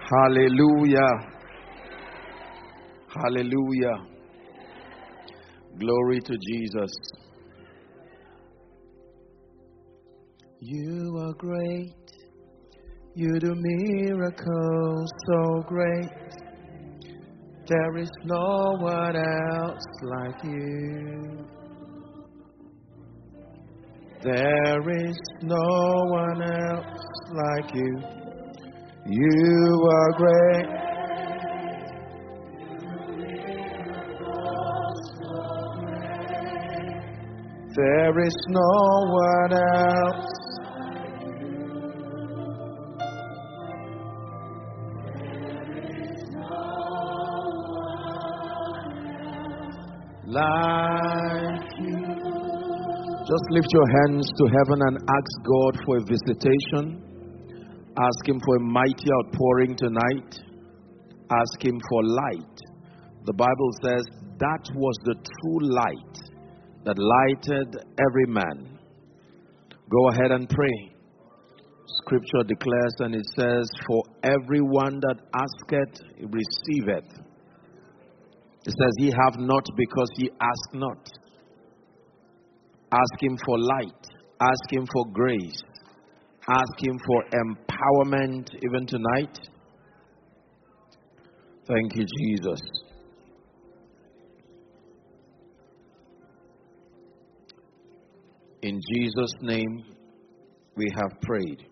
Hallelujah. Hallelujah. Glory to Jesus. You are great. You do miracles so great. There is no one else like you. There is no one else like you. You are great. There is no one else. Like you. Just lift your hands to heaven and ask God for a visitation. Ask Him for a mighty outpouring tonight. Ask Him for light. The Bible says that was the true light that lighted every man. Go ahead and pray. Scripture declares, and it says, for everyone that asketh, receiveth. It says, ye have not because ye ask not. Ask Him for light. Ask Him for grace. Ask Him for empowerment even tonight. Thank you, Jesus. In Jesus' name, we have prayed.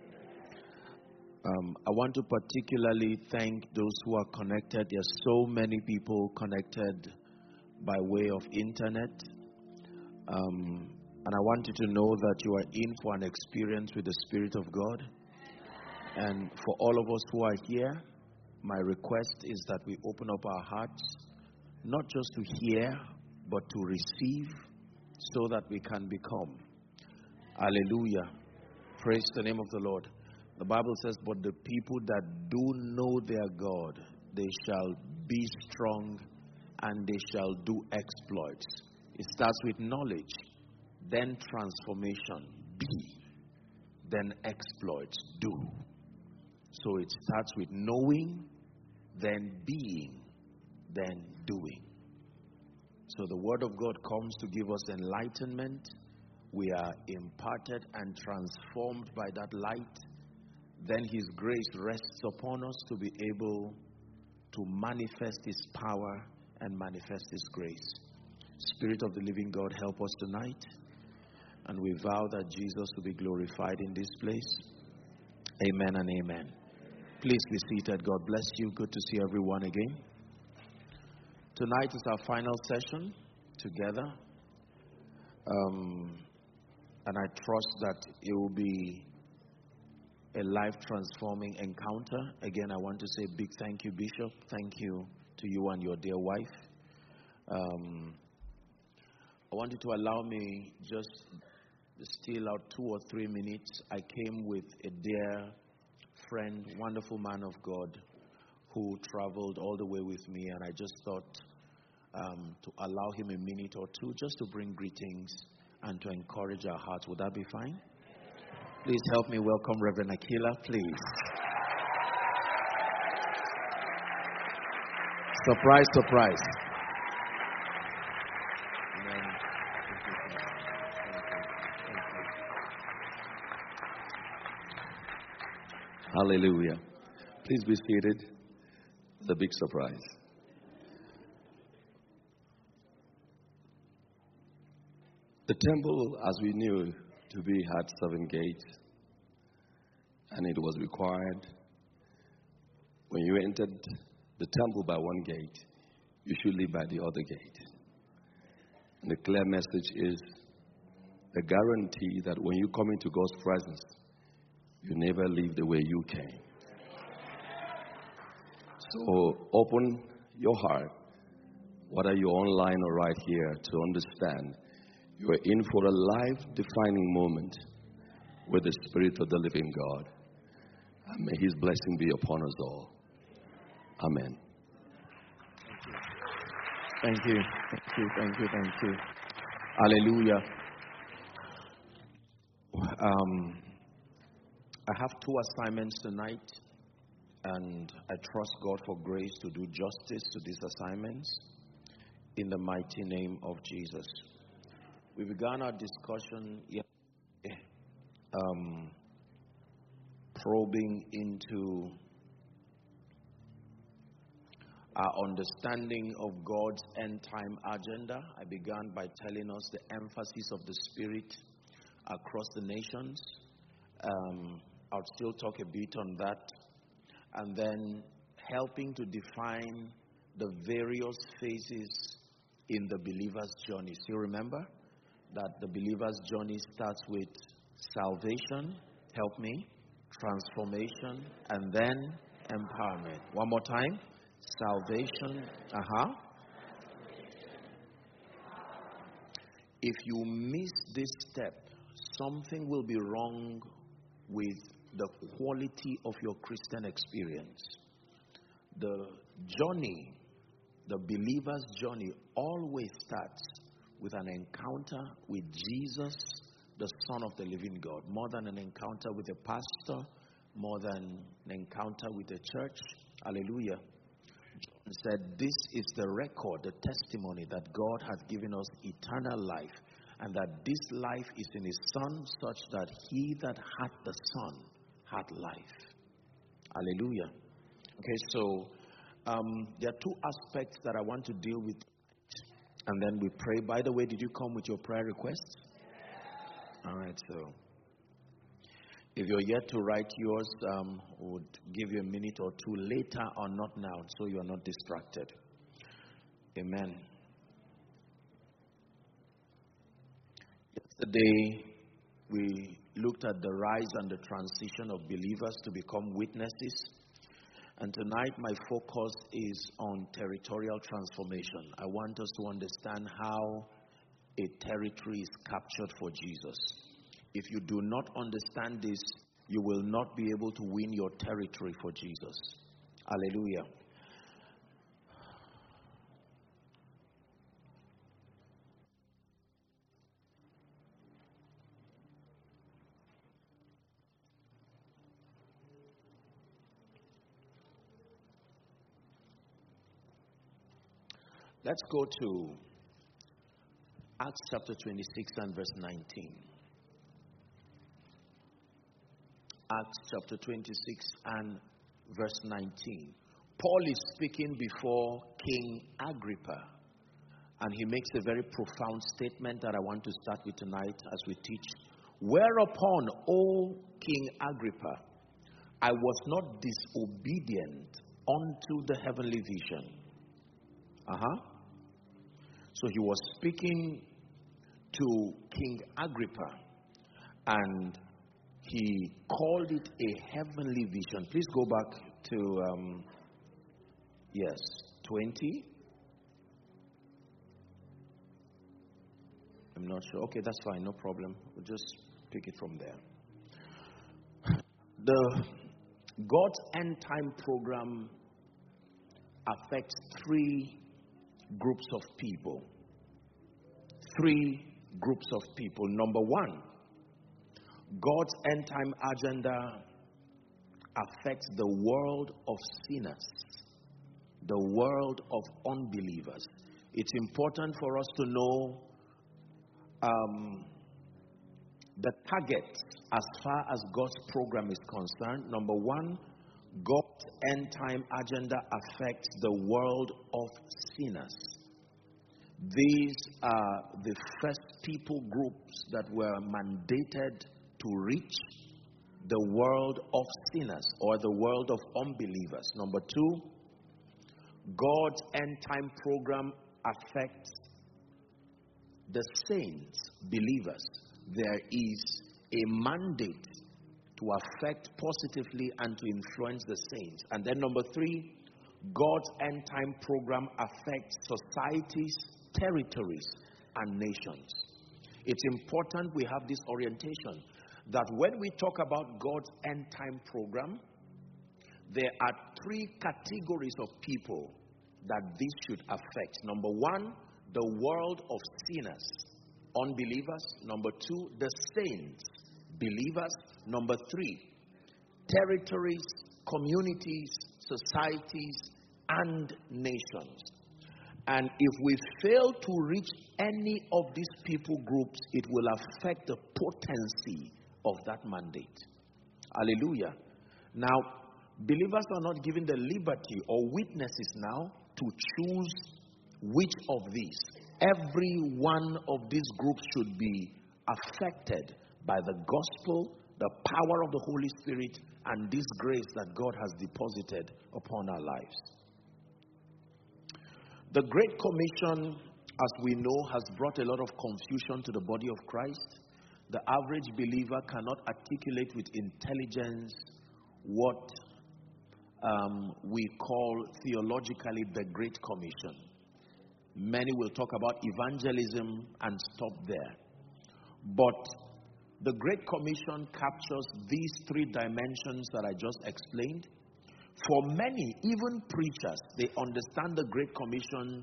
I want to particularly thank those who are connected. There are so many people connected by way of internet. And I want you to know that you are in for an experience with the Spirit of God. And for all of us who are here, my request is that we open up our hearts, not just to hear, but to receive, so that we can become. Hallelujah. Praise the name of the Lord. The Bible says, but the people that do know their God, they shall be strong and they shall do exploits. It starts with knowledge, then transformation, be, then exploits, do. So it starts with knowing, then being, then doing. So the Word of God comes to give us enlightenment. We are imparted and transformed by that light. Then His grace rests upon us to be able to manifest His power and manifest His grace. Spirit of the living God, help us tonight. And we vow that Jesus will be glorified in this place. Amen and amen. Please be seated. God bless you. Good to see everyone again. Tonight is our final session together. And I trust that it will be a life-transforming encounter. Again, I want to say a big thank you, Bishop. Thank you to you and your dear wife. I want you to allow me just steal out 2 or 3 minutes. I came with a dear friend, wonderful man of God, who traveled all the way with me, and I just thought to allow him a minute or two just to bring greetings and to encourage our hearts. Would that be fine? Please help me welcome Reverend Akila, please. Surprise, surprise. Amen. Hallelujah. Please be seated. It's a big surprise. The temple, as we knew to be, had 7 gates, and it was required when you entered the temple by one gate, you should leave by the other gate. And the clear message is the guarantee that when you come into God's presence, you never leave the way you came. So open your heart, whether you're online or right here, to understand you are in for a life-defining moment with the Spirit of the living God. And may His blessing be upon us all. Amen. Thank you. Thank you. Thank you. Thank you. Hallelujah. I have 2 assignments tonight. And I trust God for grace to do justice to these assignments in the mighty name of Jesus. We began our discussion yesterday, probing into our understanding of God's end time agenda. I began by telling us the emphasis of the Spirit across the nations. I'll still talk a bit on that. And then helping to define the various phases in the believer's journey. So you remember that the believer's journey starts with salvation, help me, transformation, and then empowerment. One more time. Salvation, If you miss this step, something will be wrong with the quality of your Christian experience. The journey, the believer's journey, always starts with an encounter with Jesus, the Son of the living God. More than an encounter with a pastor, more than an encounter with a church. Hallelujah. John said, this is the record, the testimony that God has given us eternal life, and that this life is in His Son, such that he that hath the Son hath life. Hallelujah. Okay, so there are two aspects that I want to deal with tonight, and then we pray. By the way, did you come with your prayer requests? All right, so if you're yet to write yours, would give you a minute or two later or not now, so you are not distracted. Amen. Yesterday, we looked at the rise and the transition of believers to become witnesses. And tonight, my focus is on territorial transformation. I want us to understand how a territory is captured for Jesus. If you do not understand this, you will not be able to win your territory for Jesus. Hallelujah. Let's go to Acts chapter 26 and verse 19. Acts chapter 26 and verse 19. Paul is speaking before King Agrippa, and he makes a very profound statement that I want to start with tonight as we teach. Whereupon, O King Agrippa, I was not disobedient unto the heavenly vision. So he was speaking to King Agrippa, and he called it a heavenly vision. Please go back to, 20. I'm not sure. Okay, that's fine. No problem. We'll just pick it from there. The God's end time program affects three groups of people. Three groups of people. Number one, God's end time agenda affects the world of sinners, the world of unbelievers. It's important for us to know the target as far as God's program is concerned. Number one, God's end time agenda affects the world of sinners. These are the first people groups that were mandated to reach the world of sinners or the world of unbelievers. Number two, God's end time program affects the saints, believers. There is a mandate to affect positively and to influence the saints. And then number three, God's end time program affects societies, territories, and nations. It's important we have this orientation that when we talk about God's end time program, there are three categories of people that this should affect. Number one, the world of sinners, unbelievers. Number two, the saints, believers. Number three, territories, communities, societies, and nations. And if we fail to reach any of these people groups, it will affect the potency of that mandate. Hallelujah. Now, believers are not given the liberty, or witnesses now, to choose which of these. Every one of these groups should be affected by the gospel, the power of the Holy Spirit, and this grace that God has deposited upon our lives. The Great Commission, as we know, has brought a lot of confusion to the body of Christ. The average believer cannot articulate with intelligence what we call theologically the Great Commission. Many will talk about evangelism and stop there. But the Great Commission captures these three dimensions that I just explained. For many, even preachers, they understand the Great Commission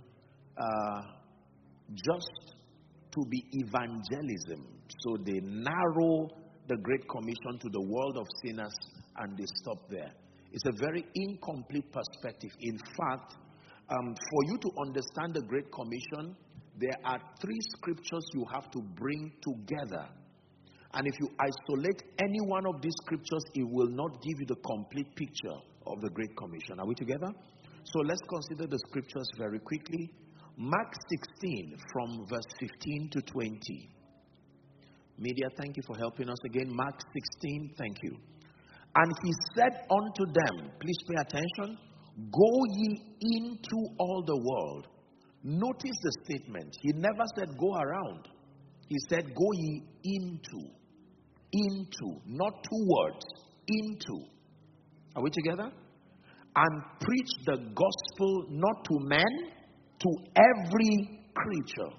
just to be evangelism. So they narrow the Great Commission to the world of sinners and they stop there. It's a very incomplete perspective. In fact, for you to understand the Great Commission, there are three scriptures you have to bring together. And if you isolate any one of these scriptures, it will not give you the complete picture of the Great Commission. Are we together? So let's consider the scriptures very quickly. Mark 16 from verse 15 to 20. Media, thank you for helping us again. Mark 16, thank you. And he said unto them, please pay attention, go ye into all the world. Notice the statement. He never said go around. He said go ye into. Into, not towards, into. Are we together? And preach the gospel not to men, to every creature.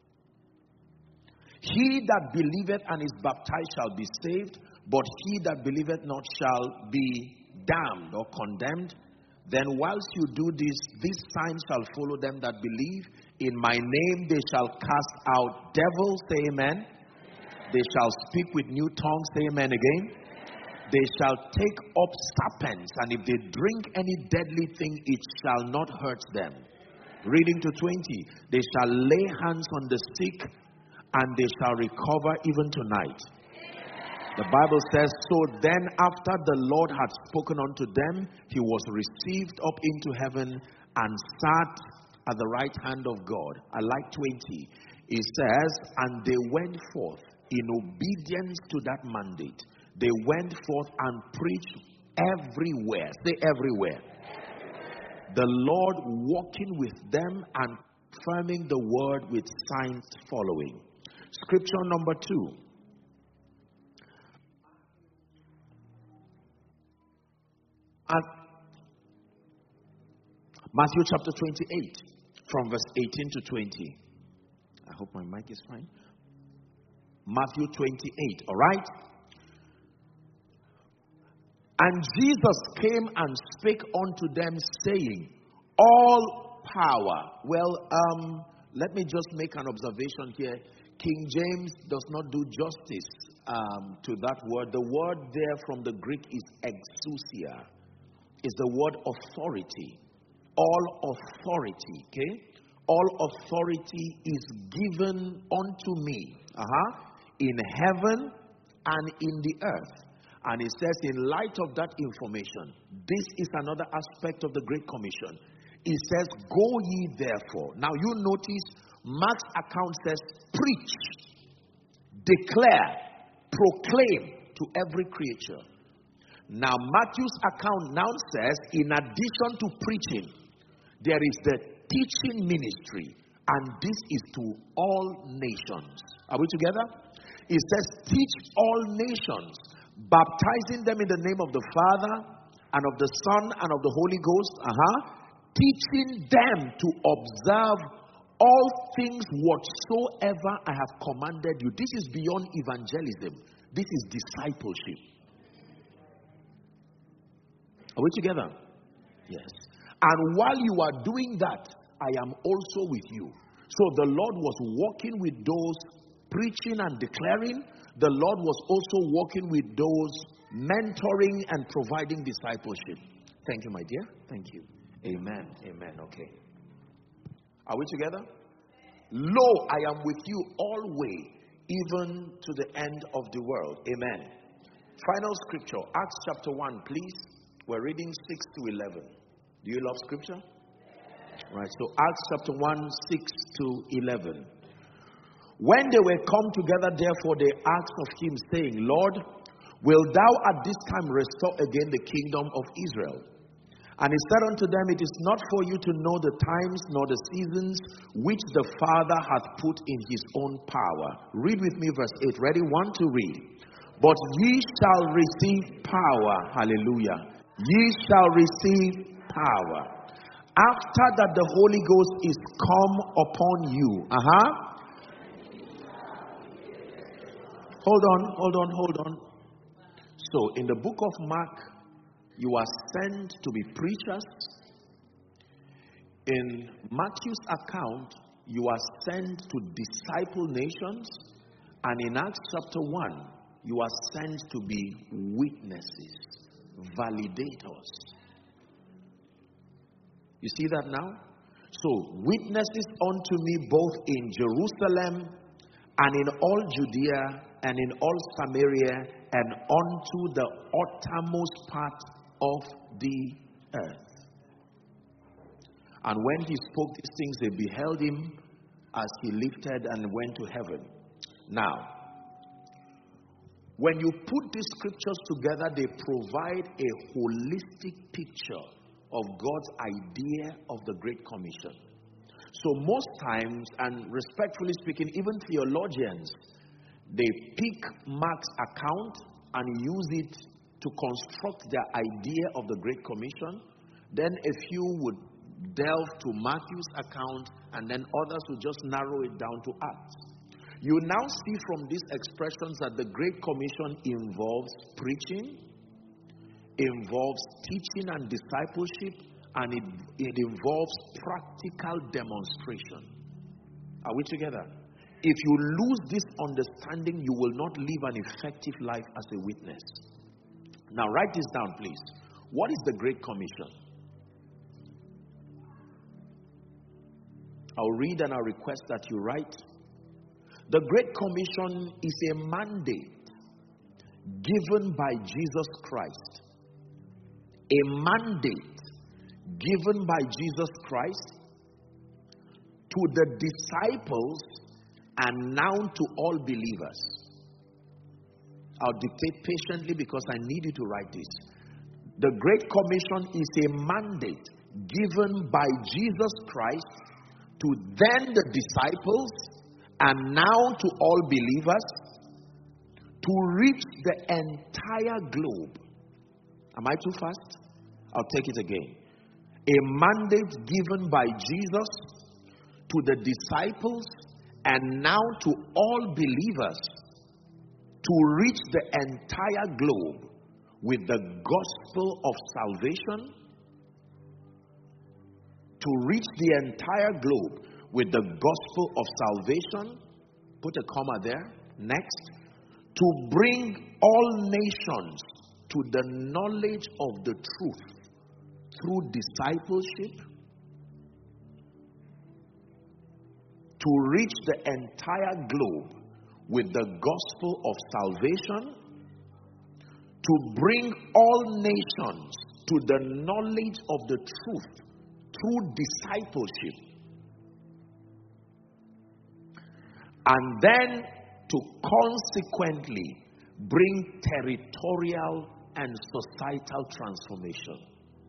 He that believeth and is baptized shall be saved, but he that believeth not shall be damned or condemned. Then whilst you do this, these signs shall follow them that believe. In my name they shall cast out devils. Say amen. They shall speak with new tongues. Say amen again. They shall take up serpents, and if they drink any deadly thing, it shall not hurt them. Reading to 20. They shall lay hands on the sick, and they shall recover even tonight. The Bible says, so then after the Lord had spoken unto them, he was received up into heaven and sat at the right hand of God. I like 20. It says, and they went forth in obedience to that mandate. They went forth and preached everywhere. Say everywhere. The Lord walking with them and confirming the word with signs following. Scripture number 2. At Matthew chapter 28 from verse 18 to 20. I hope my mic is fine. Matthew 28, all right? And Jesus came and spake unto them, saying, all power. Well, let me just make an observation here. King James does not do justice to that word. The word there from the Greek is exousia. Is the word authority. All authority, okay? All authority is given unto me. In heaven and in the earth. And it says, in light of that information, this is another aspect of the Great Commission. It says, go ye therefore. Now you notice, Mark's account says, preach, declare, proclaim to every creature. Now Matthew's account now says, in addition to preaching, there is the teaching ministry. And this is to all nations. Are we together? It says, teach all nations, baptizing them in the name of the Father, and of the Son, and of the Holy Ghost, teaching them to observe all things whatsoever I have commanded you. This is beyond evangelism. This is discipleship. Are we together? Yes. And while you are doing that, I am also with you. So the Lord was walking with those preaching and declaring. The Lord was also walking with those mentoring and providing discipleship. Thank you, my dear. Thank you. Amen. Amen. Okay. Are we together? Lo, I am with you always, even to the end of the world. Amen. Final scripture, Acts chapter 1, please. We're reading 6 to 11. Do you love scripture? Right, so Acts chapter 1, 6 to 11. When they were come together, therefore, they asked of him, saying, Lord, will thou at this time restore again the kingdom of Israel? And he said unto them, it is not for you to know the times nor the seasons which the Father hath put in his own power. Read with me verse 8. Ready? 1 to read. But ye shall receive power. Hallelujah. Ye shall receive power. After that the Holy Ghost is come upon you. Hold on. So in the book of Mark, you are sent to be preachers. In Matthew's account, you are sent to disciple nations. And in Acts chapter 1, you are sent to be witnesses, validators. You see that now? So, witnesses unto me both in Jerusalem and in all Judea and in all Samaria and unto the uttermost part of the earth. And when he spoke these things, they beheld him as he lifted and went to heaven. Now, when you put these scriptures together, they provide a holistic picture of God's idea of the Great Commission. So most times, and respectfully speaking, even theologians, they pick Mark's account and use it to construct their idea of the Great Commission. Then a few would delve to Matthew's account, and then others would just narrow it down to Acts. You now see from these expressions that the Great Commission involves preaching, involves teaching and discipleship, and it involves practical demonstration. Are we together? If you lose this understanding, you will not live an effective life as a witness. Now write this down, please. What is the Great Commission? I'll read and I'll request that you write. The Great Commission is a mandate given by Jesus Christ. A mandate given by Jesus Christ to the disciples and now to all believers. I'll dictate patiently because I need you to write this. The Great Commission is a mandate given by Jesus Christ to then the disciples and now to all believers to reach the entire globe. Am I too fast? I'll take it again. A mandate given by Jesus to the disciples and now to all believers to reach the entire globe with the gospel of salvation. To reach the entire globe with the gospel of salvation. Put a comma there. Next. To bring all nations to the knowledge of the truth through discipleship. To reach the entire globe with the gospel of salvation. To bring all nations to the knowledge of the truth through discipleship. And then to consequently bring territorial and societal transformation.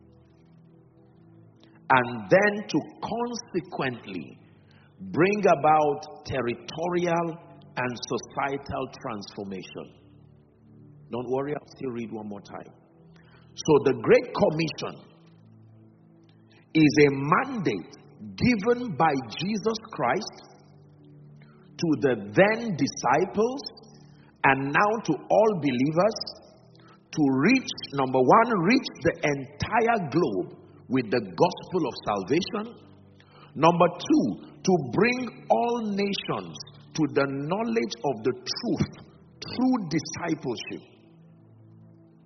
And then to consequently bring about territorial and societal transformation. Don't worry, I'll still read one more time. So the Great Commission is a mandate given by Jesus Christ to the then disciples and now to all believers to reach, number one, reach the entire globe with the gospel of salvation. Number two, to bring all nations to the knowledge of the truth through discipleship.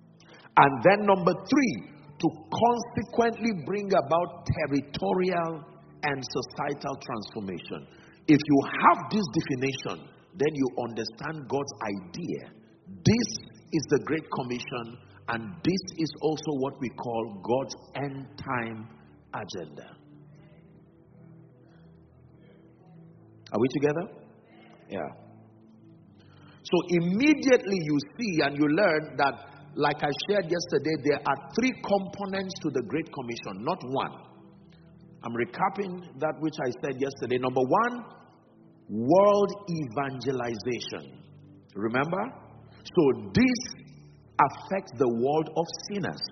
And then number 3, to consequently bring about territorial and societal transformation. If you have this definition, then you understand God's idea. This is the Great Commission, and this is also what we call God's end time agenda. Are we together? Yeah. So immediately you see and you learn that, like I shared yesterday, there are 3 components to the Great Commission, not one. I'm recapping that which I said yesterday. Number 1, world evangelization. Remember? So this affects the world of sinners.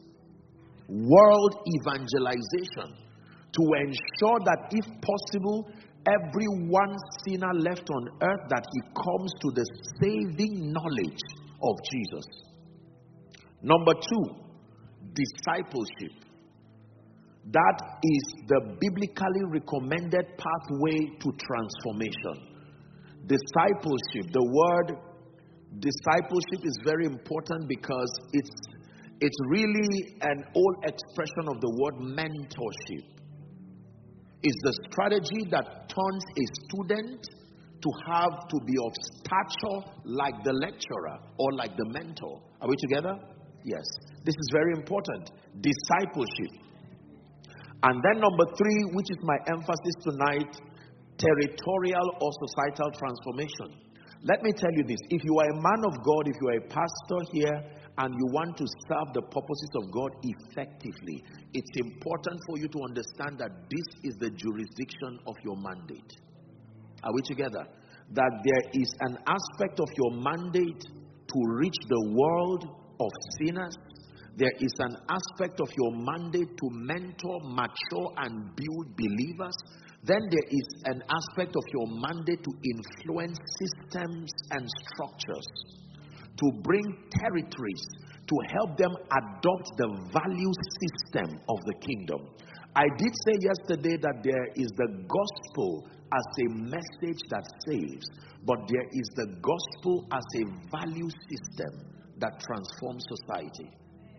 World evangelization. To ensure that if possible, every one sinner left on earth, that he comes to the saving knowledge of Jesus. Number 2, discipleship. That is the biblically recommended pathway to transformation. Discipleship, the word discipleship is very important because it's really an old expression of the word mentorship. It's the strategy that turns a student to have to be of stature like the lecturer or like the mentor. Are we together? Yes. This is very important. Discipleship. And then number 3, which is my emphasis tonight, territorial or societal transformation. Let me tell you this. If you are a man of God, if you are a pastor here, and you want to serve the purposes of God effectively, it's important for you to understand that this is the jurisdiction of your mandate. Are we together? That there is an aspect of your mandate to reach the world of sinners. There is an aspect of your mandate to mentor, mature, and build believers. Then there is an aspect of your mandate to influence systems and structures, to bring territories, to help them adopt the value system of the kingdom. I did say yesterday that there is the gospel as a message that saves, but there is the gospel as a value system that transforms society.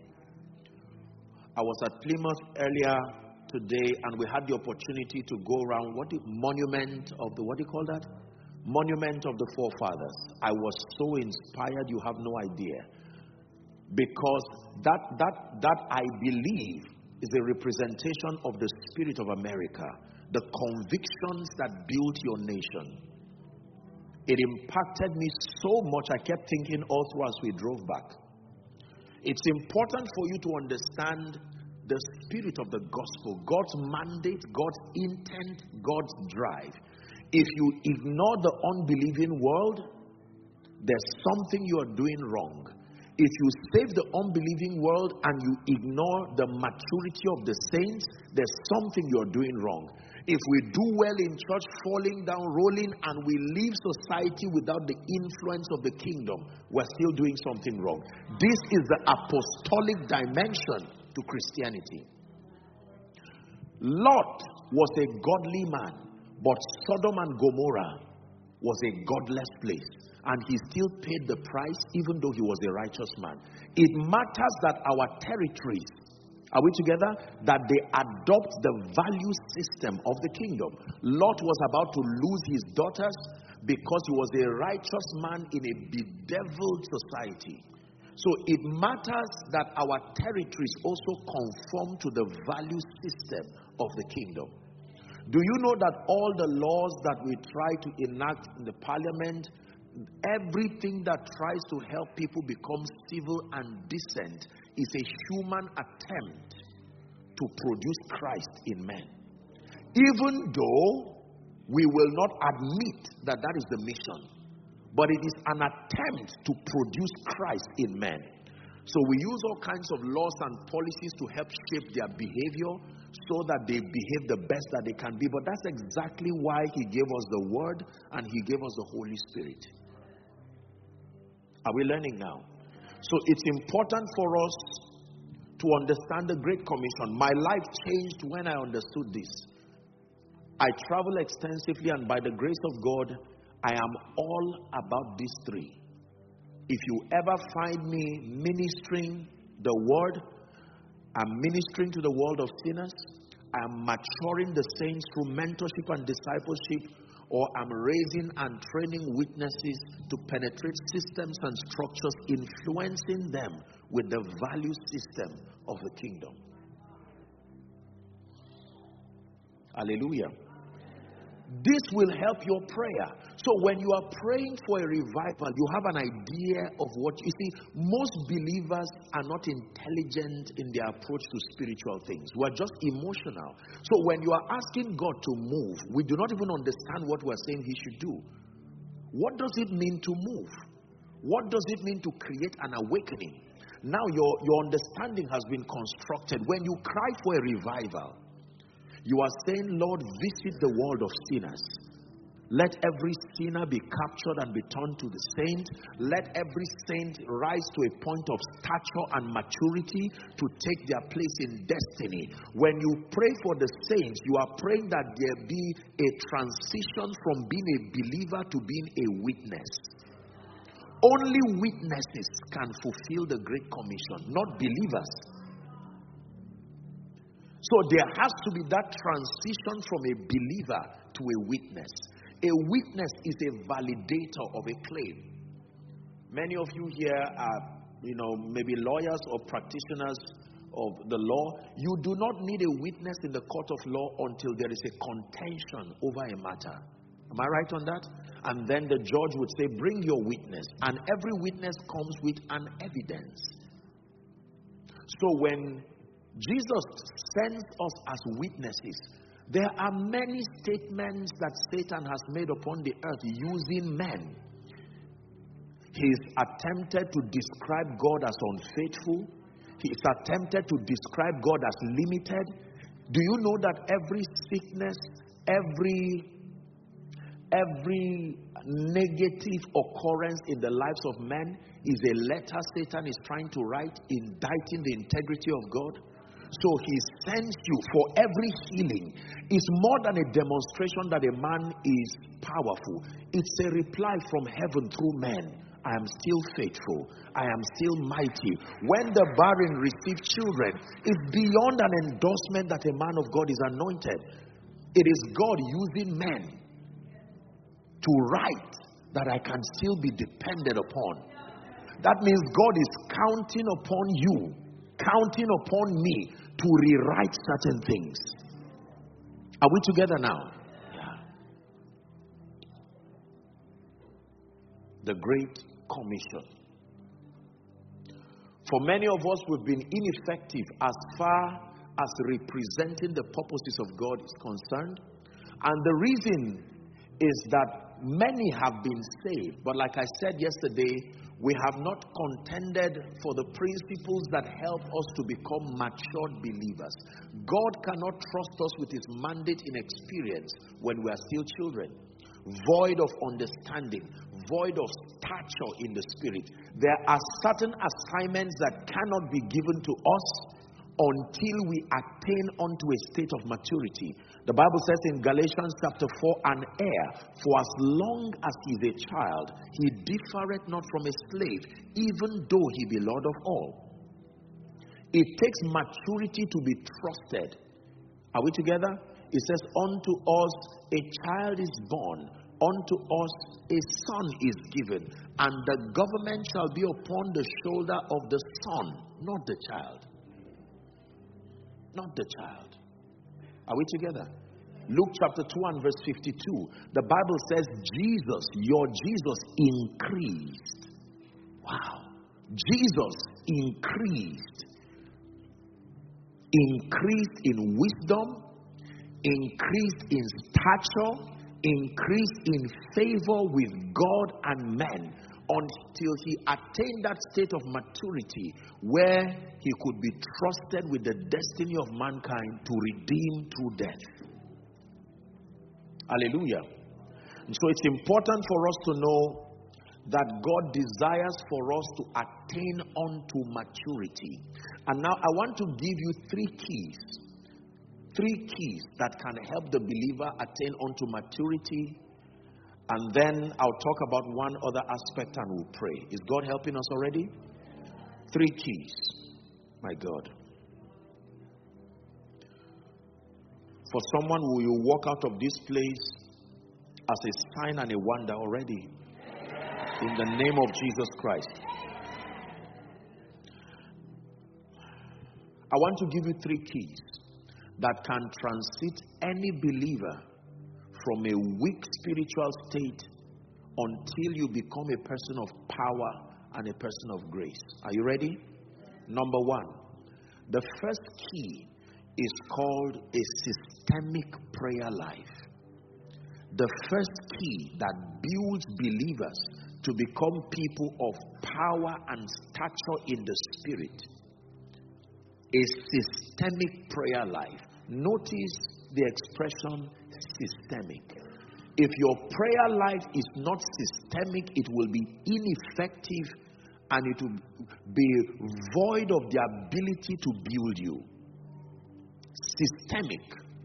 I was at Plymouth earlier today, and we had the opportunity to go around monument of the, what do you call that? Monument of the forefathers. I was so inspired, you have no idea. Because that I believe is a representation of the spirit of America. The convictions that built your nation. It impacted me so much, I kept thinking all through as we drove back. It's important for you to understand the spirit of the gospel, God's mandate, God's intent, God's drive. If you ignore the unbelieving world, there's something you are doing wrong. If you save the unbelieving world and you ignore the maturity of the saints, there's something you're doing wrong. If we do well in church, falling down, rolling, and we leave society without the influence of the kingdom, we're still doing something wrong. This is the apostolic dimension to Christianity. Lot was a godly man, but Sodom and Gomorrah was a godless place. And he still paid the price even though he was a righteous man. It matters that our territories, are we together? That they adopt the value system of the kingdom. Lot was about to lose his daughters because he was a righteous man in a bedeviled society. So it matters that our territories also conform to the value system of the kingdom. Do you know that all the laws that we try to enact in the parliament, everything that tries to help people become civil and decent, is a human attempt to produce Christ in men? Even though we will not admit that that is the mission, but it is an attempt to produce Christ in men. So we use all kinds of laws and policies to help shape their behavior so that they behave the best that they can be. But that's exactly why he gave us the word and he gave us the Holy Spirit. Are we learning now? So it's important for us to understand the Great Commission. My life changed when I understood this. I travel extensively, and by the grace of God, I am all about these 3. If you ever find me ministering the word, I'm ministering to the world of sinners, I'm maturing the saints through mentorship and discipleship, or I'm raising and training witnesses to penetrate systems and structures, influencing them with the value system of the kingdom. Hallelujah. This will help your prayer. So when you are praying for a revival, you have an idea of what you see. Most believers are not intelligent in their approach to spiritual things. We are just emotional. So when you are asking God to move, we do not even understand what we are saying He should do. What does it mean to move? What does it mean to create an awakening? Now your understanding has been constructed. When you cry for a revival, you are saying, Lord, visit the world of sinners. Let every sinner be captured and be turned to the saint. Let every saint rise to a point of stature and maturity to take their place in destiny. When you pray for the saints, you are praying that there be a transition from being a believer to being a witness. Only witnesses can fulfill the Great Commission, not believers. So there has to be that transition from a believer to a witness. A witness is a validator of a claim. Many of you here are, maybe lawyers or practitioners of the law. You do not need a witness in the court of law until there is a contention over a matter. Am I right on that? And then the judge would say, bring your witness. And every witness comes with an evidence. So when Jesus sends us as witnesses, there are many statements that Satan has made upon the earth using men. He's attempted to describe God as unfaithful. He's attempted to describe God as limited. Do you know that every sickness, every negative occurrence in the lives of men is a letter Satan is trying to write, indicting the integrity of God? So he sends you for every healing. It's more than a demonstration that a man is powerful. It's a reply from heaven through men. I am still faithful. I am still mighty. When the barren receive children, it's beyond an endorsement that a man of God is anointed. It is God using men to write that I can still be depended upon. That means God is counting upon you, counting upon me to rewrite certain things. Are we together now? Yeah. The Great Commission. For many of us, we've been ineffective as far as representing the purposes of God is concerned. And the reason is that many have been saved, but like I said yesterday, we have not contended for the principles that help us to become matured believers. God cannot trust us with His mandate in experience when we are still children, void of understanding, void of stature in the Spirit. There are certain assignments that cannot be given to us until we attain unto a state of maturity. The Bible says in Galatians chapter 4, an heir, for as long as he is a child, he differeth not from a slave, even though he be Lord of all. It takes maturity to be trusted. Are we together? It says, unto us a child is born, unto us a son is given, and the government shall be upon the shoulder of the son, not the child. Not the child. Are we together? Luke chapter 2 and verse 52. The Bible says Jesus, your Jesus increased. Wow. Jesus increased. Increased in wisdom, increased in stature, increased in favor with God and men, until he attained that state of maturity where he could be trusted with the destiny of mankind to redeem through death. Hallelujah. And so it's important for us to know that God desires for us to attain unto maturity. And now I want to give you three keys that can help the believer attain unto maturity. And then I'll talk about one other aspect and we'll pray. Is God helping us already? 3 keys. My God. For someone who will walk out of this place as a sign and a wonder already. In the name of Jesus Christ. I want to give you 3 keys that can transit any believer from a weak spiritual state until you become a person of power and a person of grace. Are you ready? Number 1, the first key is called a systemic prayer life. The first key that builds believers to become people of power and stature in the spirit is systemic prayer life. Notice the expression systemic. If your prayer life is not systemic, it will be ineffective and it will be void of the ability to build you. Systemic.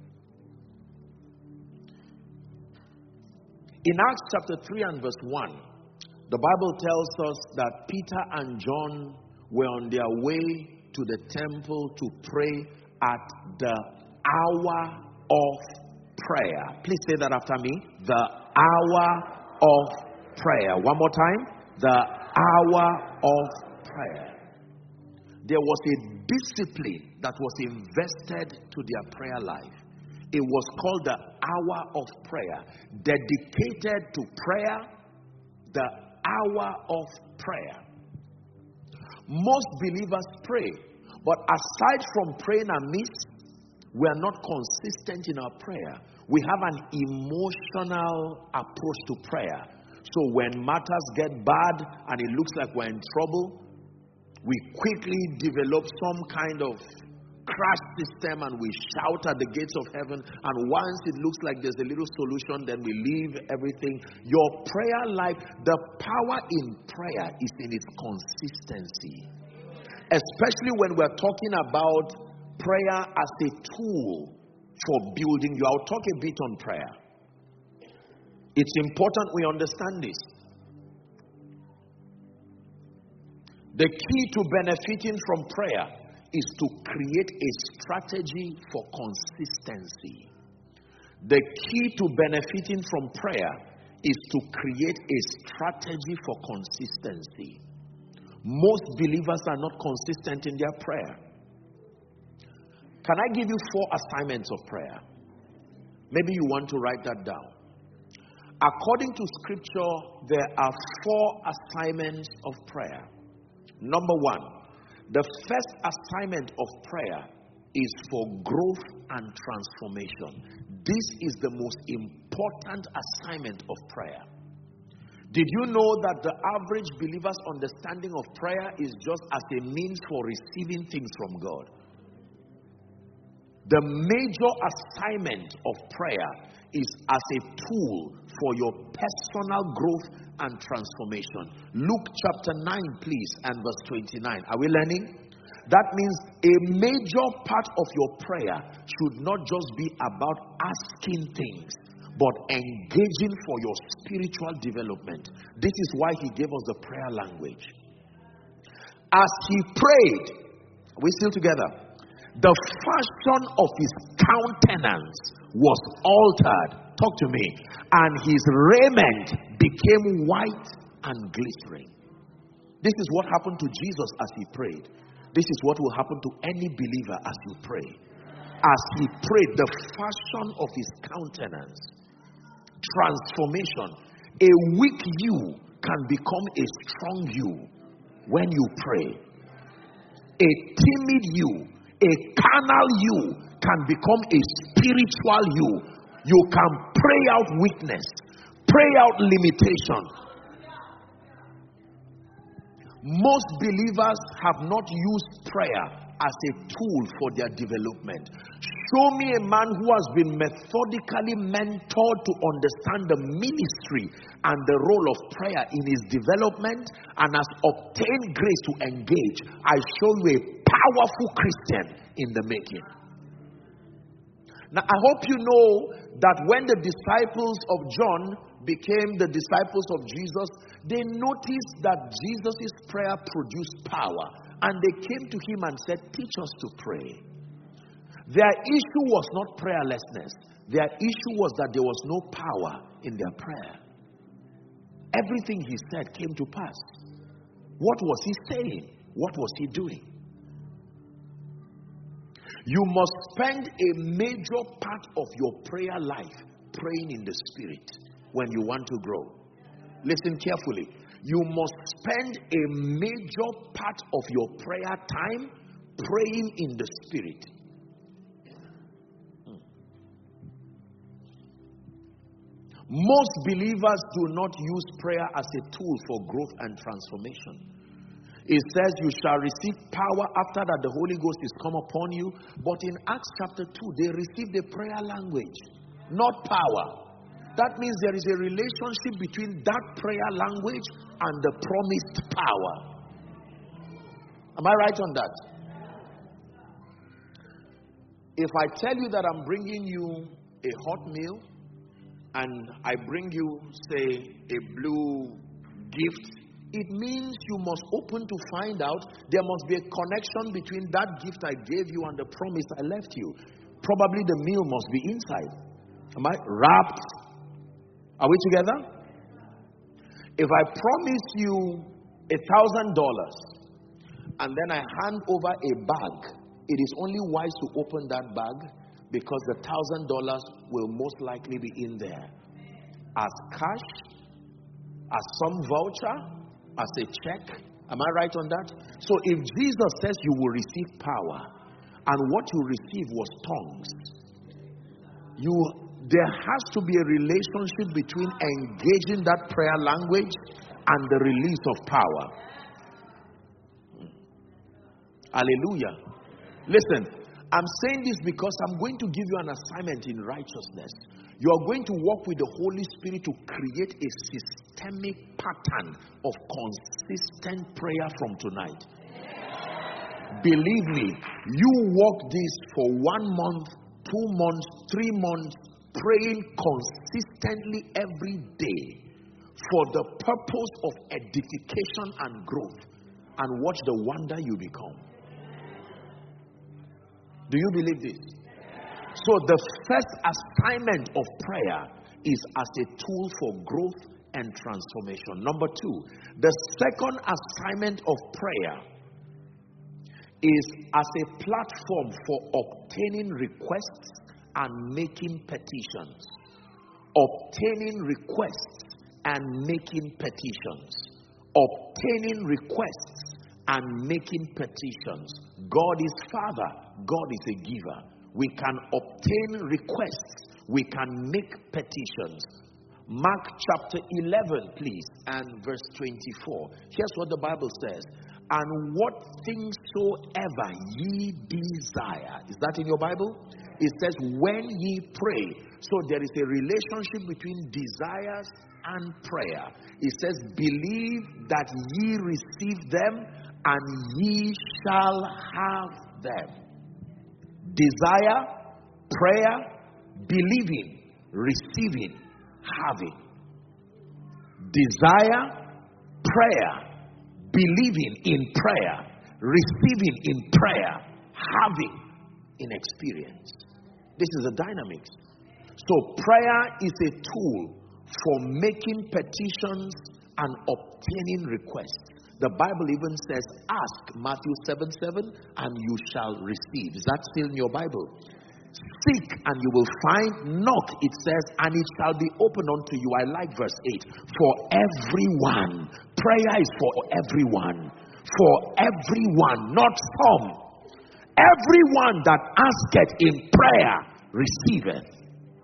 In Acts chapter 3 and verse 1, the Bible tells us that Peter and John were on their way to the temple to pray at the hour of prayer. Please say that after me. The hour of prayer. One more time. The hour of prayer. There was a discipline that was invested to their prayer life. It was called the hour of prayer. Dedicated to prayer. The hour of prayer. Most believers pray, but aside from praying amiss, we are not consistent in our prayer. We have an emotional approach to prayer. So when matters get bad and it looks like we're in trouble, we quickly develop some kind of crash system and we shout at the gates of heaven, and once it looks like there's a little solution, then we leave everything. Your prayer life, the power in prayer is in its consistency. Especially when we're talking about prayer as a tool for building you. I'll talk a bit on prayer. It's important we understand this. The key to benefiting from prayer is to create a strategy for consistency. The key to benefiting from prayer is to create a strategy for consistency. Most believers are not consistent in their prayer. Can I give you 4 assignments of prayer? Maybe you want to write that down. According to scripture, there are 4 assignments of prayer. Number 1, the first assignment of prayer is for growth and transformation. This is the most important assignment of prayer. Did you know that the average believer's understanding of prayer is just as a means for receiving things from God? The major assignment of prayer is as a tool for your personal growth and transformation. Luke chapter 9, please, and verse 29. Are we learning? That means a major part of your prayer should not just be about asking things, but engaging for your spiritual development. This is why he gave us the prayer language. As he prayed, are we still together? The fashion of his countenance was altered. Talk to me. And his raiment became white and glittering. This is what happened to Jesus as he prayed. This is what will happen to any believer as you pray. As he prayed, the fashion of his countenance, transformation. A weak you can become a strong you when you pray. A timid you, a carnal you can become a spiritual you. You can pray out weakness, pray out limitation. Most believers have not used prayer as a tool for their development. Show me a man who has been methodically mentored to understand the ministry and the role of prayer in his development and has obtained grace to engage. I show you a powerful Christian in the making. Now, I hope you know that when the disciples of John became the disciples of Jesus, they noticed that Jesus' prayer produced power. And they came to him and said, teach us to pray. Their issue was not prayerlessness. Their issue was that there was no power in their prayer. Everything he said came to pass. What was he saying? What was he doing? You must spend a major part of your prayer life praying in the Spirit when you want to grow. Listen carefully. You must spend a major part of your prayer time praying in the Spirit. Most believers do not use prayer as a tool for growth and transformation. It says you shall receive power after that the Holy Ghost is come upon you. But in Acts chapter 2, they received a prayer language, not power. That means there is a relationship between that prayer language and the promised power. Am I right on that? If I tell you that I'm bringing you a hot meal, and I bring you, say, a blue gift, it means you must open to find out there must be a connection between that gift I gave you and the promise I left you. Probably the meal must be inside. Am I wrapped? Are we together? If I promise you $1,000 and then I hand over a bag, it is only wise to open that bag because the $1,000 will most likely be in there as cash, as some voucher, as a check. Am I right on that? So if Jesus says you will receive power, and what you receive was tongues, there has to be a relationship between engaging that prayer language and the release of power. Hallelujah. Listen, I'm saying this because I'm going to give you an assignment in righteousness. You are going to work with the Holy Spirit to create a systemic pattern of consistent prayer from tonight. Believe me, you work this for 1 month, 2 months, 3 months, praying consistently every day for the purpose of edification and growth, and watch the wonder you become. Do you believe this? So the first assignment of prayer is as a tool for growth and transformation. Number 2, the second assignment of prayer is as a platform for obtaining requests and making petitions. Obtaining requests and making petitions. Obtaining requests and making petitions. God is Father. God is a giver. We can obtain requests. We can make petitions. Mark chapter 11, please, and verse 24. Here's what the Bible says. And what things soever ye desire. Is that in your Bible? It says, when ye pray. So there is a relationship between desires and prayer. It says, believe that ye receive them, and ye shall have them. Desire, prayer, believing, receiving, having. Desire, prayer, believing in prayer, receiving in prayer, having in experience. This is the dynamics. So prayer is a tool for making petitions and obtaining requests. The Bible even says, ask, Matthew 7:7, and you shall receive. Is that still in your Bible? Seek and you will find. Knock, it says, and it shall be opened unto you. I like verse 8. For everyone. Prayer is for everyone. For everyone, not some. Everyone that asketh in prayer receiveth.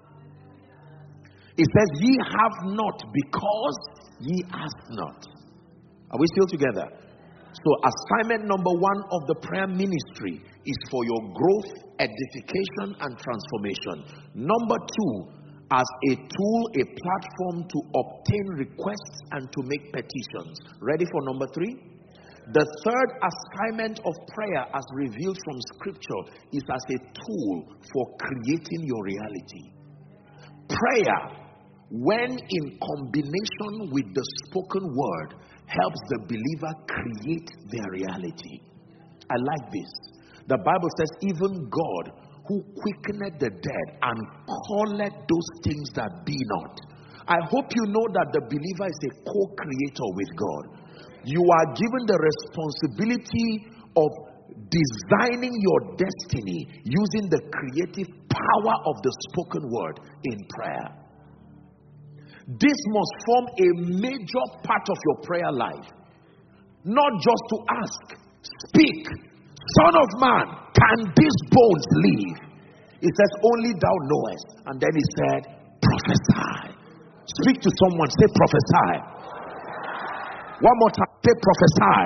It says, ye have not because ye ask not. Are we still together? So assignment number 1 of the prayer ministry is for your growth, edification, and transformation. Number 2, as a tool, a platform to obtain requests and to make petitions. Ready for number 3? The third assignment of prayer, as revealed from Scripture, is as a tool for creating your reality. Prayer, when in combination with the spoken word, helps the believer create their reality. I like this. The Bible says, even God who quickeneth the dead and calleth those things that be not. I hope you know that the believer is a co-creator with God. You are given the responsibility of designing your destiny using the creative power of the spoken word in prayer. This must form a major part of your prayer life. Not just to ask, speak, Son of man, can these bones live? It says, only thou knowest. And then he said, prophesy. Speak to someone, say prophesy. One more time, say prophesy.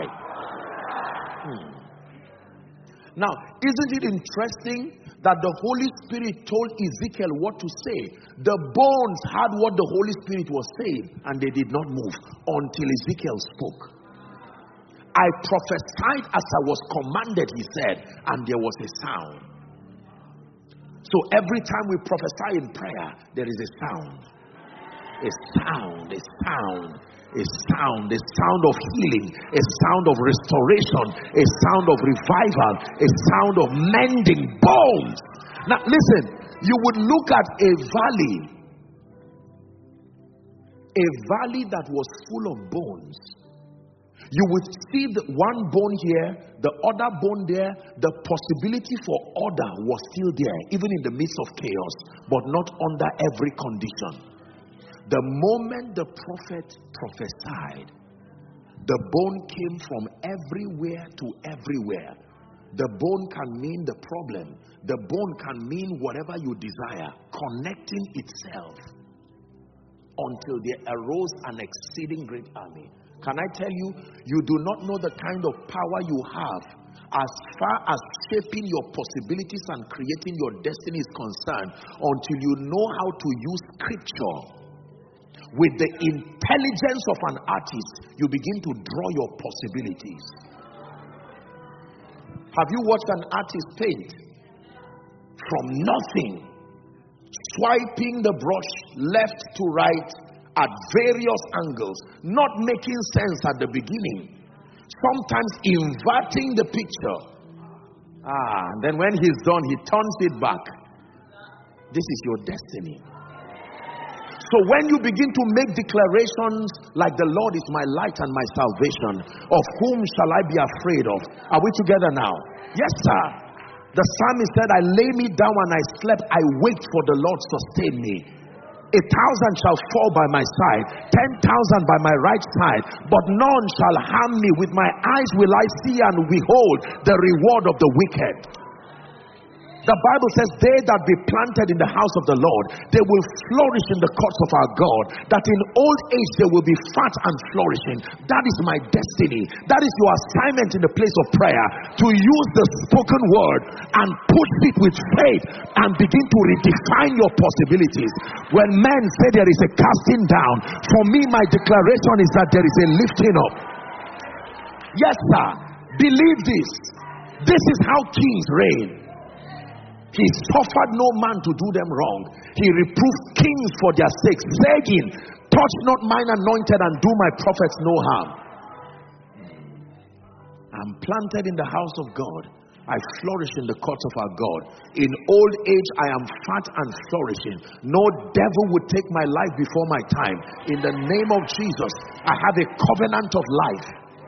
Now, isn't it interesting that the Holy Spirit told Ezekiel what to say? The bones heard what the Holy Spirit was saying, and they did not move until Ezekiel spoke. I prophesied as I was commanded, he said, and there was a sound. So every time we prophesy in prayer, there is a sound. A sound, a sound, a sound, a sound of healing, a sound of restoration, a sound of revival, a sound of mending bones. Now listen, you would look at a valley that was full of bones. You would see the one bone here, the other bone there. The possibility for order was still there, even in the midst of chaos, but not under every condition. The moment the prophet prophesied, the bone came from everywhere to everywhere. The bone can mean the problem. The bone can mean whatever you desire, connecting itself until there arose an exceeding great army. Can I tell you, you do not know the kind of power you have as far as shaping your possibilities and creating your destiny is concerned until you know how to use scripture. With the intelligence of an artist, you begin to draw your possibilities. Have you watched an artist paint? From nothing, swiping the brush left to right at various angles, not making sense at the beginning, sometimes inverting the picture. And then when he's done, he turns it back. This is your destiny. So when you begin to make declarations like the Lord is my light and my salvation, of whom shall I be afraid of? Are we together now? Yes, sir. The psalmist said, I lay me down and I slept. I wait for the Lord sustain me. 1,000 shall fall by my side, 10,000 by my right side, but none shall harm me. With my eyes will I see and behold the reward of the wicked. The Bible says, they that be planted in the house of the Lord, they will flourish in the courts of our God, that in old age they will be fat and flourishing. That is my destiny. That is your assignment in the place of prayer, to use the spoken word and push it with faith and begin to redefine your possibilities. When men say there is a casting down, for me my declaration is that there is a lifting up. Yes, sir. Believe this. This is how kings reign. He suffered no man to do them wrong. He reproved kings for their sakes, saying, touch not mine anointed and do my prophets no harm. I'm planted in the house of God. I flourish in the courts of our God. In old age I am fat and flourishing. No devil would take my life before my time. In the name of Jesus, I have a covenant of life.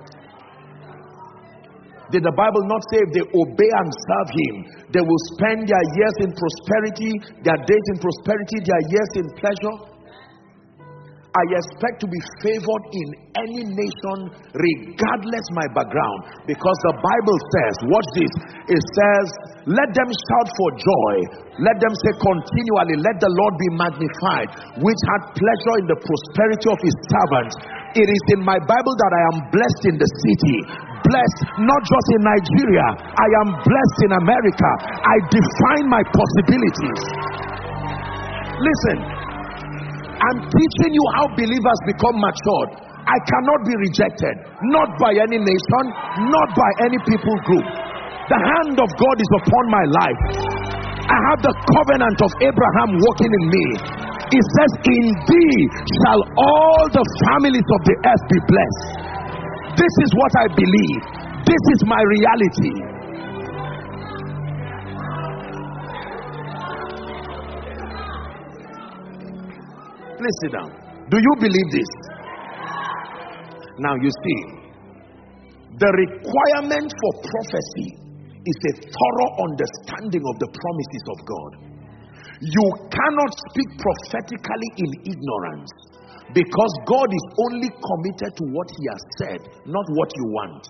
Did the Bible not say if they obey and serve him, they will spend their years in prosperity, their days in prosperity, their years in pleasure? I expect to be favored in any nation regardless my background, because the Bible says, watch this, it says, let them shout for joy, let them say continually, let the Lord be magnified, which had pleasure in the prosperity of his servants. It is in my Bible that I am blessed in the city, blessed not just in Nigeria, I am blessed in America. I define my possibilities. Listen, I'm teaching you how believers become matured. I cannot be rejected, not by any nation, not by any people group. The hand of God is upon my life. I have the covenant of Abraham working in me. It says, in thee shall all the families of the earth be blessed. This is what I believe. This is my reality. Please sit down. Do you believe this? Now you see, the requirement for prophecy is a thorough understanding of the promises of God. You cannot speak prophetically in ignorance, because God is only committed to what He has said, not what you want.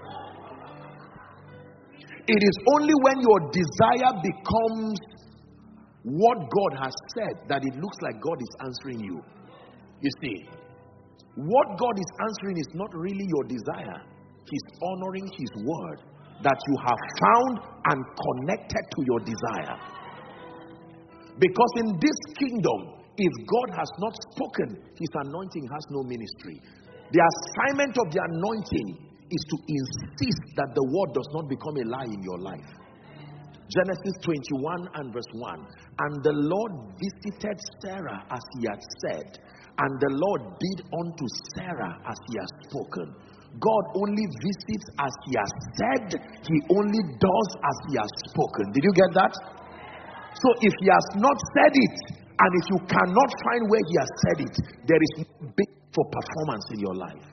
It is only when your desire becomes what God has said that it looks like God is answering you. You see, what God is answering is not really your desire. He's honoring His word that you have found and connected to your desire. Because in this kingdom, if God has not spoken, His anointing has no ministry. The assignment of the anointing is to insist that the word does not become a lie in your life. Genesis 21 and verse 1. And the Lord visited Sarah as He had said, and the Lord did unto Sarah as He has spoken. God only visits as He has said. He only does as He has spoken. Did you get that? So if He has not said it, and if you cannot find where He has said it, there is no base for performance in your life.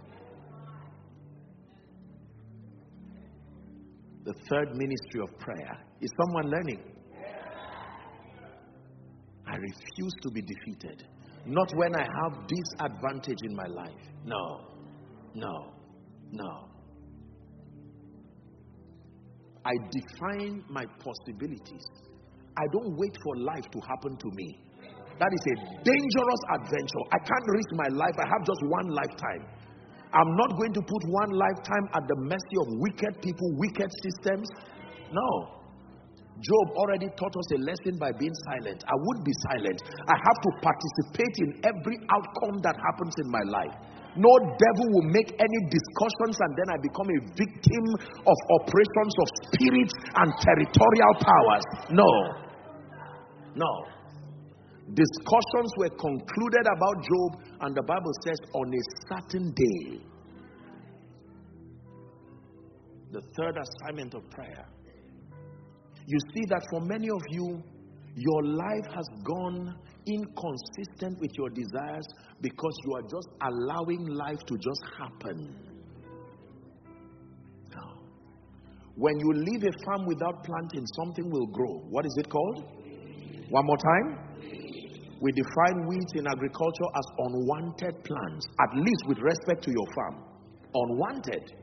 The third ministry of prayer. Is someone learning? I refuse to be defeated. Not when I have this advantage in my life. No. I define my possibilities. I don't wait for life to happen to me. That is a dangerous adventure. I can't risk my life. I have just one lifetime. I'm not going to put one lifetime at the mercy of wicked people, wicked systems. No. Job already taught us a lesson by being silent. I would be silent. I have to participate in every outcome that happens in my life. No devil will make any discussions and then I become a victim of operations of spirits and territorial powers. No. Discussions were concluded about Job, and the Bible says on a certain day. The third assignment of prayer. You see that for many of you, your life has gone inconsistent with your desires because you are just allowing life to just happen. No. When you leave a farm without planting, something will grow. What is it called? One more time. We define weeds in agriculture as unwanted plants, at least with respect to your farm. Unwanted.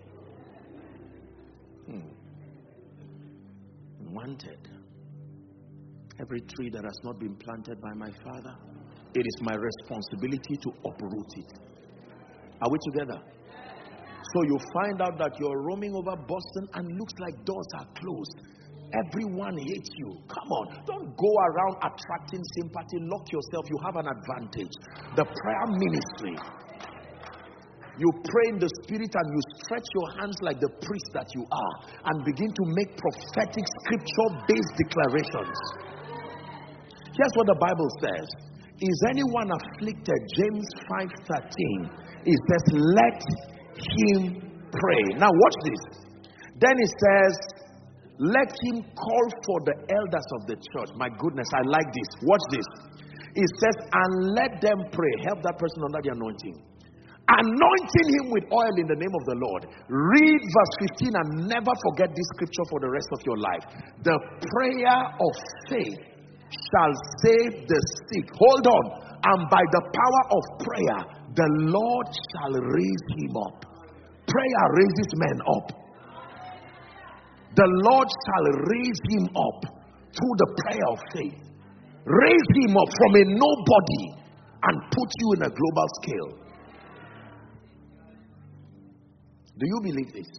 Unwanted. Every tree that has not been planted by my Father, it is my responsibility to uproot it. Are we together? So you find out that you're roaming over Boston and looks like doors are closed. Everyone hates you. Come on, don't go around attracting sympathy. Lock yourself. You have an advantage. The prayer ministry. You pray in the spirit and you stretch your hands like the priest that you are and begin to make prophetic scripture-based declarations. Here's what the Bible says. Is anyone afflicted? James 5:13. It says, let him pray. Now watch this. Then it says, let him call for the elders of the church. My goodness, I like this. Watch this. It says, and let them pray. Help that person under the anointing. Anointing him with oil in the name of the Lord. Read verse 15 and never forget this scripture for the rest of your life. The prayer of faith shall save the sick. Hold on. And by the power of prayer, the Lord shall raise him up. Prayer raises men up. The Lord shall raise him up through the prayer of faith. Raise him up from a nobody and put you in a global scale. Do you believe this?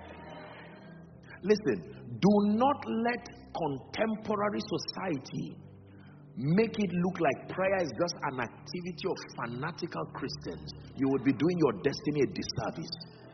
Listen, do not let contemporary society make it look like prayer is just an activity of fanatical Christians. You would be doing your destiny a disservice.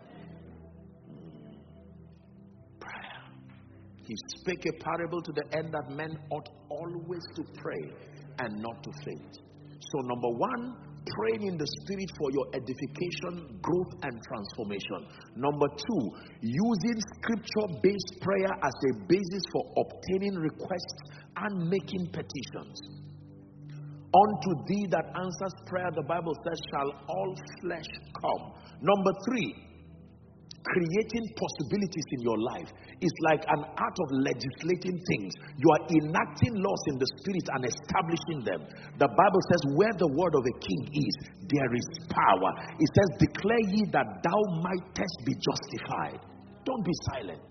He spake a parable to the end that men ought always to pray and not to faint. So number one, praying in the Spirit for your edification, growth, and transformation. Number 2, using scripture-based prayer as a basis for obtaining requests and making petitions. Unto thee that answers prayer, the Bible says, shall all flesh come. Number 3, creating possibilities in your life is like an art of legislating things. You are enacting laws in the Spirit and establishing them. The Bible says, where the word of a king is, there is power. It says, declare ye that thou mightest be justified. Don't be silent.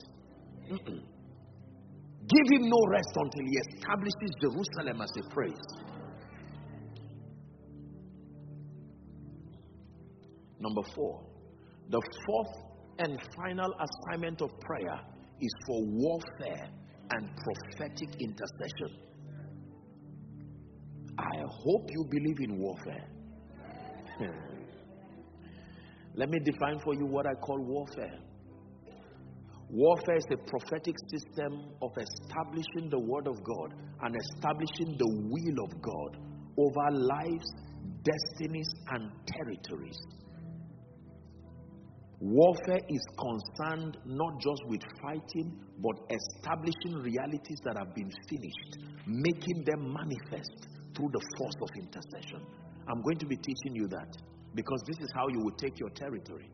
Give him no rest until he establishes Jerusalem as a praise. Number 4, the 4th and final assignment of prayer is for warfare and prophetic intercession. I hope you believe in warfare. Let me define for you what I call warfare. Warfare is a prophetic system of establishing the word of God and establishing the will of God over lives, destinies, and territories. Warfare is concerned not just with fighting, but establishing realities that have been finished, making them manifest through the force of intercession. I'm going to be teaching you that because this is how you will take your territory.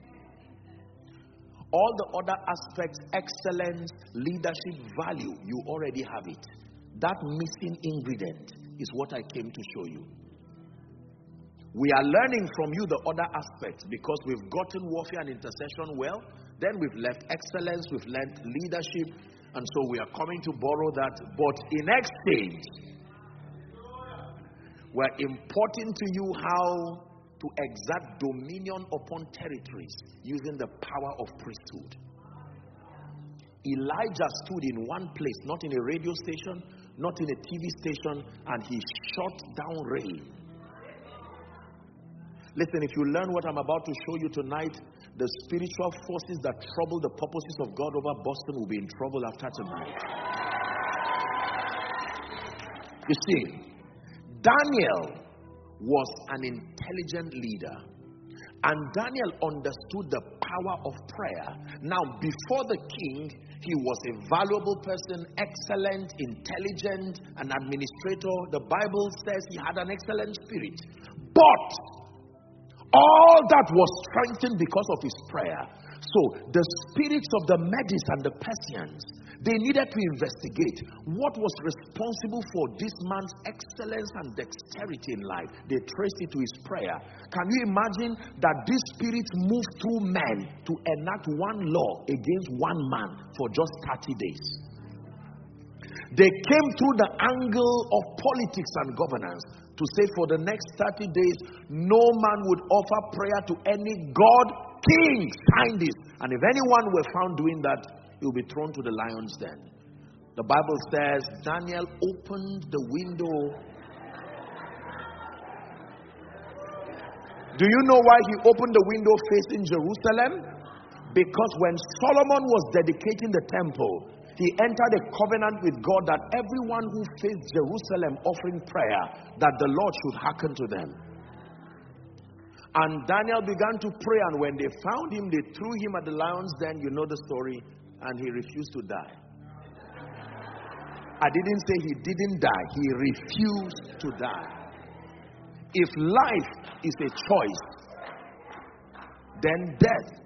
All the other aspects, excellence, leadership, value, you already have it. That missing ingredient is what I came to show you. We are learning from you the other aspects because we've gotten warfare and intercession well. Then we've left excellence, we've learned leadership, and so we are coming to borrow that. But in exchange, we're importing to you how to exert dominion upon territories using the power of priesthood. Elijah stood in one place, not in a radio station, not in a TV station, and he shut down rain. Listen, if you learn what I'm about to show you tonight, the spiritual forces that trouble the purposes of God over Boston will be in trouble after tonight. You see, Daniel was an intelligent leader, and Daniel understood the power of prayer. Now, before the king, he was a valuable person, excellent, intelligent, an administrator. The Bible says he had an excellent spirit. But all that was strengthened because of his prayer. So the spirits of the Medes and the Persians, they needed to investigate what was responsible for this man's excellence and dexterity in life. They traced it to his prayer. Can you imagine that these spirits moved through men to enact one law against one man for just 30 days? They came through the angle of politics and governance to say for the next 30 days, no man would offer prayer to any god, king, sign this. And if anyone were found doing that, he will be thrown to the lion's den. The Bible says Daniel opened the window. Do you know why he opened the window facing Jerusalem? Because when Solomon was dedicating the temple, he entered a covenant with God that everyone who faced Jerusalem offering prayer, that the Lord should hearken to them. And Daniel began to pray, and when they found him, they threw him at the lion's den. You know the story. And he refused to die. I didn't say he didn't die. He refused to die. If life is a choice, then death.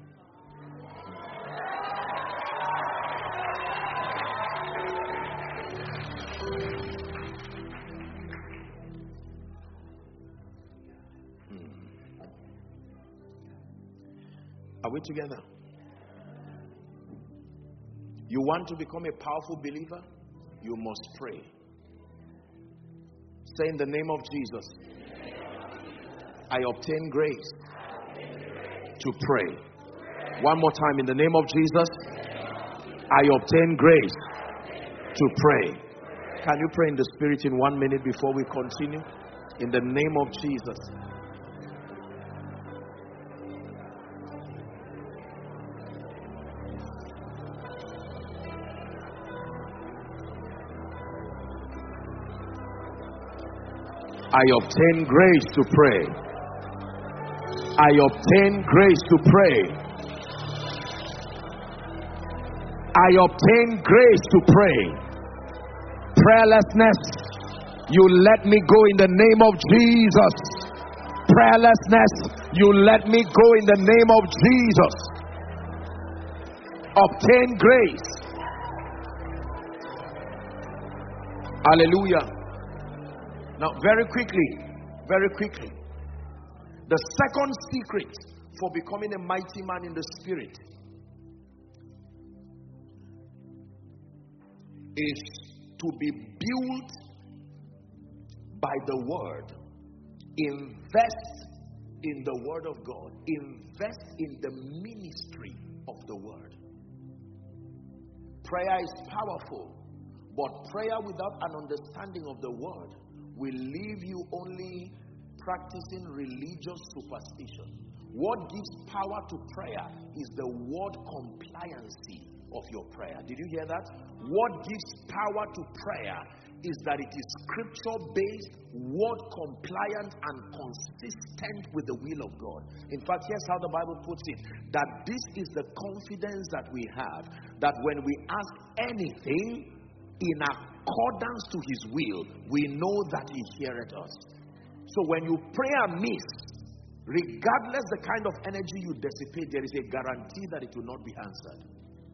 Are we together? You want to become a powerful believer? You must pray. Say, in the name of Jesus, I obtain grace to pray. One more time, in the name of Jesus, I obtain grace to pray. Can you pray in the Spirit in 1 minute before we continue? In the name of Jesus. I obtain grace to pray. I obtain grace to pray. I obtain grace to pray. Prayerlessness, you let me go in the name of Jesus. Prayerlessness, you let me go in the name of Jesus. Obtain grace. Hallelujah. Now, very quickly, the second secret for becoming a mighty man in the spirit is to be built by the word. Invest in the word of God. Invest in the ministry of the word. Prayer is powerful, but prayer without an understanding of the word will leave you only practicing religious superstition. What gives power to prayer is the word compliancy of your prayer. Did you hear that? What gives power to prayer is that it is scripture-based, word-compliant, and consistent with the will of God. In fact, here's how the Bible puts it, that this is the confidence that we have, that when we ask anything in accordance to his will, we know that he heareth us. So when you pray amiss, regardless the kind of energy you dissipate, there is a guarantee that it will not be answered.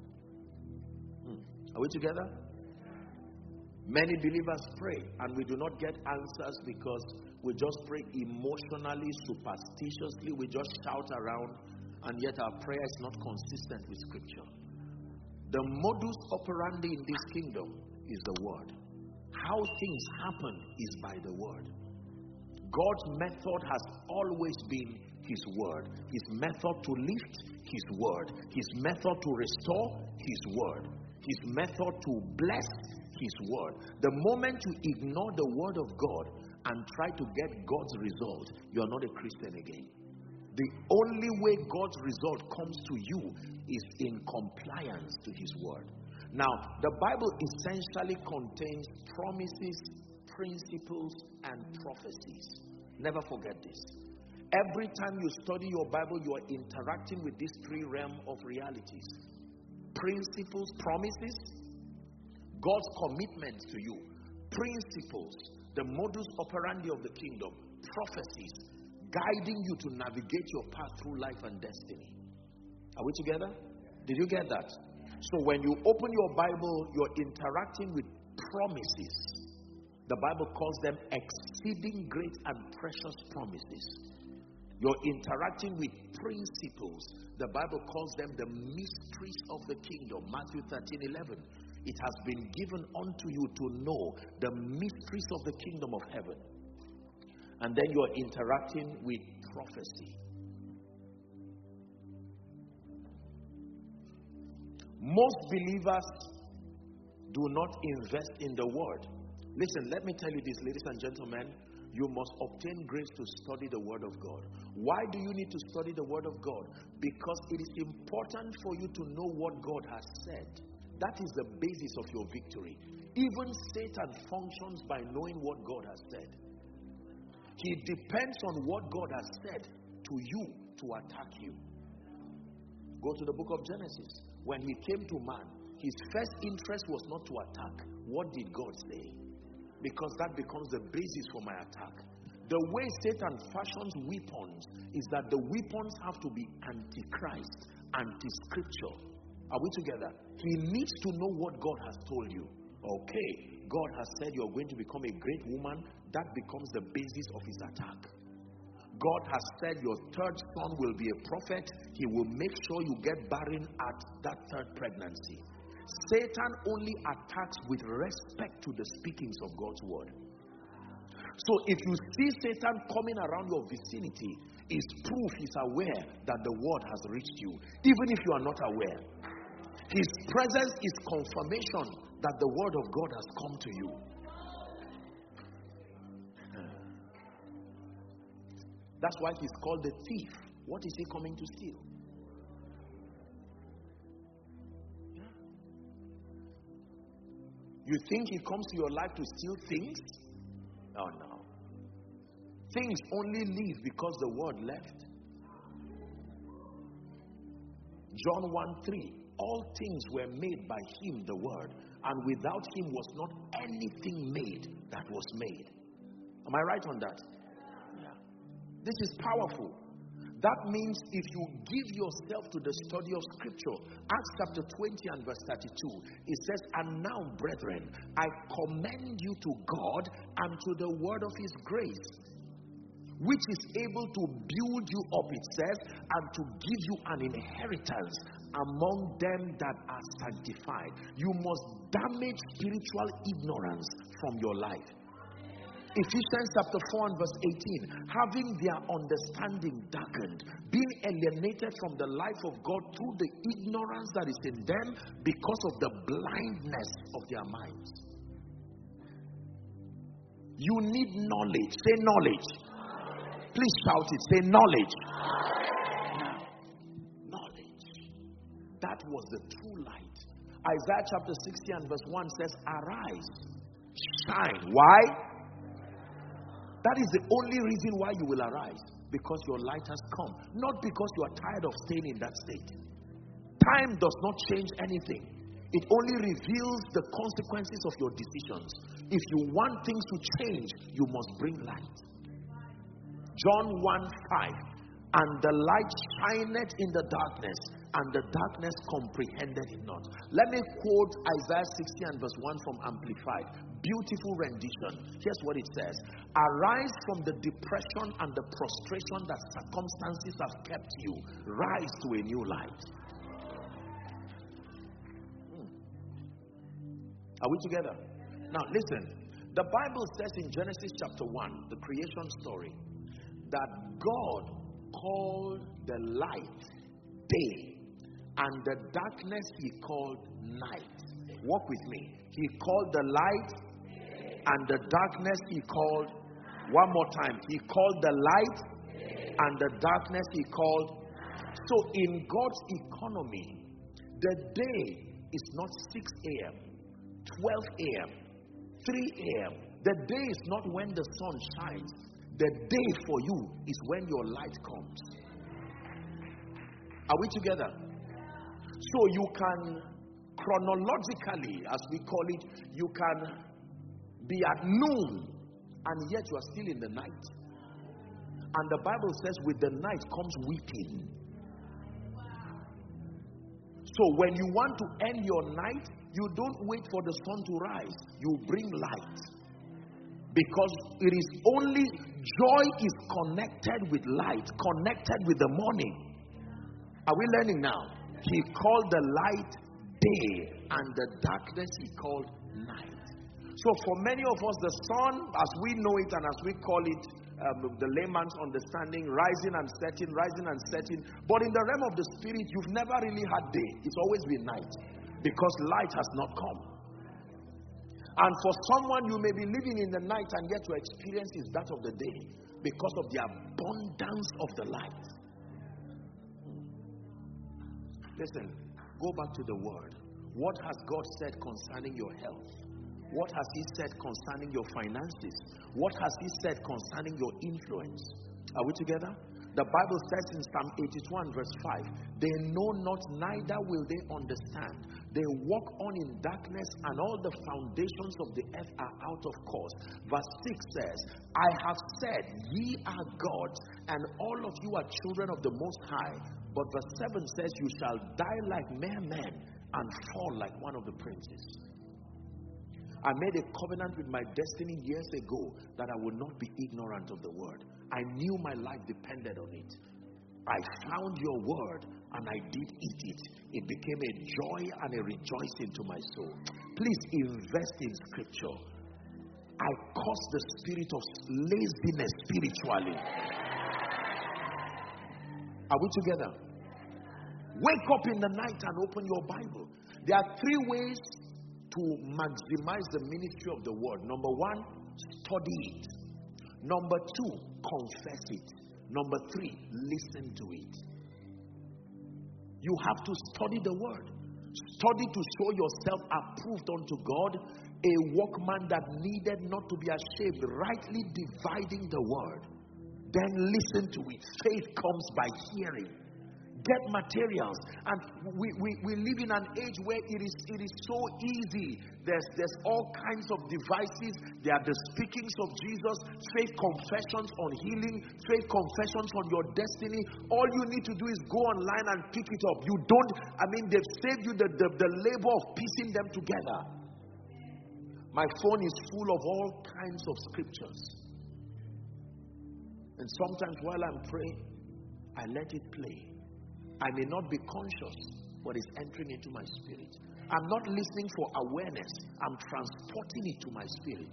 Are we together? Many believers pray and we do not get answers because we just pray emotionally, superstitiously, we just shout around, and yet our prayer is not consistent with scripture. The modus operandi in this kingdom is the word. How things happen is by the word. God's method has always been his word. His method to lift, his word. His method to restore, his word. His method to bless, his word. The moment you ignore the word of God and try to get God's result, you are not a Christian again. The only way God's result comes to you is in compliance to his word. Now, the Bible essentially contains promises, principles, and prophecies. Never forget this. Every time you study your Bible, you are interacting with these three realms of realities. Principles, promises, God's commitment to you. Principles, the modus operandi of the kingdom. Prophecies, guiding you to navigate your path through life and destiny. Are we together? Did you get that? So when you open your Bible, you're interacting with promises. The Bible calls them exceeding great and precious promises. You're interacting with principles. The Bible calls them the mysteries of the kingdom. Matthew 13:11. It has been given unto you to know the mysteries of the kingdom of heaven. And then you're interacting with prophecy. Most believers do not invest in the word. Listen, let me tell you this, ladies and gentlemen. You must obtain grace to study the word of God. Why do you need to study the word of God? Because it is important for you to know what God has said. That is the basis of your victory. Even Satan functions by knowing what God has said. He depends on what God has said to you to attack you. Go to the book of Genesis. When he came to man, his first interest was not to attack. What did God say? Because that becomes the basis for my attack. The way Satan fashions weapons is that the weapons have to be anti-Christ, anti-scripture. Are we together? He needs to know what God has told you. Okay, God has said you're going to become a great woman. That becomes the basis of his attack. God has said your third son will be a prophet. He will make sure you get barren at that third pregnancy. Satan only attacks with respect to the speakings of God's word. So if you see Satan coming around your vicinity, it's proof he's aware that the word has reached you, even if you are not aware. His presence is confirmation that the word of God has come to you. That's why he's called the thief. What is he coming to steal? You think he comes to your life to steal things? Oh no. Things only live because the word left. John 1:3. All things were made by him, the word, and without him was not anything made that was made. Am I right on that? Yeah. This is powerful. That means if you give yourself to the study of scripture, Acts chapter 20 and verse 32, it says, and now, brethren, I commend you to God and to the word of his grace, which is able to build you up, it says, and to give you an inheritance among them that are sanctified. You must damage spiritual ignorance from your life. Ephesians chapter 4 and verse 18, having their understanding darkened, being alienated from the life of God through the ignorance that is in them because of the blindness of their minds. You need knowledge. Say knowledge. Please shout it. Say knowledge. Knowledge. That was the true light. Isaiah chapter 60 and verse 1 says, arise, shine. Why? That is the only reason why you will arise. Because your light has come. Not because you are tired of staying in that state. Time does not change anything. It only reveals the consequences of your decisions. If you want things to change, you must bring light. John 1:5, and the light shineth in the darkness, and the darkness comprehended it not. Let me quote Isaiah 60 and verse 1 from Amplified. Beautiful rendition. Here's what it says. Arise from the depression and the prostration that circumstances have kept you. Rise to a new light. Are we together? Now listen. The Bible says in Genesis chapter 1, the creation story, that God called the light day, and the darkness he called night. Walk with me. He called the light, and the darkness he called, one more time, he called the light, and the darkness he called. So in God's economy, the day is not 6 a.m., 12 a.m., 3 a.m. The day is not when the sun shines. The day for you is when your light comes. Are we together? So you can chronologically, as we call it, you can be at noon and yet you are still in the night. And the Bible says with the night comes weeping. So when you want to end your night, you don't wait for the sun to rise. You bring light. Because it is only joy is connected with light, connected with the morning. Are we learning now? He called the light day, and the darkness he called night. So for many of us, the sun, as we know it and as we call it, the layman's understanding, rising and setting, rising and setting. But in the realm of the spirit, you've never really had day. It's always been night. Because light has not come. And for someone, you may be living in the night and yet your experience is that of the day because of the abundance of the light. Listen, go back to the word. What has God said concerning your health? What has he said concerning your finances? What has he said concerning your influence? Are we together? The Bible says in Psalm 81 verse 5, they know not, neither will they understand. They walk on in darkness, and all the foundations of the earth are out of course. Verse 6 says, I have said, ye are gods, and all of you are children of the Most High. But verse 7 says, you shall die like mere men and fall like one of the princes. I made a covenant with my destiny years ago that I would not be ignorant of the word. I knew my life depended on it. I found your word and I did eat it. It became a joy and a rejoicing to my soul. Please invest in scripture. I curse the spirit of laziness spiritually. Are we together? Wake up in the night and open your Bible. There are 3 ways to maximize the ministry of the word. Number 1, study it. Number 2, confess it. Number 3, listen to it. You have to study the word. Study to show yourself approved unto God, a workman that needed not to be ashamed, rightly dividing the word. then listen to it. Faith comes by hearing. Get materials. And we live in an age where it is so easy. There's all kinds of devices. There are the speakings of Jesus, faith confessions on healing, faith confessions on your destiny. All you need to do is go online and pick it up. They've saved you the labor of piecing them together. My phone is full of all kinds of scriptures. And sometimes while I'm praying, I let it play. I may not be conscious, but it's entering into my spirit. I'm not listening for awareness. I'm transporting it to my spirit.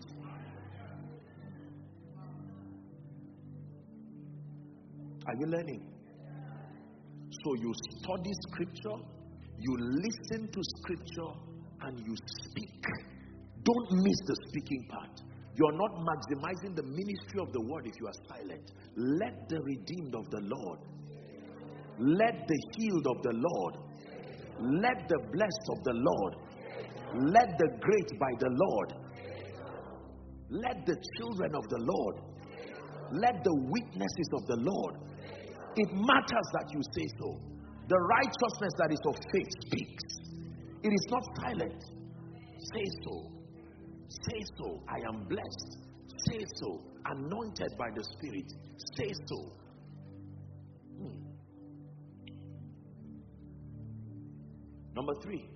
Are you learning? So you study scripture, you listen to scripture, and you speak. Don't miss the speaking part. You're not maximizing the ministry of the word if you are silent. Let the redeemed of the Lord, let the healed of the Lord, let the blessed of the Lord, let the great by the Lord, let the children of the Lord, let the witnesses of the Lord. It matters that you say so. The righteousness that is of faith speaks. It is not silent. Say so. Say so. I am blessed. Say so. Anointed by the Spirit. Say so. Number 3.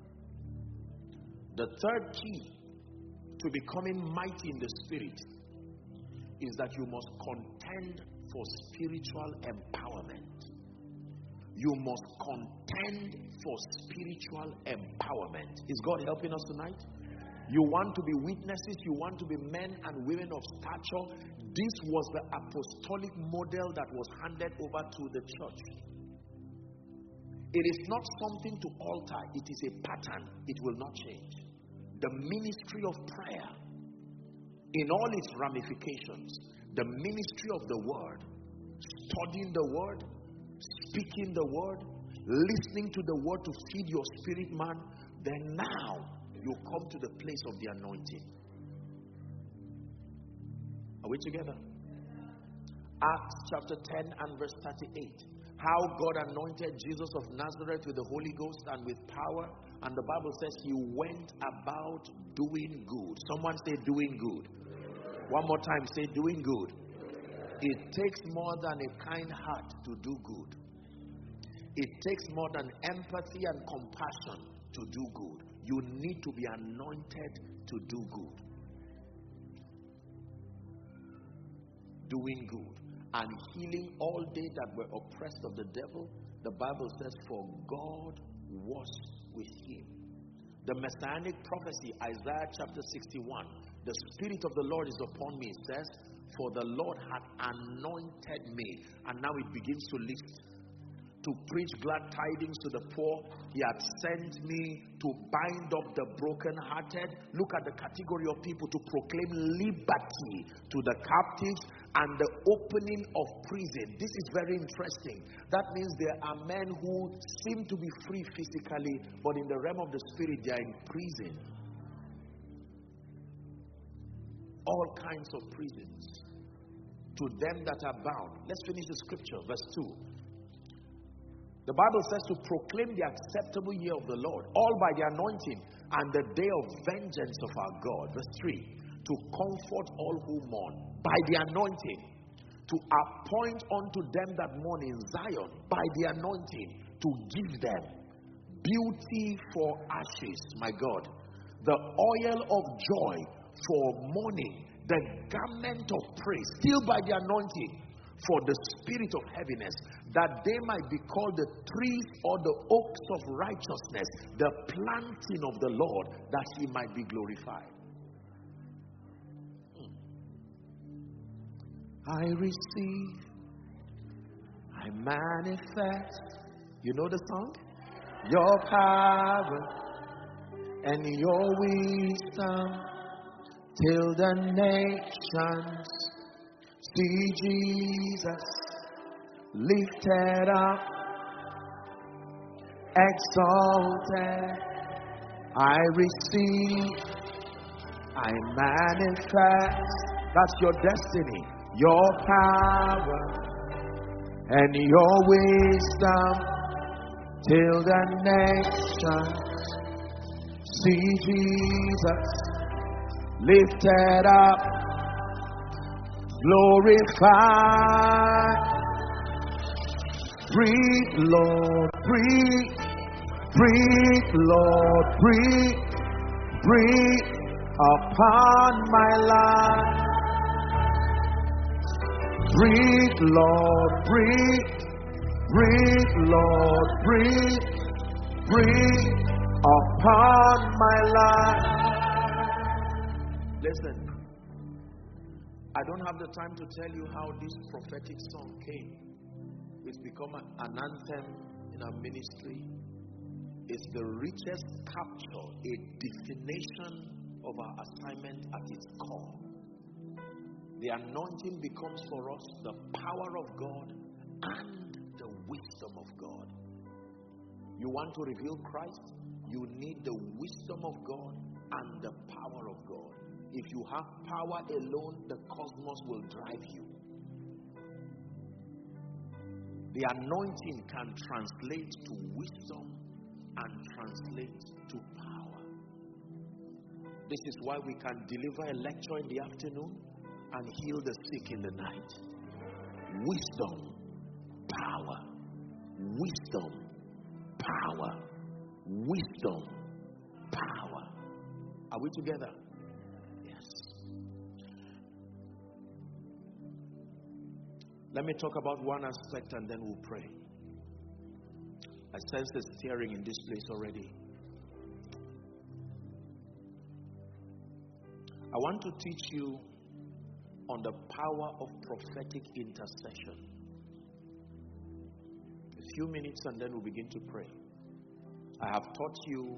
The third key to becoming mighty in the Spirit is that you must contend for spiritual empowerment. You must contend for spiritual empowerment. Is God helping us tonight? You want to be witnesses, you want to be men and women of stature. This was the apostolic model that was handed over to the church. It is not something to alter, it is a pattern. It will not change. The ministry of prayer, in all its ramifications, the ministry of the word, studying the word, speaking the word, listening to the word to feed your spirit man, then now you come to the place of the anointing. Are we together? Acts chapter 10 and verse 38. How God anointed Jesus of Nazareth with the Holy Ghost and with power. And the Bible says he went about doing good. Someone say doing good. One more time, say doing good. It takes more than a kind heart to do good. It takes more than empathy and compassion to do good. You need to be anointed to do good. Doing good. And healing all they that were oppressed of the devil. The Bible says, for God was with him. The messianic prophecy, Isaiah chapter 61. The Spirit of the Lord is upon me, it says, for the Lord hath anointed me. And now it begins to list. To preach glad tidings to the poor. He hath sent me to bind up the brokenhearted. Look at the category of people. To proclaim liberty to the captives and the opening of prison. This is very interesting. That means there are men who seem to be free physically, but in the realm of the spirit they are in prison. All kinds of prisons. To them that are bound. Let's finish the scripture. Verse 2. The Bible says to proclaim the acceptable year of the Lord, all by the anointing and the day of vengeance of our God. Verse 3. To comfort all who mourn by the anointing. To appoint unto them that mourn in Zion by the anointing. To give them beauty for ashes, my God. The oil of joy for mourning. The garment of praise, still by the anointing. For the spirit of heaviness, that they might be called the trees or the oaks of righteousness, the planting of the Lord, that he might be glorified. I receive, I manifest. You know the song? Your power and your wisdom, till the nations see Jesus lifted up, exalted. I receive, I manifest. That's your destiny. your power and your wisdom till the nations see Jesus lifted up, glorified. Breathe, Lord, breathe. Breathe, Lord, breathe. Breathe upon my life. Breathe, Lord, breathe. Breathe, Lord, breathe. Breathe upon my life. Listen, I don't have the time to tell you how this prophetic song came. It's become an anthem in our ministry. It's the richest capture, a definition of our assignment at its core. The anointing becomes for us the power of God and the wisdom of God. You want to reveal Christ? You need the wisdom of God and the power of God. If you have power alone, the cosmos will drive you. The anointing can translate to wisdom and translate to power. This is why we can deliver a lecture in the afternoon and heal the sick in the night. Wisdom, power. Wisdom, power. Wisdom, power. Are we together? Yes. Let me talk about one aspect and then we'll pray. I sense the stirring in this place already. I want to teach you on the power of prophetic intercession. A few minutes and then we'll begin to pray. I have taught you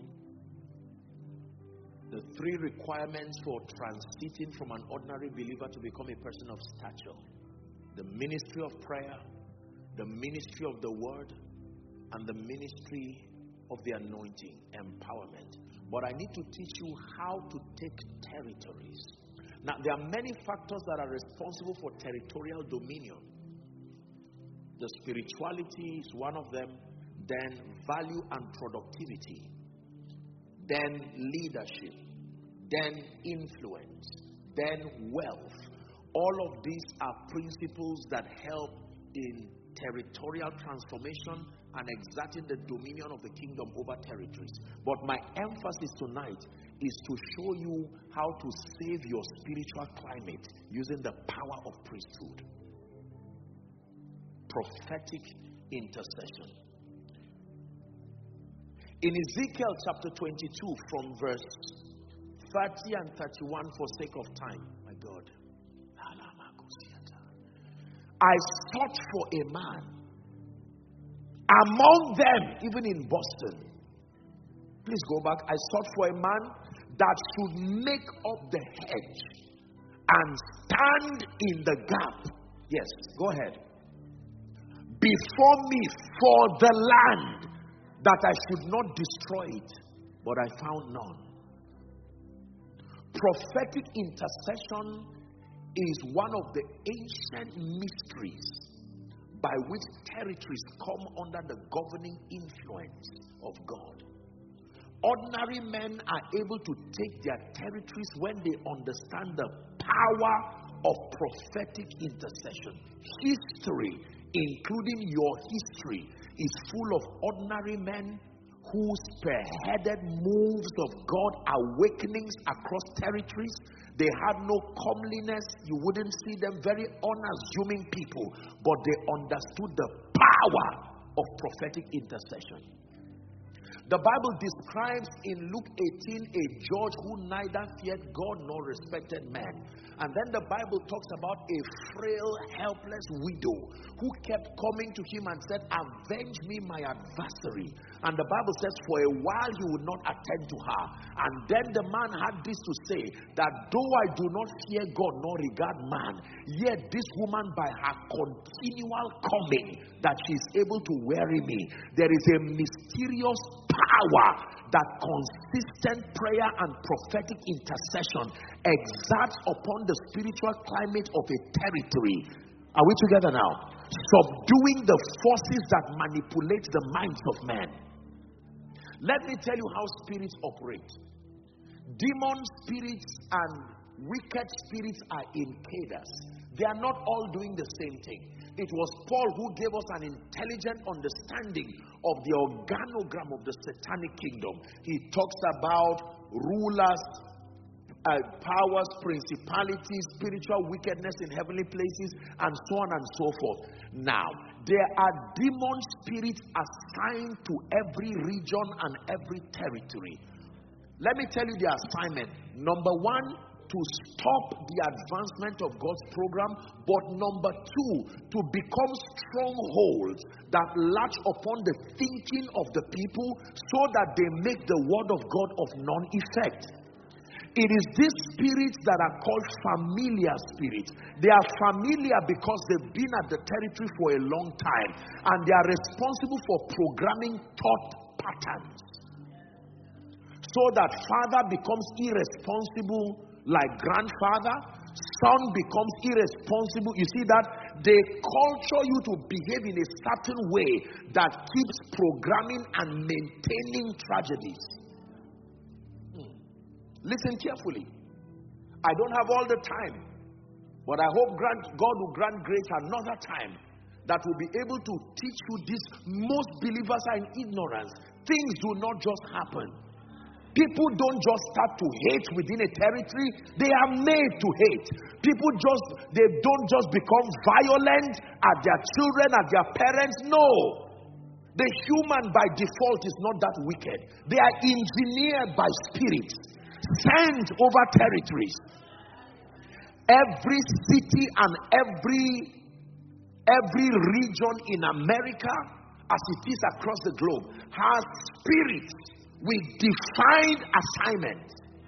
the 3 requirements for transiting from an ordinary believer to become a person of stature. The ministry of prayer, the ministry of the word, and the ministry of the anointing, empowerment. But I need to teach you how to take territories. Now, there are many factors that are responsible for territorial dominion. The spirituality is one of them, then value and productivity, then leadership, then influence, then wealth. All of these are principles that help in territorial transformation and exerting the dominion of the kingdom over territories. But my emphasis tonight is to show you how to save your spiritual climate using the power of priesthood. Prophetic intercession. In Ezekiel chapter 22 from verse 30 and 31, for sake of time, my God, I sought for a man among them, even in Boston. Please go back. I sought for a man that should make up the hedge and stand in the gap. Yes, go ahead. Before me for the land, that I should not destroy it, but I found none. Prophetic intercession is one of the ancient mysteries by which territories come under the governing influence of God. Ordinary men are able to take their territories when they understand the power of prophetic intercession. History, including your history, is full of ordinary men who spearheaded moves of God, awakenings across territories. They had no comeliness. You wouldn't see them very unassuming people, but they understood the power of prophetic intercession. The Bible describes in Luke 18 a judge who neither feared God nor respected man. And then the Bible talks about a frail, helpless widow who kept coming to him and said, "Avenge me my adversary." And the Bible says for a while he would not attend to her. And then the man had this to say, that though I do not fear God nor regard man, yet this woman by her continual coming, that she is able to weary me. There is a mysterious power that consistent prayer and prophetic intercession exerts upon the spiritual climate of a territory. Are we together now? Subduing the forces that manipulate the minds of men. Let me tell you how spirits operate. Demon spirits and wicked spirits are in cadres. They are not all doing the same thing. It was Paul who gave us an intelligent understanding of the organogram of the satanic kingdom. He talks about rulers, powers, principalities, spiritual wickedness in heavenly places, and so on and so forth. Now, there are demon spirits assigned to every region and every territory. Let me tell you their assignment. Number one, to stop the advancement of God's program, but number two, to become strongholds that latch upon the thinking of the people so that they make the word of God of non-effect. It is these spirits that are called familiar spirits. They are familiar because they've been at the territory for a long time, and they are responsible for programming thought patterns. So that father becomes irresponsible like grandfather, son becomes irresponsible. You see that? They culture you to behave in a certain way that keeps programming and maintaining tragedies. Listen carefully. I don't have all the time, but I hope God will grant grace another time that will be able to teach you this. Most believers are in ignorance. Things do not just happen. People don't just start to hate within a territory. They are made to hate. They don't just become violent at their children, at their parents. No. The human by default is not that wicked. They are engineered by spirits, sent over territories. Every city and every region in America, as it is across the globe, has spirits with defined assignments.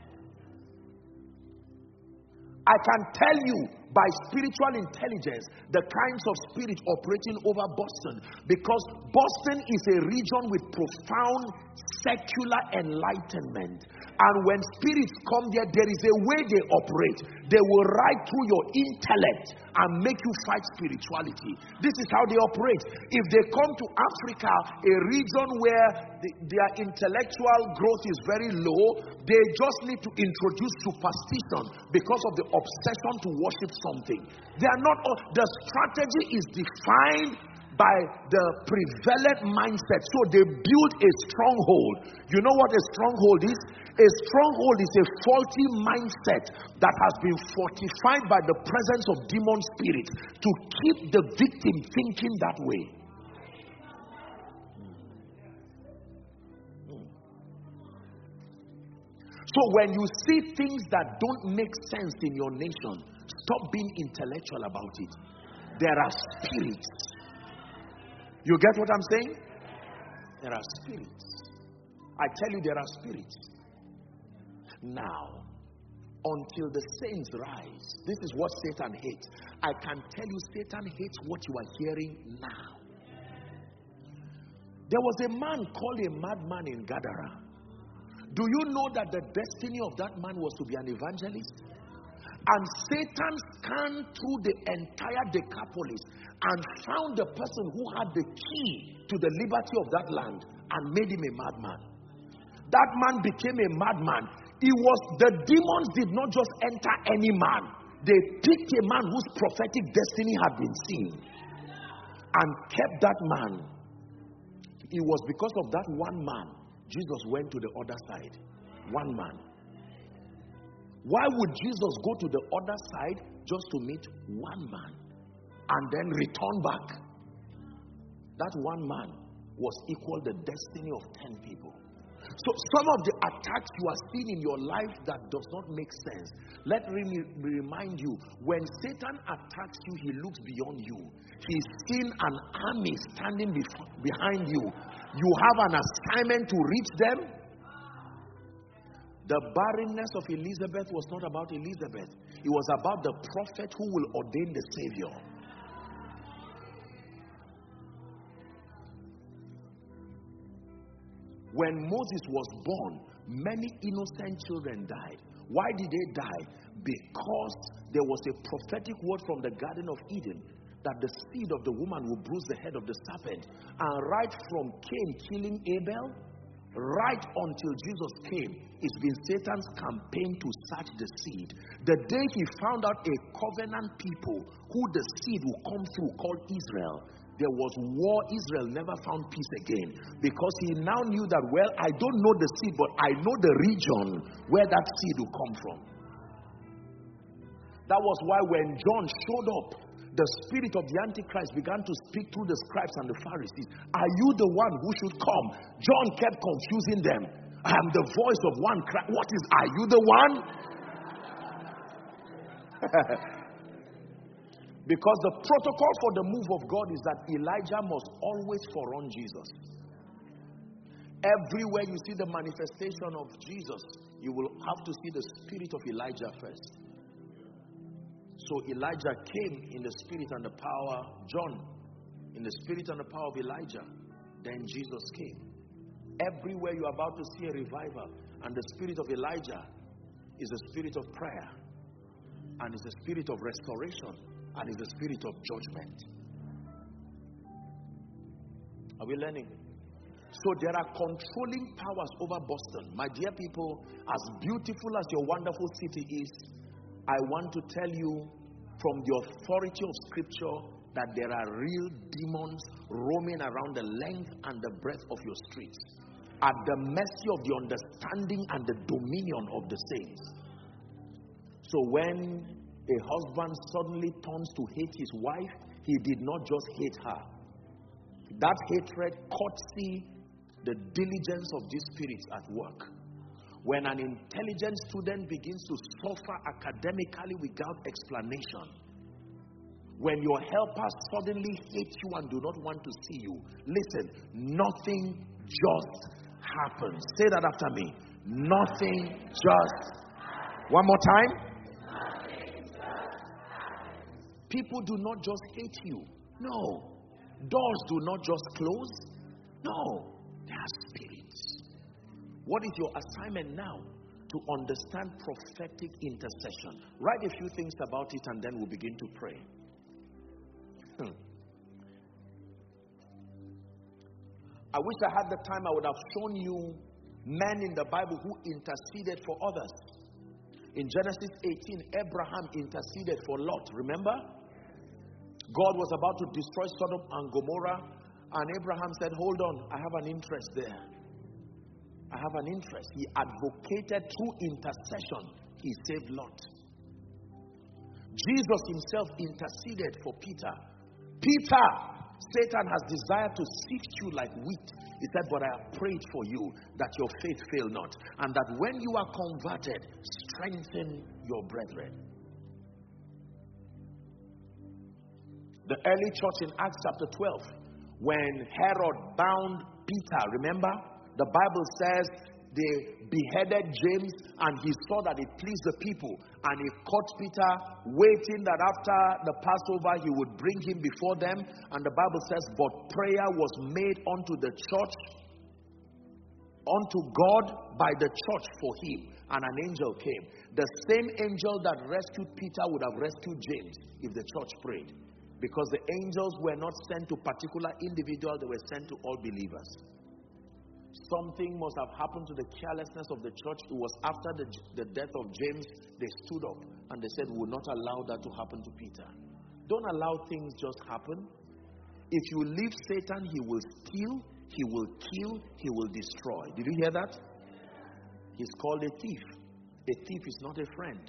I can tell you by spiritual intelligence the kinds of spirits operating over Boston, because Boston is a region with profound secular enlightenment. And when spirits come there, there is a way they operate. They will ride through your intellect and make you fight spirituality. This is how they operate. If they come to Africa, a region where their intellectual growth is very low, they just need to introduce superstition because of the obsession to worship something. They are not. The strategy is defined by the prevalent mindset. So they build a stronghold. You know what a stronghold is? A stronghold is a faulty mindset that has been fortified by the presence of demon spirits to keep the victim thinking that way. So when you see things that don't make sense in your nation, stop being intellectual about it. There are spirits. You get what I'm saying? There are spirits. I tell you, there are spirits. Now, until the saints rise, this is what Satan hates. I can tell you, Satan hates what you are hearing now. There was a man called a madman in Gadara. Do you know that the destiny of that man was to be an evangelist? And Satan scanned through the entire Decapolis and found the person who had the key to the liberty of that land and made him a madman. That man became a madman. The demons did not just enter any man. They picked a man whose prophetic destiny had been seen and kept that man. It was because of that one man Jesus went to the other side. One man. Why would Jesus go to the other side just to meet one man and then return back? That one man was equal the destiny of 10 people. So some of the attacks you are seeing in your life that does not make sense. Let me remind you, when Satan attacks you, he looks beyond you. He's seen an army standing behind you. You have an assignment to reach them. The barrenness of Elizabeth was not about Elizabeth. It was about the prophet who will ordain the Savior. When Moses was born, many innocent children died. Why did they die? Because there was a prophetic word from the Garden of Eden that the seed of the woman will bruise the head of the serpent. And right from Cain killing Abel, right until Jesus came, it's been Satan's campaign to search the seed. The day he found out a covenant people who the seed will come through, called Israel, there was war. Israel never found peace again, because he now knew that, well, I don't know the seed, but I know the region where that seed will come from. That was why when John showed up, the spirit of the Antichrist began to speak through the scribes and the Pharisees. Are you the one who should come? John kept confusing them. I am the voice of one cry. What is, are you the one? Because the protocol for the move of God is that Elijah must always forerun Jesus. Everywhere you see the manifestation of Jesus, you will have to see the spirit of Elijah first. So Elijah came in the spirit and the power, John in the spirit and the power of Elijah. Then Jesus came. Everywhere you are about to see a revival, and the spirit of Elijah is a spirit of prayer, and is a spirit of restoration, and is a spirit of judgment. Are we learning? So there are controlling powers over Boston. My dear people, as beautiful as your wonderful city is, I want to tell you from the authority of Scripture that there are real demons roaming around the length and the breadth of your streets, at the mercy of the understanding and the dominion of the saints. So when a husband suddenly turns to hate his wife, he did not just hate her. That hatred courtesy the diligence of these spirits at work. When an intelligent student begins to suffer academically without explanation, when your helpers suddenly hate you and do not want to see you, listen, nothing just happens. Say that after me. Nothing just. One more time. People do not just hate you. No. Doors do not just close. No. They are spirits. What is your assignment now? To understand prophetic intercession. Write a few things about it and then we'll begin to pray. I wish I had the time. I would have shown you men in the Bible who interceded for others. In Genesis 18, Abraham interceded for Lot. Remember? God was about to destroy Sodom and Gomorrah, and Abraham said, hold on, I have an interest there. I have an interest. He advocated through intercession. He saved Lot. Jesus himself interceded for Peter. Peter, Satan has desired to sift you like wheat. He said, but I have prayed for you that your faith fail not, and that when you are converted, strengthen your brethren. The early church in Acts chapter 12, when Herod bound Peter, remember? The Bible says they beheaded James, and he saw that it pleased the people, and he caught Peter, waiting that after the Passover he would bring him before them. And the Bible says, but prayer was made unto the church, unto God by the church for him, and an angel came. The same angel that rescued Peter would have rescued James if the church prayed, because the angels were not sent to particular individuals, they were sent to all believers. Something must have happened to the carelessness of the church. It was after the death of James, they stood up and they said, we will not allow that to happen to Peter. Don't allow things just happen. If you leave Satan, he will steal, he will kill, he will destroy. Did you hear that? He's called a thief. A thief is not a friend.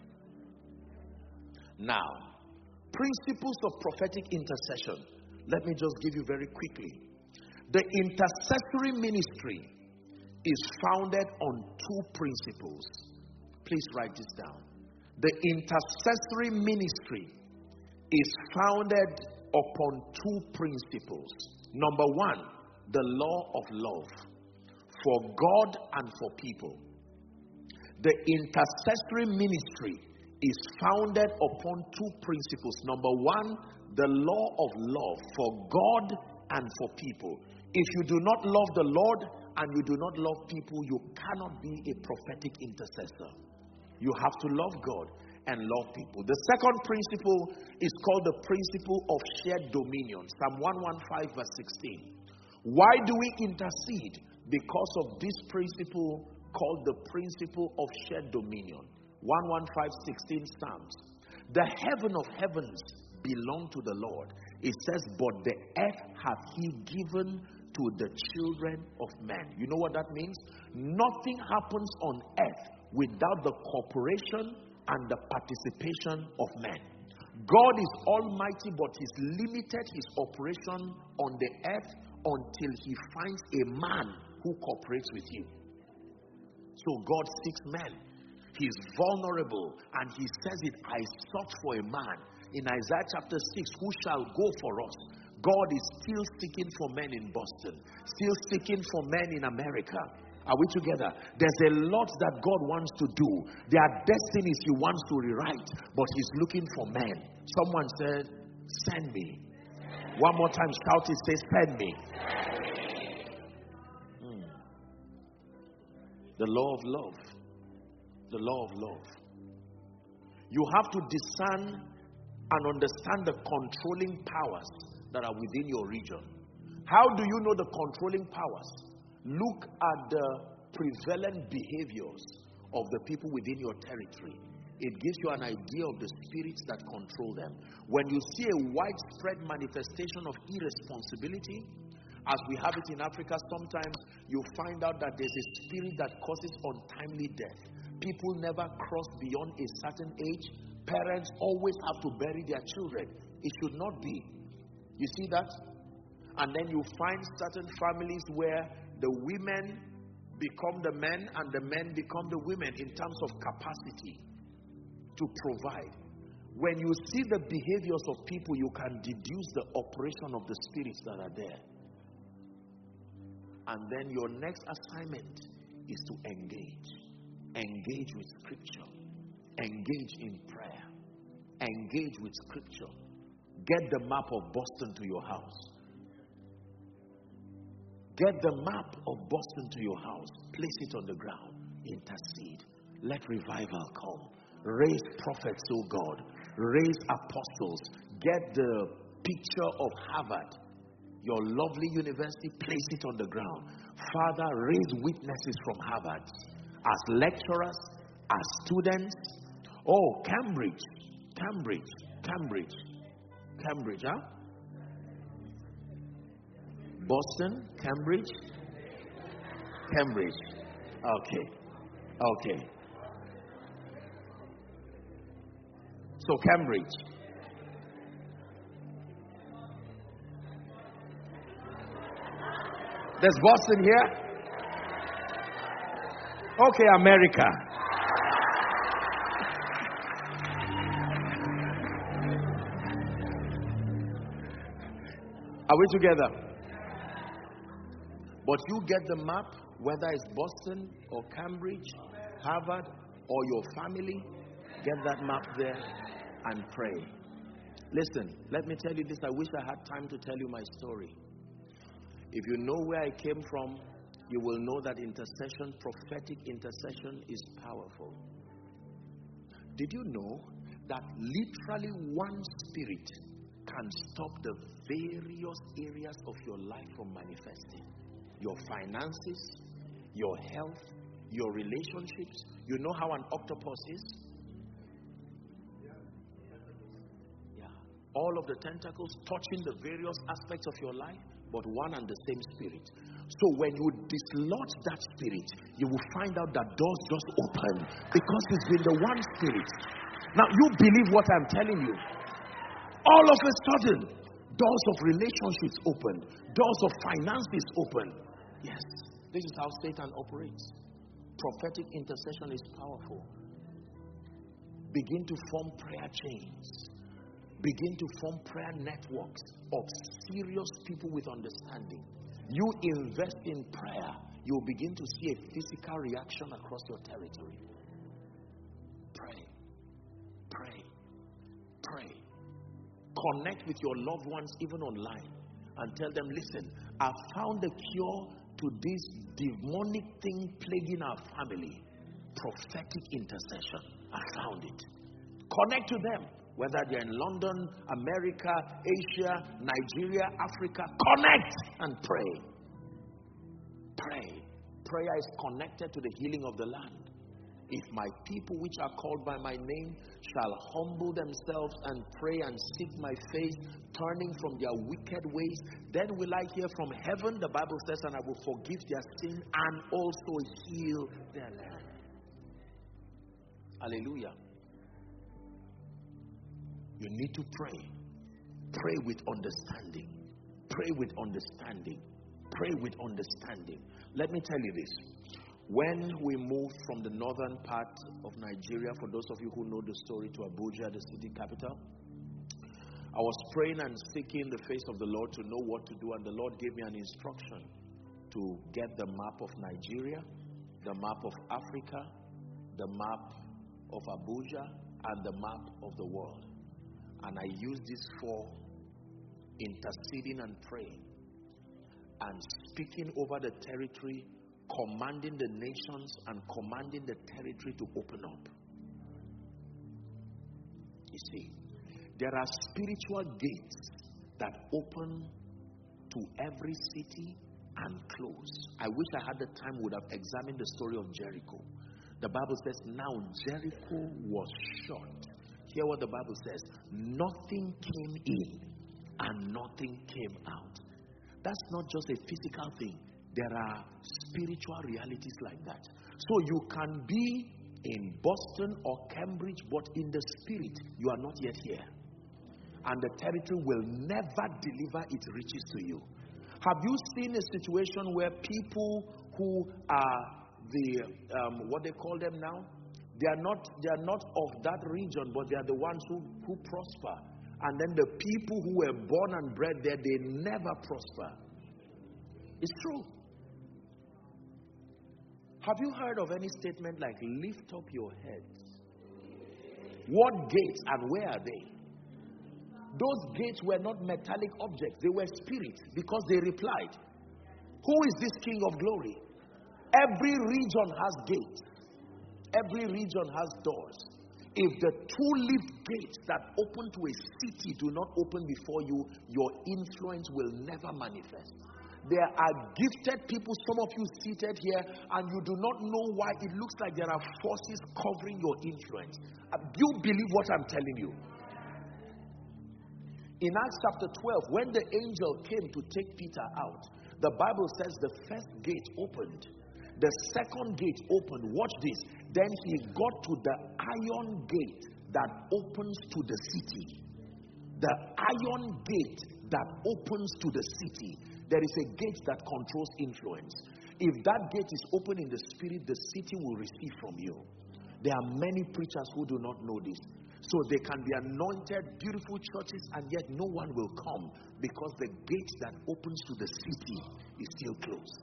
Now, principles of prophetic intercession. Let me just give you very quickly. The intercessory ministry is founded on two principles. Please write this down. The intercessory ministry is founded upon two principles. Number one, the law of love for God and for people. The intercessory ministry is founded upon two principles. Number one, the law of love for God and for people. If you do not love the Lord and you do not love people, you cannot be a prophetic intercessor. You have to love God and love people. The second principle is called the principle of shared dominion. Psalm 115 verse 16. Why do we intercede? Because of this principle called the principle of shared dominion. 115:16 Psalms. The heaven of heavens belong to the Lord. It says, but the earth hath he given to the children of men. You know what that means? Nothing happens on earth without the cooperation and the participation of men. God is almighty, but he's limited his operation on the earth until he finds a man who cooperates with him. So God seeks men. He's vulnerable, and he says it, I sought for a man. In Isaiah chapter 6, who shall go for us? God is still seeking for men in Boston, still seeking for men in America. Are we together? There's a lot that God wants to do. There are destinies he wants to rewrite, but he's looking for men. Someone said, send me. One more time, shout it, say, send me. The law of love. The law of love. You have to discern and understand the controlling powers that are within your region. How do you know the controlling powers? Look at the prevalent behaviors of the people within your territory. It gives you an idea of the spirits that control them. When you see a widespread manifestation of irresponsibility, as we have it in Africa, sometimes you find out that there's a spirit that causes untimely death. People never cross beyond a certain age. Parents always have to bury their children. It should not be. You see that? And then you find certain families where the women become the men and the men become the women in terms of capacity to provide. When you see the behaviors of people, you can deduce the operation of the spirits that are there. And then your next assignment is to engage. Engage with scripture. Engage in prayer. Engage with scripture. Get the map of Boston to your house. Get the map of Boston to your house. Place it on the ground. Intercede. Let revival come. Raise prophets, oh God. Raise apostles. Get the picture of Harvard, your lovely university. Place it on the ground. Father, raise witnesses from Harvard as lecturers, as students. Oh, Cambridge, huh? Boston, Cambridge. Okay. So Cambridge. There's Boston here. Okay, America. Are we together? But you get the map, whether it's Boston or Cambridge, Harvard, or your family, get that map there and pray. Listen, let me tell you this. I wish I had time to tell you my story. If you know where I came from, you will know that intercession, prophetic intercession, is powerful. Did you know that literally one spirit can stop the various areas of your life from manifesting? Your finances, your health, your relationships. You know how an octopus is? Yeah. All of the tentacles touching the various aspects of your life, but one and the same spirit. So when you dislodge that spirit, you will find out that doors just open, because it's been the one spirit. Now you believe what I'm telling you. All of a sudden, doors of relationships open, doors of finances open. Yes, this is how Satan operates. Prophetic intercession is powerful. Begin to form prayer chains. Begin to form prayer networks of serious people with understanding. You invest in prayer, you'll begin to see a physical reaction across your territory. Pray. Connect with your loved ones even online and tell them, listen, I found a cure to this demonic thing plaguing our family. Prophetic intercession. I found it. Connect to them. Whether they're in London, America, Asia, Nigeria, Africa. Connect and pray. Pray. Prayer is connected to the healing of the land. If my people which are called by my name shall humble themselves and pray and seek my face, turning from their wicked ways, then will I hear from heaven, the Bible says, and I will forgive their sin and also heal their land. Hallelujah. You need to pray. Pray with understanding. Pray with understanding. Pray with understanding. Let me tell you this. When we moved from the northern part of Nigeria, for those of you who know the story, to Abuja, the city capital, I was praying and seeking the face of the Lord to know what to do, and the Lord gave me an instruction to get the map of Nigeria, the map of Africa, the map of Abuja, and the map of the world. And I used this for interceding and praying and speaking over the territory, commanding the nations and commanding the territory to open up. You see, there are spiritual gates that open to every city and close. I wish I had the time, would have examined the story of Jericho. The Bible says, now Jericho was shut. Hear what the Bible says. Nothing came in and nothing came out. That's not just a physical thing. There are spiritual realities like that. So you can be in Boston or Cambridge, but in the spirit, you are not yet here. And the territory will never deliver its riches to you. Have you seen a situation where people who are the, what they call them now? They are not of that region, but they are the ones who prosper. And then the people who were born and bred there, they never prosper. It's true. Have you heard of any statement like, lift up your heads? What gates and where are they? Those gates were not metallic objects. They were spirits, because they replied, who is this King of glory? Every region has gates. Every region has doors. If the two-leaf gates that open to a city do not open before you, your influence will never manifest. There are gifted people, some of you seated here, and you do not know why it looks like there are forces covering your influence. Do you believe what I'm telling you? In Acts chapter 12, when the angel came to take Peter out, the Bible says the first gate opened. The second gate opened. Watch this. Then he got to the iron gate that opens to the city. The iron gate that opens to the city. There is a gate that controls influence. If that gate is open in the spirit, the city will receive from you. There are many preachers who do not know this. So they can be anointed, beautiful churches, and yet no one will come because the gate that opens to the city is still closed.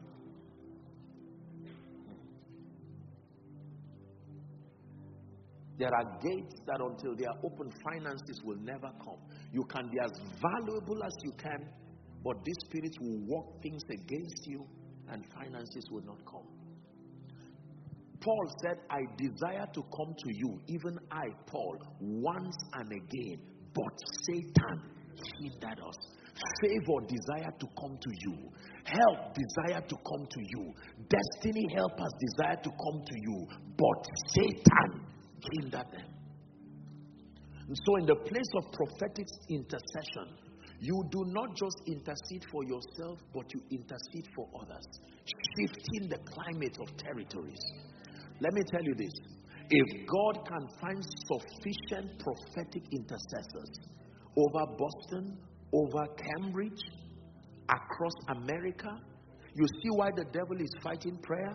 There are gates that until they are open, finances will never come. You can be as valuable as you can, but this spirit will work things against you and finances will not come. Paul said, I desire to come to you, even I, Paul, once and again, but Satan hindered us. Favor desire to come to you. Help desire to come to you. Destiny helpers desire to come to you, but Satan hindered them. And so in the place of prophetic intercession, you do not just intercede for yourself, but you intercede for others, shifting the climate of territories. Let me tell you this. If God can find sufficient prophetic intercessors over Boston, over Cambridge, across America, you see why the devil is fighting prayer?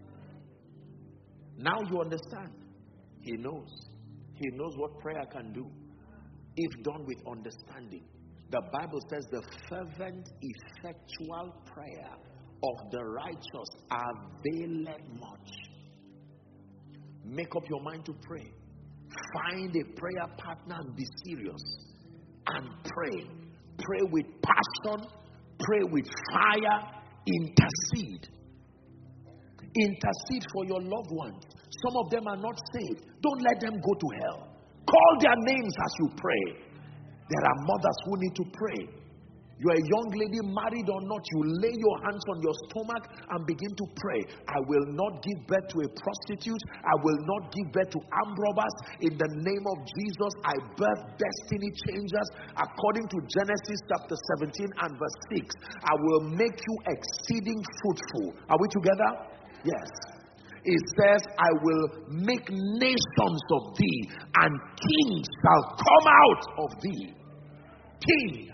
Now you understand. He knows. He knows what prayer can do if done with understanding. The Bible says the fervent, effectual prayer of the righteous availeth much. Make up your mind to pray. Find a prayer partner and be serious. And pray. Pray with passion. Pray with fire. Intercede. Intercede for your loved ones. Some of them are not saved. Don't let them go to hell. Call their names as you pray. There are mothers who need to pray. You're a young lady, married or not, you lay your hands on your stomach and begin to pray. I will not give birth to a prostitute. I will not give birth to armed robbers. In the name of Jesus, I birth destiny changers. According to Genesis chapter 17 and verse 6, I will make you exceeding fruitful. Are we together? Yes. It says, I will make nations of thee, and kings shall come out of thee. Kings.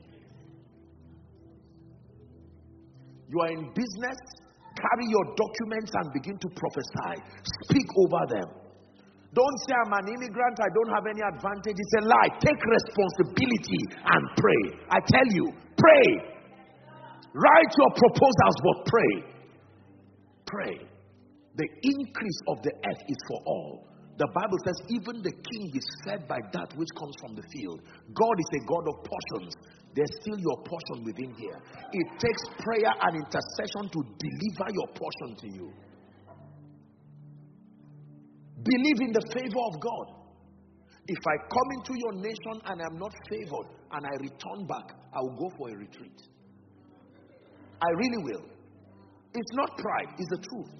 You are in business, carry your documents and begin to prophesy. Speak over them. Don't say, I'm an immigrant, I don't have any advantage. It's a lie. Take responsibility and pray. I tell you, pray. Write your proposals, but pray. Pray. The increase of the earth is for all. The Bible says even the king is fed by that which comes from the field. God is a God of portions. There's still your portion within here. It takes prayer and intercession to deliver your portion to you. Believe in the favor of God. If I come into your nation and I'm not favored and I return back, I will go for a retreat. I really will. It's not pride, it's the truth.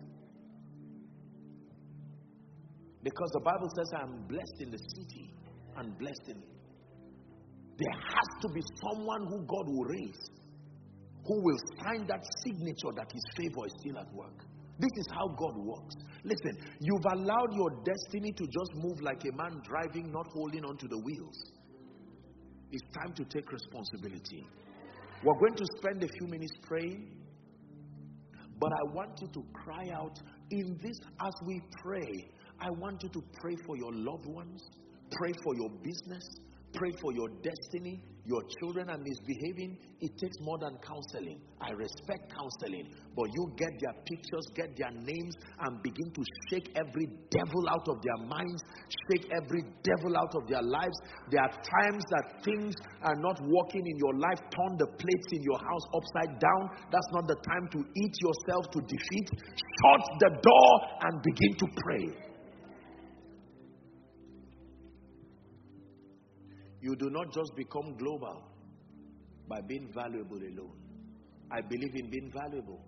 Because the Bible says I am blessed in the city and blessed in it. There has to be someone who God will raise, who will sign that signature that his favor is still at work. This is how God works. Listen, you've allowed your destiny to just move like a man driving, not holding on to the wheels. It's time to take responsibility. We're going to spend a few minutes praying, but I want you to cry out in this as we pray. I want you to pray for your loved ones, pray for your business, pray for your destiny. Your children are misbehaving. It takes more than counseling. I respect counseling, but you get their pictures, get their names, and begin to shake every devil out of their minds, shake every devil out of their lives. There are times that things are not working in your life. Turn the plates in your house upside down. That's not the time to eat yourself to defeat. Shut the door and begin to pray. You do not just become global by being valuable alone. I believe in being valuable.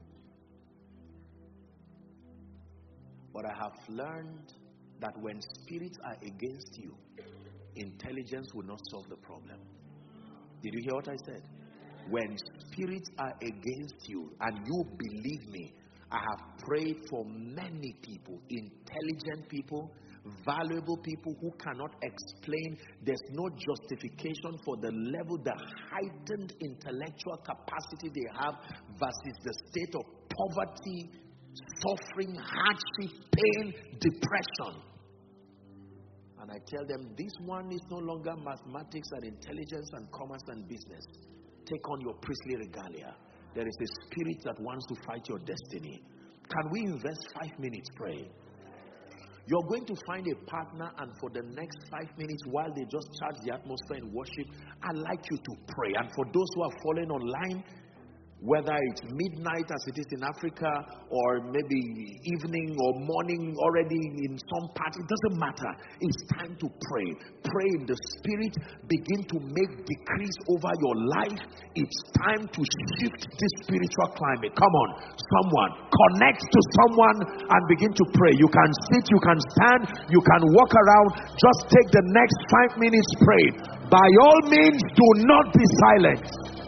But I have learned that when spirits are against you, intelligence will not solve the problem. Did you hear what I said? When spirits are against you, and you believe me, I have prayed for many people, intelligent people, valuable people who cannot explain. There's no justification for the level, the heightened intellectual capacity they have versus the state of poverty, suffering, hardship, pain, depression. And I tell them, this one is no longer mathematics and intelligence and commerce and business. Take on your priestly regalia. There is a spirit that wants to fight your destiny. Can we invest 5 minutes praying? You're going to find a partner, and for the next 5 minutes, while they just charge the atmosphere in worship, I'd like you to pray. And for those who are following online, whether it's midnight as it is in Africa, or maybe evening or morning already in some part, it doesn't matter. It's time to pray. Pray in the spirit. Begin to make decrees over your life. It's time to shift this spiritual climate. Come on, someone. Connect to someone and begin to pray. You can sit, you can stand, you can walk around. Just take the next 5 minutes praying. By all means, do not be silent.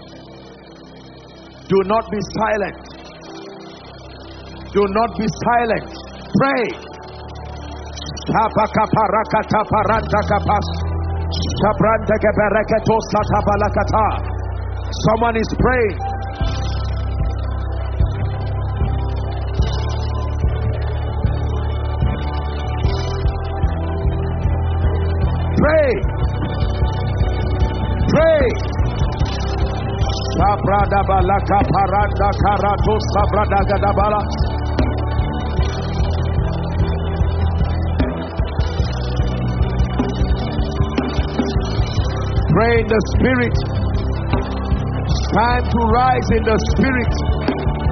Do not be silent. Do not be silent. Pray. Someone is praying. Pray. Pray. Sabrada balaka paranda karato sabrada gadabala. Pray in the spirit. It's time to rise in the spirit.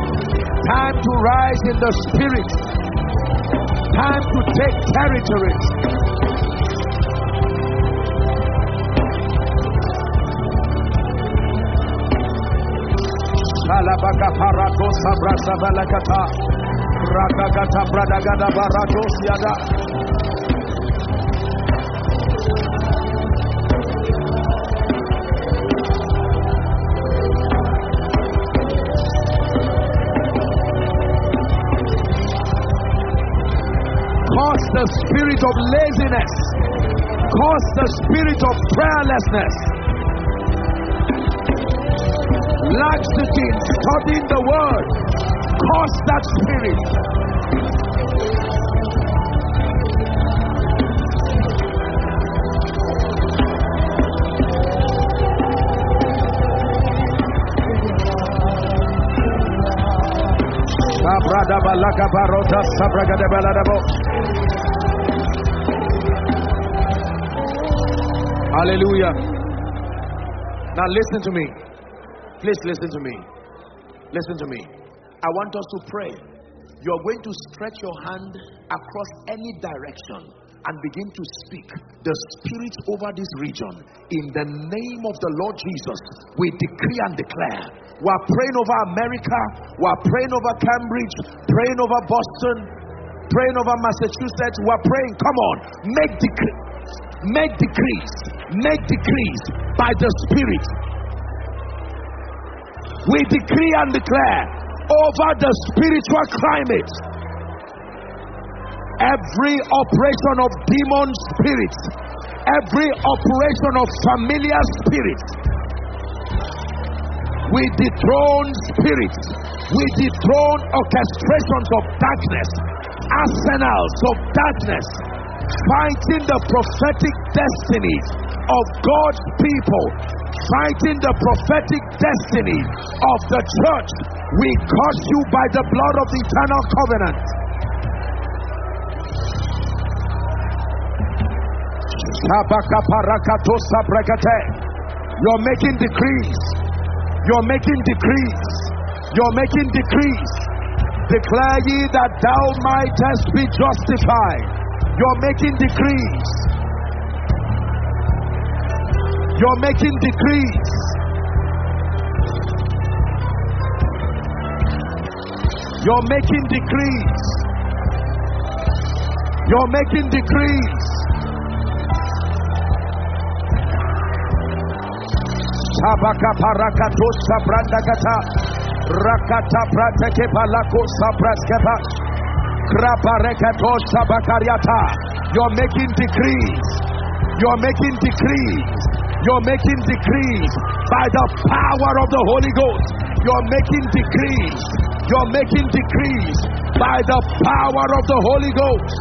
Time to rise in the spirit. Time to take territories. Alabaka parato sabrasa balakata rakagata bradagada barato siada. Cause the spirit of laziness, cause the spirit of prayerlessness, laxity in studying the word, cause that spirit. Hallelujah. Now listen to me. Please listen to me. Listen to me. I want us to pray. You are going to stretch your hand across any direction and begin to speak the spirits over this region. In the name of the Lord Jesus, we decree and declare. We are praying over America. We are praying over Cambridge. Praying over Boston. Praying over Massachusetts. We are praying. Come on. Make decrees. Make decrees. Make decrees by the Spirit. We decree and declare over the spiritual climate. Every operation of demon spirits, every operation of familiar spirits, we dethrone spirits, we dethrone orchestrations of darkness, arsenals of darkness, fighting the prophetic destinies of God's people, fighting the prophetic destiny of the church. We curse you by the blood of the eternal covenant. You're making decrees. You're making decrees. You're making decrees. Declare ye that thou mightest be justified. You're making decrees. You're making decrees. You're making decrees. You're making decrees. Sabaka parakato sabrandagata rakata prateke palako sabraskeba kraparekato sabakariata. You're making decrees. You're making decrees. You're making decrees by the power of the Holy Ghost. You're making decrees. You're making decrees by the power of the Holy Ghost.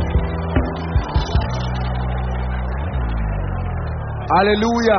Hallelujah.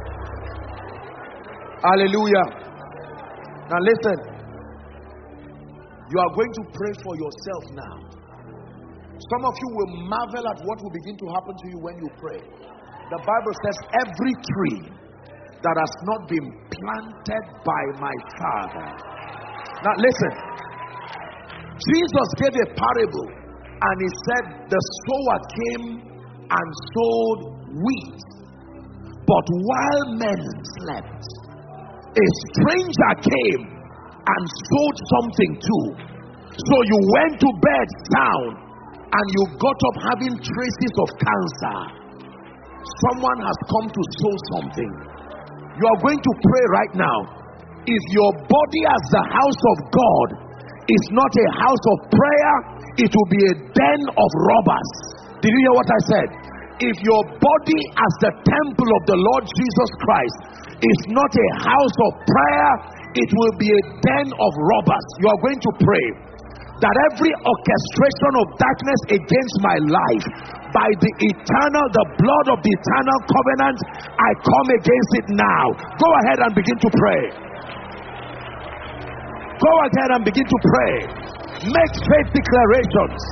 Hallelujah. Now listen. You are going to pray for yourself now. Some of you will marvel at what will begin to happen to you when you pray. The Bible says every tree that has not been planted by my Father. Now listen. Jesus gave a parable and he said the sower came and sowed wheat. But while men slept, a stranger came and sowed something too. So you went to bed sound and you got up having traces of cancer. Someone has come to sow something. You are going to pray right now. If your body as the house of God is not a house of prayer, it will be a den of robbers. Did you hear what I said? If your body as the temple of the Lord Jesus Christ is not a house of prayer, it will be a den of robbers. You are going to pray that every orchestration of darkness against my life, by the blood of the eternal covenant, I come against it now. Go ahead and begin to pray. Go ahead and begin to pray. Make faith declarations.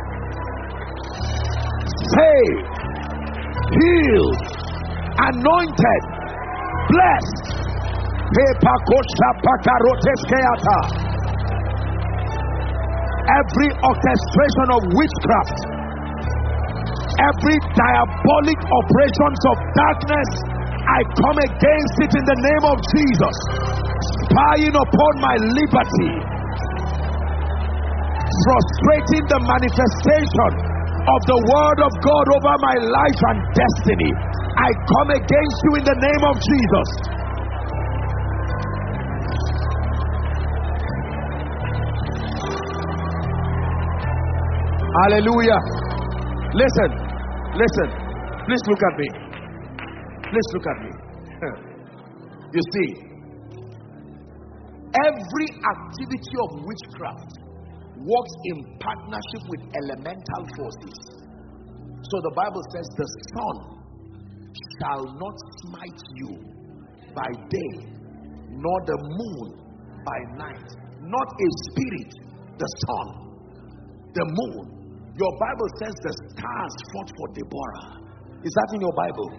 Saved, healed, anointed, blessed. Every orchestration of witchcraft, every diabolic operations of darkness, I come against it in the name of Jesus. Spying upon my liberty, frustrating the manifestation of the word of God over my life and destiny, I come against you in the name of Jesus. Hallelujah. Listen, listen. Please look at me. Please look at me. You see, every activity of witchcraft works in partnership with elemental forces. So the Bible says the sun shall not smite you by day, nor the moon by night. Not a spirit, the sun, the moon. Your Bible says the stars fought for Deborah. Is that in your Bible?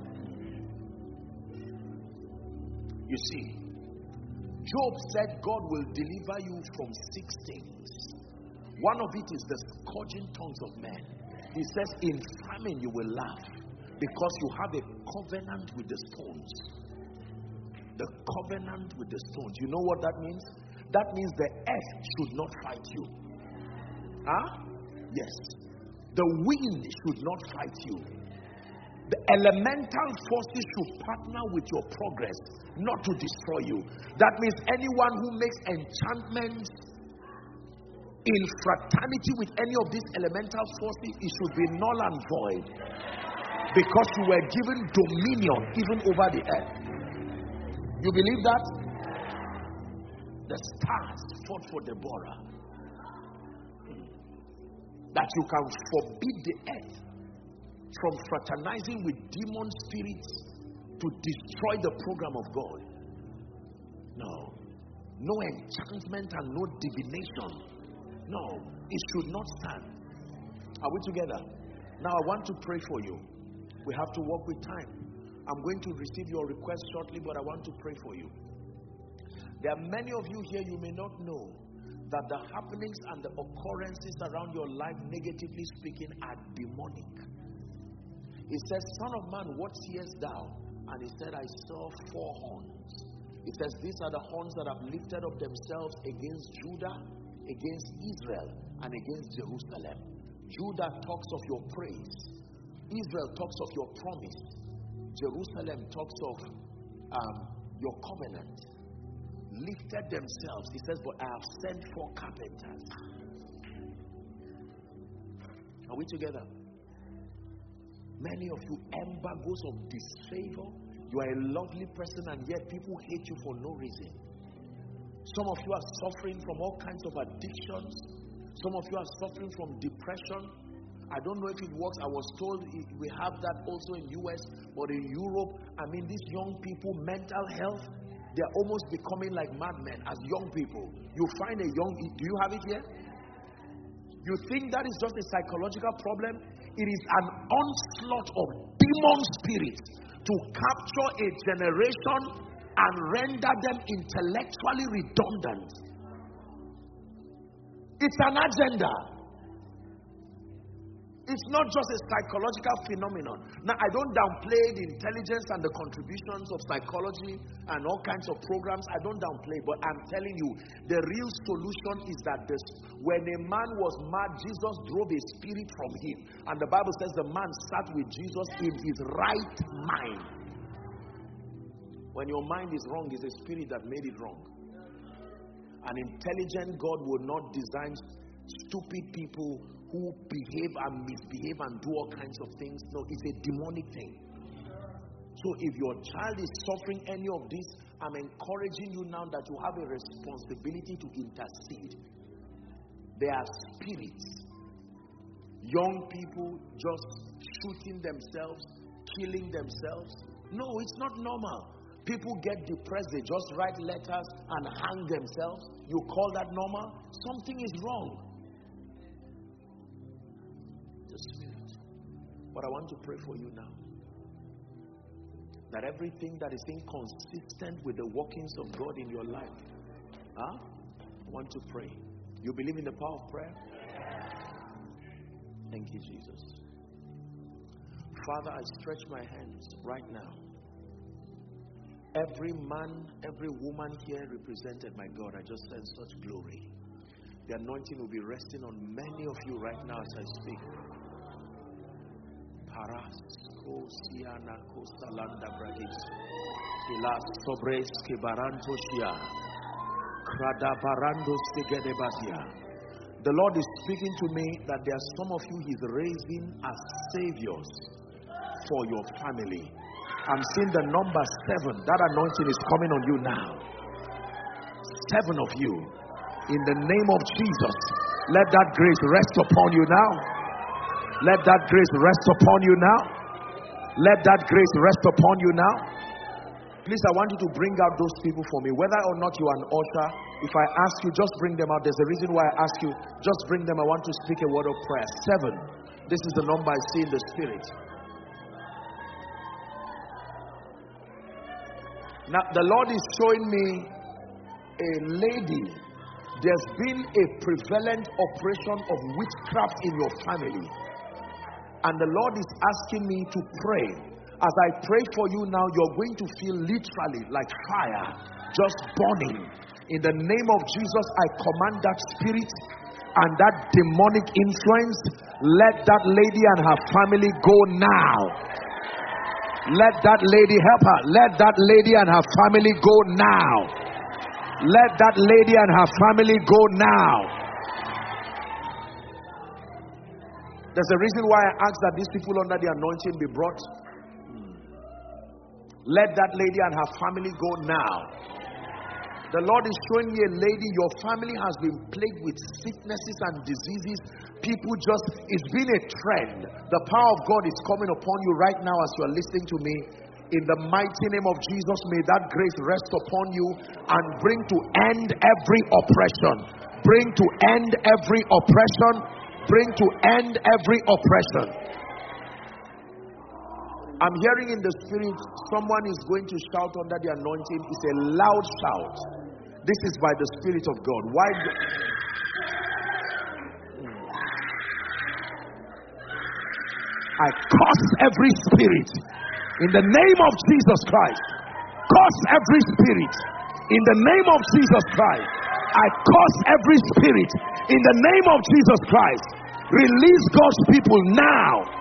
You see, Job said God will deliver you from 6 things. One of it is the scourging tongues of men. He says in famine you will laugh because you have a covenant with the stones. The covenant with the stones. You know what that means? That means the earth should not fight you. Huh? Yes. The wind should not fight you. The elemental forces should partner with your progress, not to destroy you. That means anyone who makes enchantments in fraternity with any of these elemental forces, it should be null and void. Because you were given dominion even over the earth. You believe that? The stars fought for Deborah. That you can forbid the earth from fraternizing with demon spirits to destroy the program of God. No. No enchantment and no divination. No. It should not stand. Are we together? Now I want to pray for you. We have to work with time. I'm going to receive your request shortly, but I want to pray for you. There are many of you here, you may not know that the happenings and the occurrences around your life, negatively speaking, are demonic. He says, Son of man, what seest thou? And he said, I saw 4 horns. It says, these are the horns that have lifted up themselves against Judah, against Israel, and against Jerusalem. Judah talks of your praise. Israel talks of your promise. Jerusalem talks of your covenant. Lifted themselves. He says, but I have sent 4 carpenters. Are we together? Many of you, embargoes of disfavor. You are a lovely person and yet people hate you for no reason. Some of you are suffering from all kinds of addictions. Some of you are suffering from depression. I don't know if it works. I was told we have that also in US, but in Europe, I mean, these young people, mental health, they're almost becoming like madmen as young people. You find a young, do you have it here? You think that is just a psychological problem? It is an onslaught of demon spirits to capture a generation and render them intellectually redundant. It's an agenda. It's not just a psychological phenomenon. Now, I don't downplay the intelligence and the contributions of psychology and all kinds of programs. I don't downplay, but I'm telling you, the real solution is that when a man was mad, Jesus drove a spirit from him. And the Bible says the man sat with Jesus in his right mind. When your mind is wrong, it's a spirit that made it wrong. An intelligent God will not design stupid people who behave and misbehave and do all kinds of things. No, it's a demonic thing. So if your child is suffering any of this, I'm encouraging you now that you have a responsibility to intercede. There are spirits. Young people just shooting themselves, killing themselves. No, it's not normal. People get depressed, they just write letters and hang themselves. You call that normal? Something is wrong. Spirit. But I want to pray for you now that everything that is inconsistent with the workings of God in your life, I want to pray. You believe in the power of prayer? Thank you, Jesus. Father, I stretch my hands right now. Every man, every woman here represented, my God, I just sense such glory. The anointing will be resting on many of you right now as I speak. Parasko siana kosalanda bragis. Ilas sobres kebaranto shia. Krada barando segedebasia. The Lord is speaking to me that there are some of you He's raising as saviors for your family. I'm seeing the number 7. That anointing is coming on you now. 7 of you. In the name of Jesus, let that grace rest upon you now. Let that grace rest upon you now. Let that grace rest upon you now. Please, I want you to bring out those people for me. Whether or not you are an usher, if I ask you, just bring them out. There's a reason why I ask you. Just bring them. I want to speak a word of prayer. 7. This is the number I see in the spirit. Now, the Lord is showing me a lady. There's been a prevalent operation of witchcraft in your family. And the Lord is asking me to pray. As I pray for you now, you're going to feel literally like fire just burning. In the name of Jesus, I command that spirit and that demonic influence. Let that lady and her family go now. Let that lady, help her. Let that lady and her family go now. Let that lady and her family go now. There's a reason why I ask that these people under the anointing be brought. Let that lady and her family go now. The Lord is showing me a lady, your family has been plagued with sicknesses and diseases. People just, it's been a trend. The power of God is coming upon you right now as you are listening to me. In the mighty name of Jesus, may that grace rest upon you and bring to end every oppression. Bring to end every oppression. Bring to end every oppression. I'm hearing in the spirit, someone is going to shout under the anointing. It's a loud shout. This is by the Spirit of God. Why? I curse every spirit in the name of Jesus Christ. Curse every spirit in the name of Jesus Christ. I curse every spirit in the name of Jesus Christ. Release God's people now.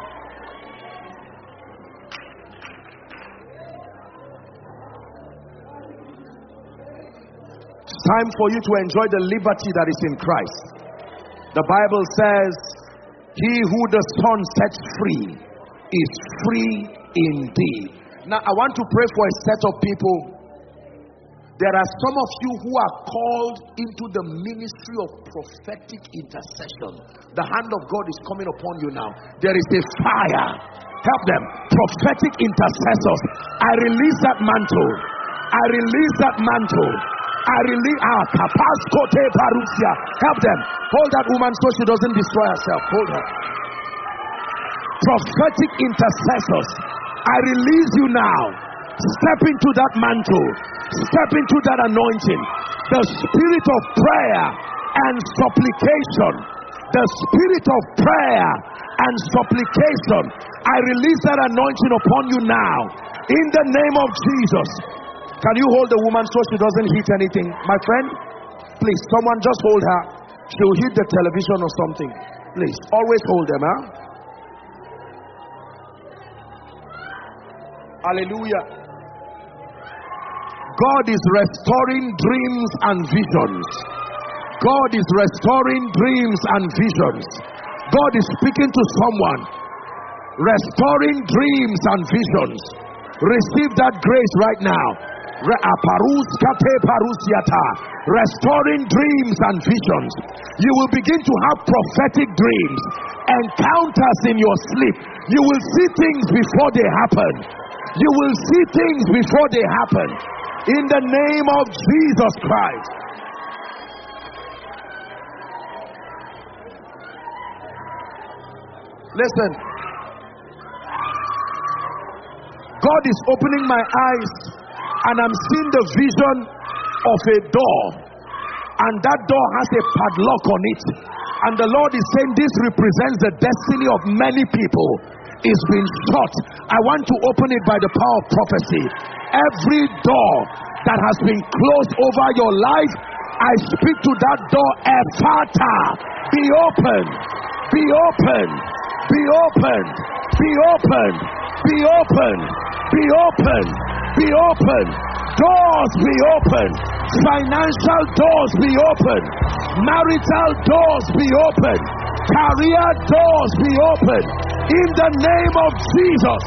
It's time for you to enjoy the liberty that is in Christ. The Bible says, he who the Son sets free is free indeed. Now I want to pray for a set of people. There are some of you who are called into the ministry of prophetic intercession. The hand of God is coming upon you now. There is a fire. Help them. Prophetic intercessors. I release that mantle. I release that mantle. I release Kapaskote Parusia. Help them. Hold that woman so she doesn't destroy herself. Hold her. Prophetic intercessors. I release you now. Step into that mantle. Step into that anointing. The spirit of prayer and supplication. The spirit of prayer and supplication. I release that anointing upon you now. In the name of Jesus. Can you hold the woman so she doesn't hit anything? My friend, please, someone just hold her. She'll hit the television or something. Please, always hold them, huh? Hallelujah. God is restoring dreams and visions. God is restoring dreams and visions. God is speaking to someone. Restoring dreams and visions. Receive that grace right now. Restoring dreams and visions. You will begin to have prophetic dreams, encounters in your sleep. You will see things before they happen. You will see things before they happen. In the name of Jesus Christ. Listen. God is opening my eyes and I'm seeing the vision of a door. and that door has a padlock on it. And the Lord is saying this represents the destiny of many people. It's been shut. I want to open it by the power of prophecy. Every door that has been closed over your life, I speak to that door, Ephata, be open, be open, be open, be open, be open, be open, be open. Doors be open. Financial doors be open. Marital doors be open. Career doors be open. In the name of Jesus.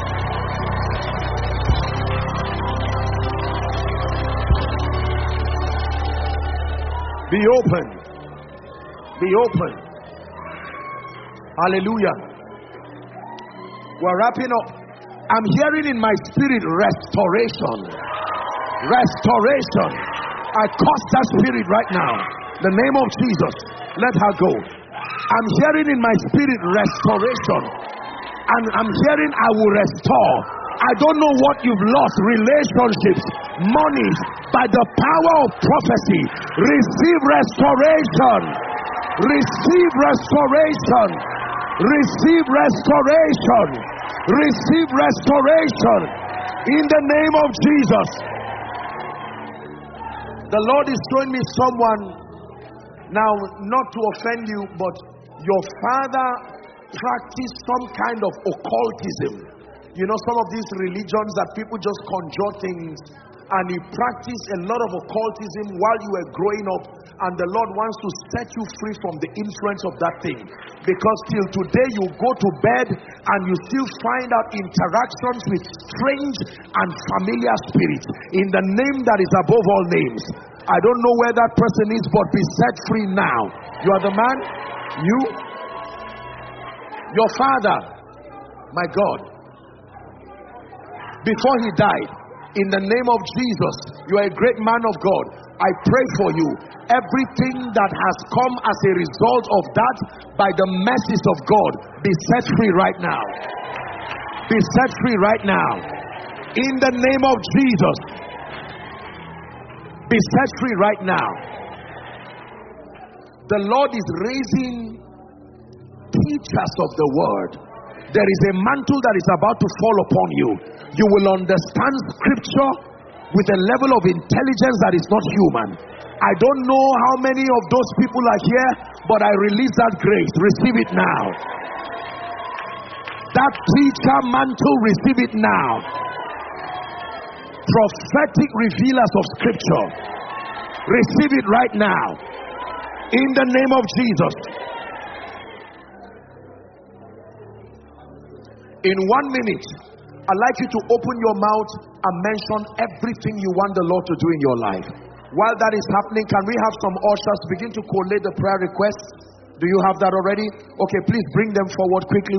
Be open. Be open. Hallelujah. We're wrapping up. I'm hearing in my spirit restoration. Restoration. I curse that spirit right now. The name of Jesus. Let her go. I'm hearing in my spirit restoration. And I'm hearing I will restore. I don't know what you've lost. Relationships, monies. By the power of prophecy, receive restoration. Receive restoration. Receive restoration. Receive restoration. In the name of Jesus. The Lord is showing me someone, now not to offend you, but your father practiced some kind of occultism. You know, some of these religions that people just conjure things, and he practiced a lot of occultism while you were growing up, and the Lord wants to set you free from the influence of that thing. Because till today you go to bed and you still find out interactions with strange and familiar spirits in the name that is above all names. I don't know where that person is, but be set free now. You are the man. You, your father, my God, before he died, in the name of Jesus, you are a great man of God. I pray for you. Everything that has come as a result of that, by the mercies of God, be set free right now. Be set free right now. In the name of Jesus. Be set free right now. The Lord is raising teachers of the word. There is a mantle that is about to fall upon you. You will understand scripture with a level of intelligence that is not human. I don't know how many of those people are here, but I release that grace. Receive it now. That teacher mantle, receive it now. Prophetic revealers of scripture, receive it right now. In the name of Jesus. In 1 minute, I'd like you to open your mouth and mention everything you want the Lord to do in your life. While that is happening, can we have some ushers begin to collate the prayer requests? Do you have that already? Okay, please bring them forward quickly.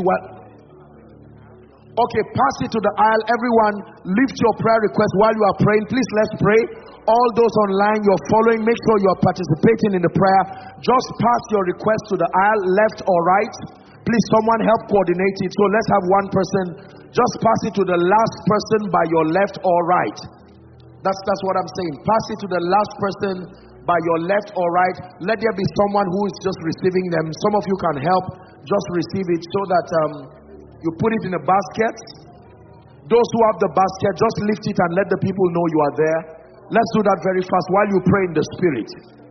Okay, pass it to the aisle. Everyone, lift your prayer request while you are praying. Please, let's pray. All those online, you're following, make sure you are participating in the prayer. Just pass your request to the aisle, left or right. Please, someone help coordinate it. So let's have one person. Just pass it to the last person by your left or right. That's what I'm saying. Pass it to the last person by your left or right. Let there be someone who is just receiving them. Some of you can help just receive it so that you put it in a basket. Those who have the basket, just lift it and let the people know you are there. Let's do that very fast while you pray in the spirit.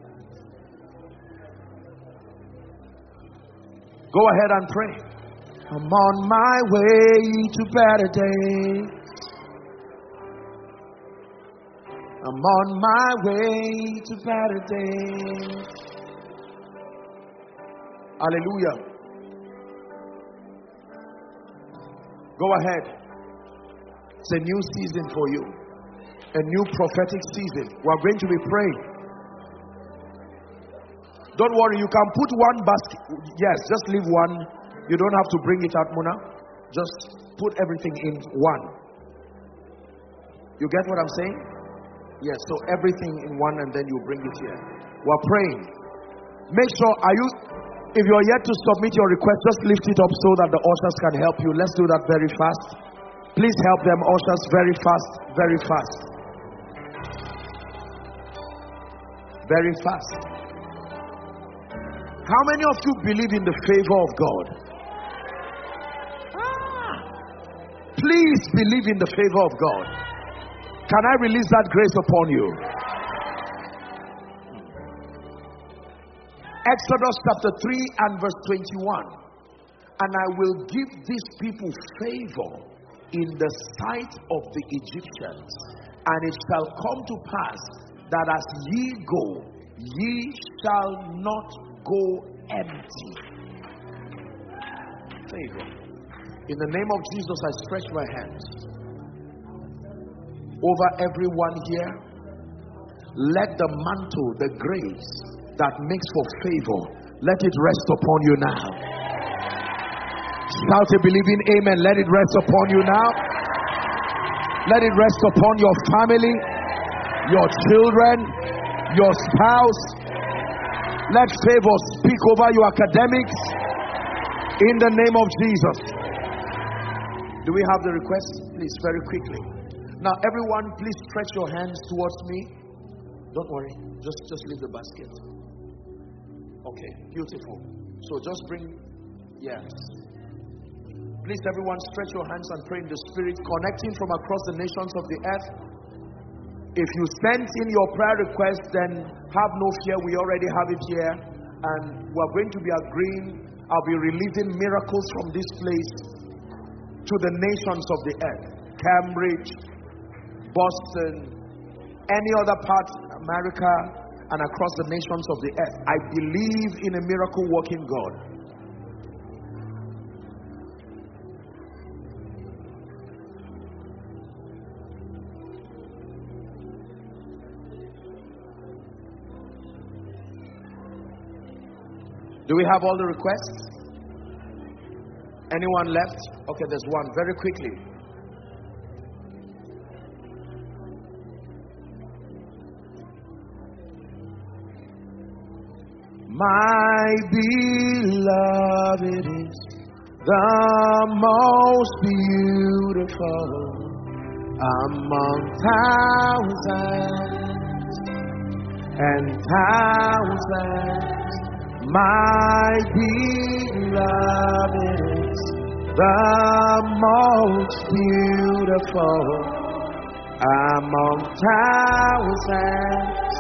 Go ahead and pray. I'm on my way to better days. I'm on my way to better days. Hallelujah. Go ahead. It's a new season for you. A new prophetic season. We are going to be praying. Don't worry, you can put one basket. Yes, just leave one. You don't have to bring it out, Muna. Just put everything in one. You get what I'm saying? Yes, so everything in one and then you bring it here. We're praying. Make sure, if you're yet to submit your request, just lift it up so that the ushers can help you. Let's do that very fast. Please help them, ushers, very fast, very fast. Very fast. How many of you believe in the favor of God? Please believe in the favor of God. Can I release that grace upon you? Exodus chapter 3 and verse 21. And I will give these people favor in the sight of the Egyptians. And it shall come to pass that as ye go, ye shall not go empty. Favor. In the name of Jesus, I stretch my hands over everyone here. Let the mantle, the grace that makes for favor, let it rest upon you now. Shout a believing amen. Let it rest upon you now. Let it rest upon your family, your children, your spouse. Let favor speak over your academics in the name of Jesus. Do we have the request? Please, very quickly. Now, everyone, please stretch your hands towards me. Don't worry. Just leave the basket. Okay, beautiful. So just bring, yes. Please, everyone, stretch your hands and pray in the Spirit, connecting from across the nations of the earth. If you sent in your prayer request, then have no fear. We already have it here. And we're going to be agreeing. I'll be releasing miracles from this place to the nations of the earth. Cambridge, Boston, any other part, America, and across the nations of the earth. I believe in a miracle working God. Do we have all the requests? Anyone left? Okay, there's one. Very quickly. My beloved is the most beautiful among thousands and thousands. My beloved is the most beautiful among thousands.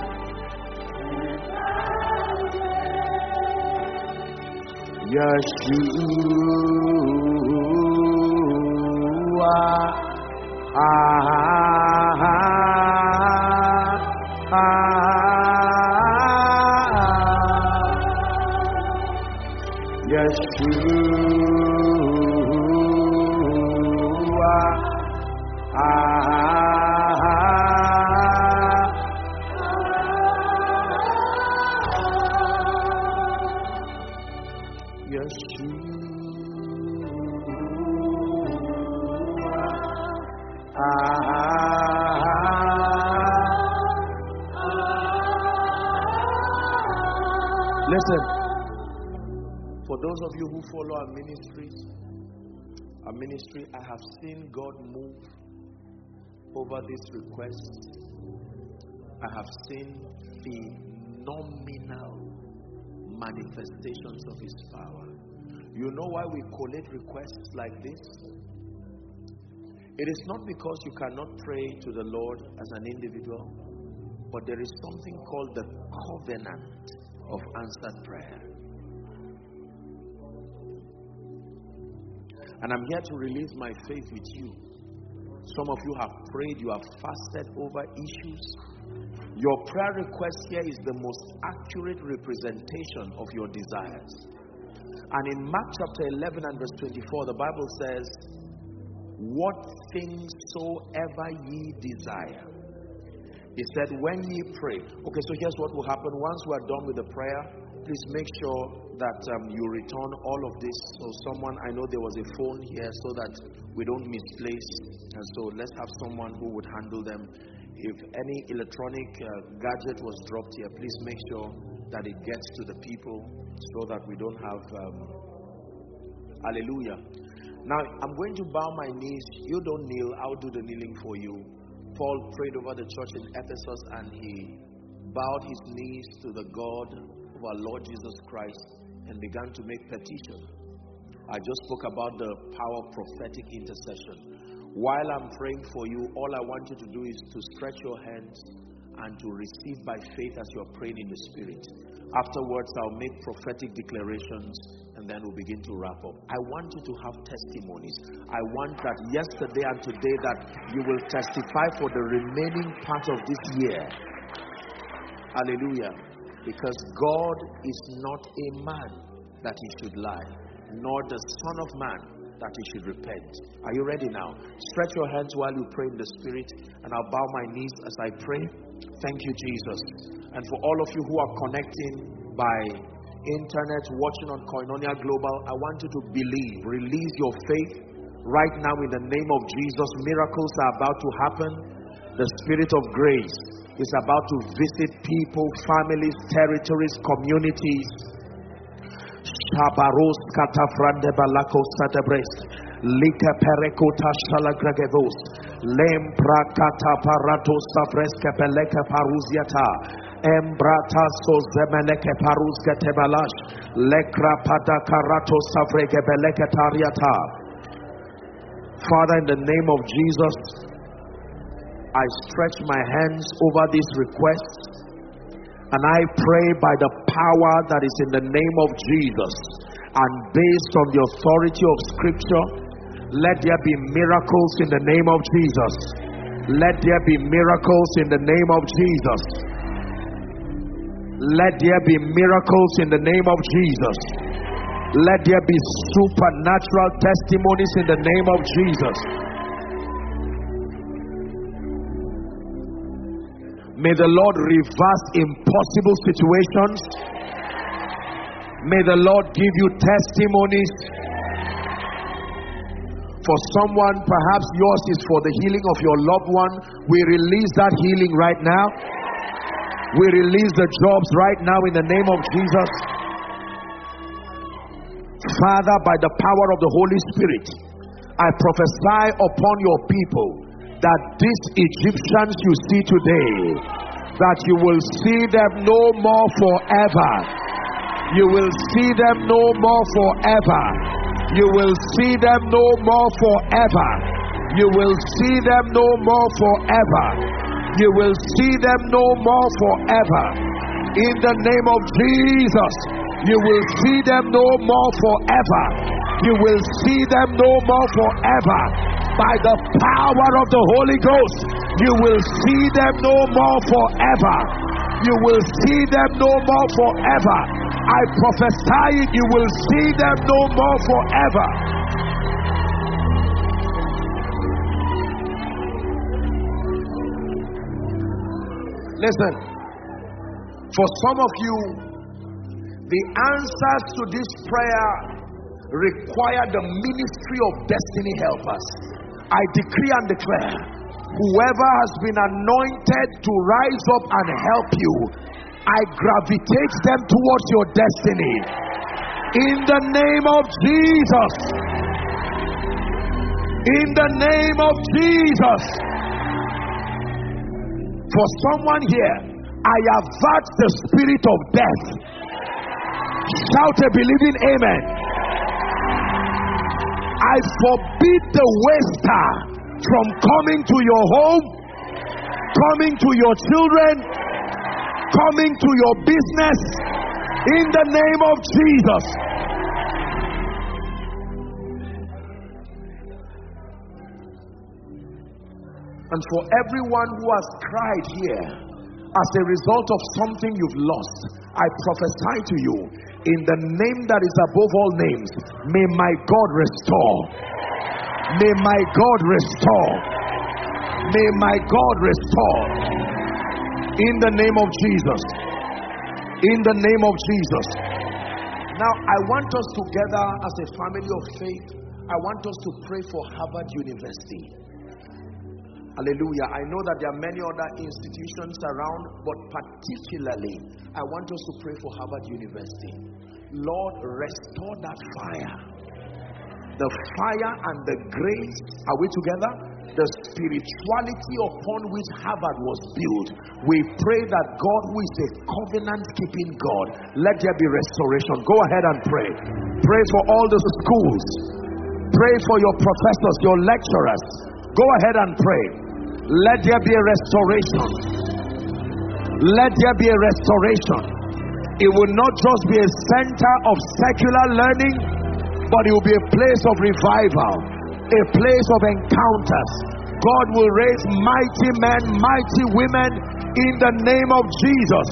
Yeshua, Listen, for those of you who follow our ministry, I have seen God move over this request. I have seen phenomenal manifestations of His power. You know why we collate requests like this? It is not because you cannot pray to the Lord as an individual, but there is something called the covenant of answered prayer. And I'm here to release my faith with you. Some of you have prayed, you have fasted over issues. Your prayer request here is the most accurate representation of your desires. And in Mark chapter 11 and verse 24, the Bible says, what things soever ye desire. He said, when ye pray. Okay, so here's what will happen. Once we are done with the prayer, please make sure that you return all of this. So someone, I know there was a phone here so that we don't misplace. And so let's have someone who would handle them. If any electronic gadget was dropped here, please make sure that it gets to the people so that we don't have... Hallelujah. Now, I'm going to bow my knees. You don't kneel. I'll do the kneeling for you. Paul prayed over the church in Ephesus and he bowed his knees to the God of our Lord Jesus Christ and began to make petition. I just spoke about the power of prophetic intercession. While I'm praying for you, all I want you to do is to stretch your hands and to receive by faith as you're praying in the Spirit. Afterwards, I'll make prophetic declarations and then we'll begin to wrap up. I want you to have testimonies. I want that yesterday and today that you will testify for the remaining part of this year. Hallelujah. Because God is not a man that he should lie, nor the Son of Man that he should repent. Are you ready now? Stretch your hands while you pray in the Spirit, and I'll bow my knees as I pray. Thank you, Jesus. And for all of you who are connecting by internet, watching on Koinonia Global, I want you to believe. Release your faith right now in the name of Jesus. Miracles are about to happen. The Spirit of grace is about to visit people, families, territories, communities. Shabaros katafrande balako satebrest lika perekota shalagragevos lembra kataparato sabreske peleke paruziata embrata sozemeleke paruzke tebalash lekra padakarato savrege beleke tariata. Father, in the name of Jesus, I stretch my hands over these requests. And I pray by the power that is in the name of Jesus and based on the authority of Scripture, let there be miracles in the name of Jesus. Let there be miracles in the name of Jesus. Let there be miracles in the name of Jesus. Let there be supernatural testimonies in the name of Jesus. May the Lord reverse impossible situations. May the Lord give you testimonies. For someone, perhaps yours is for the healing of your loved one. We release that healing right now. We release the jobs right now in the name of Jesus. Father, by the power of the Holy Spirit, I prophesy upon your people that these Egyptians you see today, that you will see them no more forever. You will see them no more forever. You will see them no more forever. You will see them no more forever. You will see them no more forever. In the name of Jesus, you will see them no more forever. You will see them no more forever. By the power of the Holy Ghost, you will see them no more forever. You will see them no more forever. I prophesy it, you will see them no more forever. Listen, for some of you, the answers to this prayer require the ministry of destiny helpers. I decree and declare, whoever has been anointed to rise up and help you, I gravitate them towards your destiny. In the name of Jesus. In the name of Jesus. For someone here, I avert the spirit of death. Shout a believing amen. I forbid the waster from coming to your home, coming to your children, coming to your business, in the name of Jesus. And for everyone who has cried here as a result of something you've lost, I prophesy to you, in the name that is above all names, may my God restore. May my God restore. May my God restore. In the name of Jesus. In the name of Jesus. Now I want us together as a family of faith, I want us to pray for Harvard University. Hallelujah. I know that there are many other institutions around, but particularly I want us to pray for Harvard University. Lord, restore that fire. The fire and the grace, are we together? the spirituality upon which Harvard was built. We pray that God, who is a covenant-keeping God, let there be restoration. Go ahead and pray. Pray for all the schools. Pray for your professors, your lecturers. Go ahead and pray. Let there be a restoration. Let there be a restoration. It will not just be a center of secular learning, but it will be a place of revival, a place of encounters. God will raise mighty men, mighty women in the name of Jesus.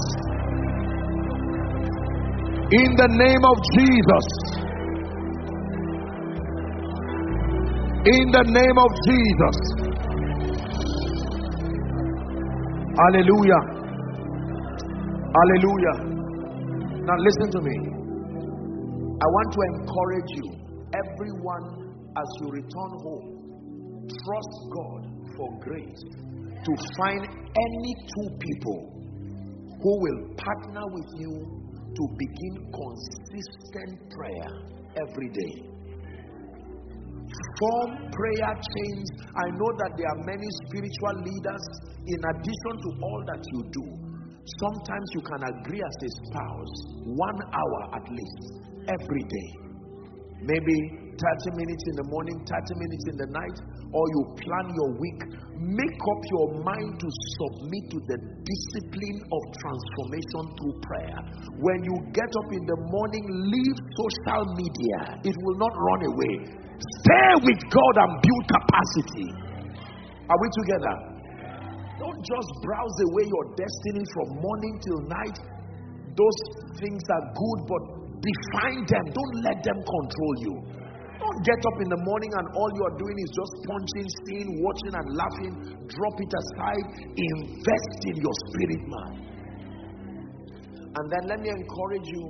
In the name of Jesus. In the name of Jesus. Hallelujah. Hallelujah. Now listen to me. I want to encourage you, everyone, as you return home, trust God for grace to find any two people who will partner with you to begin consistent prayer every day. Form prayer chains. I know that there are many spiritual leaders in addition to all that you do. Sometimes you can agree as a spouse 1 hour at least every day. Maybe 30 minutes in the morning, 30 minutes in the night, or you plan your week. Make up your mind to submit to the discipline of transformation through prayer. When you get up in the morning, leave social media. It will not run away. Stay with God and build capacity. Are we together? Don't just browse away your destiny from morning till night. Those things are good, but define them. Don't let them control you. Don't get up in the morning and all you are doing is just punching, seeing, watching and laughing. Drop it aside. Invest in your spirit, man. And then let me encourage you.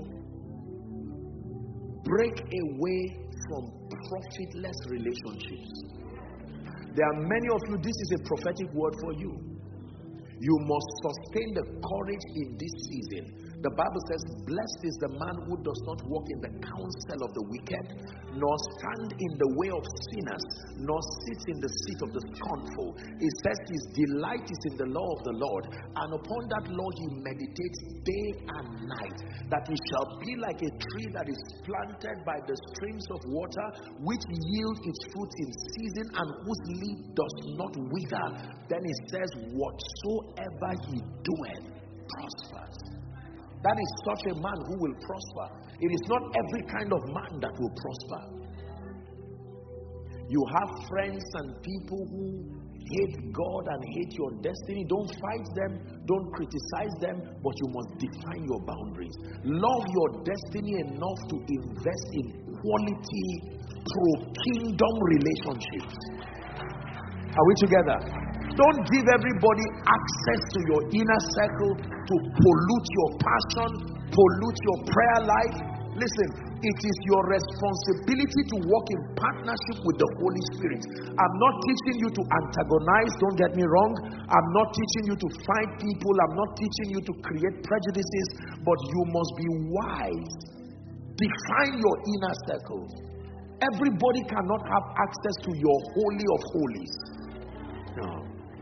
Break away from profitless relationships. There are many of you, this is a prophetic word for you. You must sustain the courage in this season. The Bible says, blessed is the man who does not walk in the counsel of the wicked, nor stand in the way of sinners, nor sit in the seat of the scornful. It says his delight is in the law of the Lord, and upon that law he meditates day and night, that he shall be like a tree that is planted by the streams of water, which yield its fruit in season, and whose leaf does not wither. Then it says, whatsoever he doeth prospers. That is such a man who will prosper. It is not every kind of man that will prosper. You have friends and people who hate God and hate your destiny. Don't fight them, don't criticize them, but you must define your boundaries. Love your destiny enough to invest in quality pro-kingdom relationships. Are we together? Don't give everybody access to your inner circle to pollute your passion, pollute your prayer life. Listen, it is your responsibility to walk in partnership with the Holy Spirit. I'm not teaching you to antagonize, don't get me wrong. I'm not teaching you to fight people. I'm not teaching you to create prejudices, but you must be wise. Define your inner circle. Everybody cannot have access to your holy of holies. No.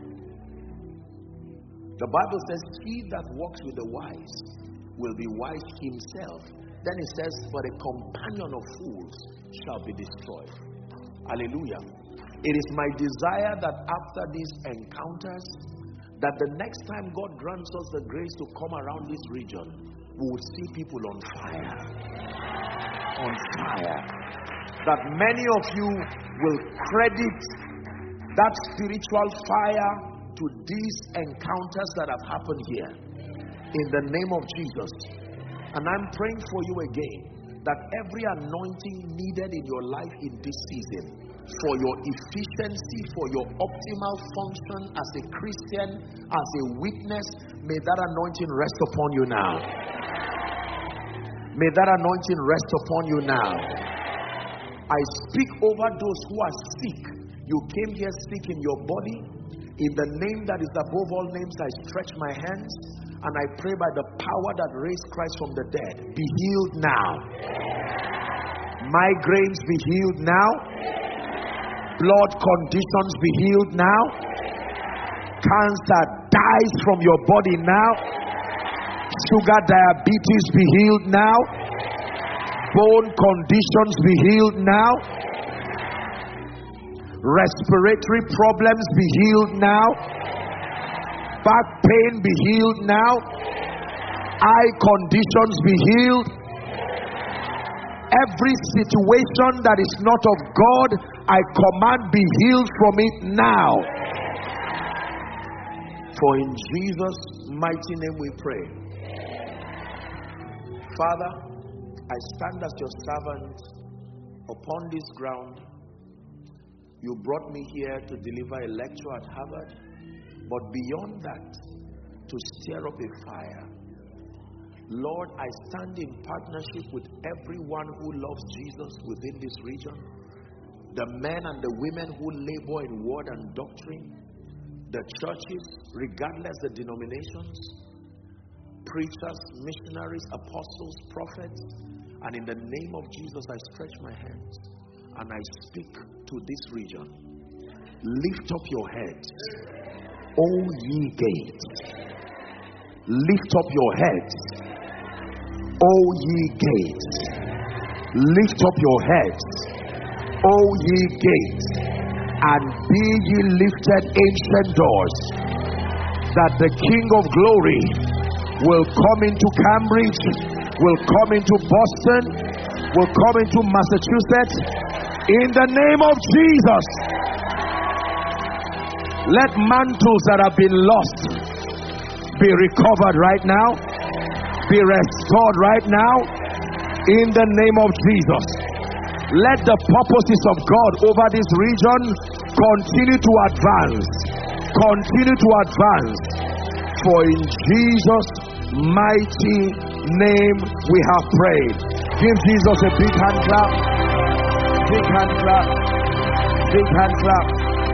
The Bible says, he that walks with the wise will be wise himself. Then it says, but a companion of fools shall be destroyed. Hallelujah. It is my desire that after these encounters, that the next time God grants us the grace to come around this region, we will see people on fire. On fire. That many of you will credit that spiritual fire to these encounters that have happened here. In the name of Jesus. And I'm praying for you again, that every anointing needed in your life in this season, for your efficiency, for your optimal function as a Christian, as a witness, may that anointing rest upon you now. May that anointing rest upon you now. I speak over those who are sick. You came here sick in your body. In the name that is above all names, I stretch my hands and I pray by the power that raised Christ from the dead, be healed now. Migraines, be healed now. Blood conditions be healed now. Cancer dies from your body now. Sugar diabetes be healed now. Bone conditions be healed now. Respiratory problems be healed now. Back pain be healed now. Eye conditions be healed. Every situation that is not of God, I command be healed from it now. For in Jesus' mighty name we pray. Father, I stand as your servant upon this ground. You brought me here to deliver a lecture at Harvard, but beyond that, to stir up a fire. Lord, I stand in partnership with everyone who loves Jesus within this region, the men and the women who labor in word and doctrine, the churches, regardless the denominations, preachers, missionaries, apostles, prophets, and in the name of Jesus, I stretch my hands and I speak to this region. Lift up your heads, O ye gates. Lift up your heads, O ye gates. Lift up your heads, O ye gates, and be ye lifted, ancient doors, that the King of glory will come into Cambridge, will come into Boston, will come into Massachusetts, in the name of Jesus. Let mantles that have been lost be recovered right now, be restored right now, in the name of Jesus. Let the purposes of God over this region continue to advance, continue to advance. For in Jesus' mighty name we have prayed. Give Jesus a big hand clap, big hand clap, big hand clap.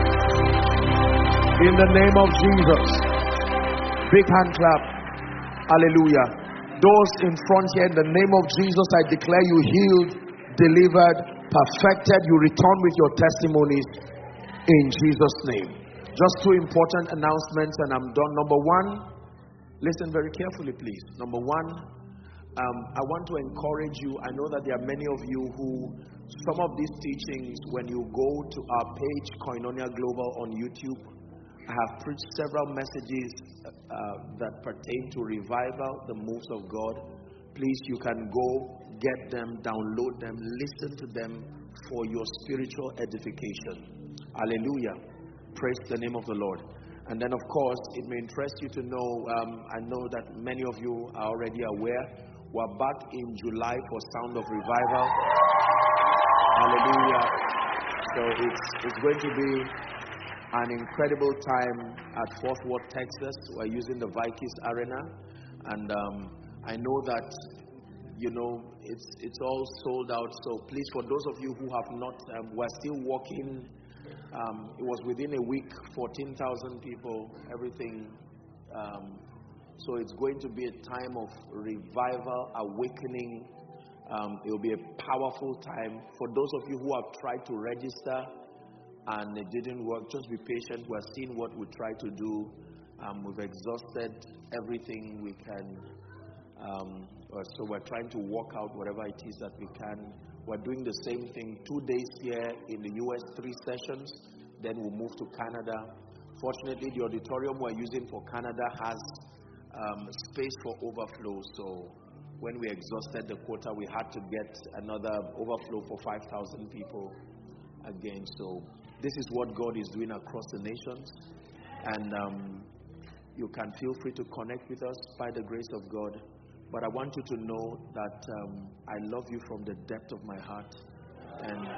In the name of Jesus, big hand clap. Hallelujah. Those in front here, in the name of Jesus, I declare you healed, delivered, perfected. You return with your testimonies in Jesus' name. Just two important announcements and I'm done. Number one, listen very carefully, please. Number one, I want to encourage you. I know that there are many of you who, some of these teachings, when you go to our page, Koinonia Global on YouTube, I have preached several messages that pertain to revival, the moves of God. Please, you can go, get them, download them, listen to them for your spiritual edification. Hallelujah. Praise the name of the Lord. And then, of course, it may interest you to know, I know that many of you are already aware, we're back in July for Sound of Revival. Hallelujah. So it's going to be an incredible time at Fort Worth, Texas. We're using the Vikings Arena, and I know that it's all sold out. So please, for those of you who have not, we're still working. It was within a week, 14,000 people, everything. So it's going to be a time of revival, awakening. It will be a powerful time. For those of you who have tried to register and it didn't work, just be patient. We're seeing what we try to do. We've exhausted everything we can. So we're trying to work out whatever it is that we can. We're doing the same thing, 2 days here in the US, 3 sessions. Then we'll move to Canada. Fortunately, the auditorium we're using for Canada has space for overflow. So when we exhausted the quota, we had to get another overflow for 5,000 people again. So this is what God is doing across the nations. And you can feel free to connect with us by the grace of God. But I want you to know that I love you from the depth of my heart. And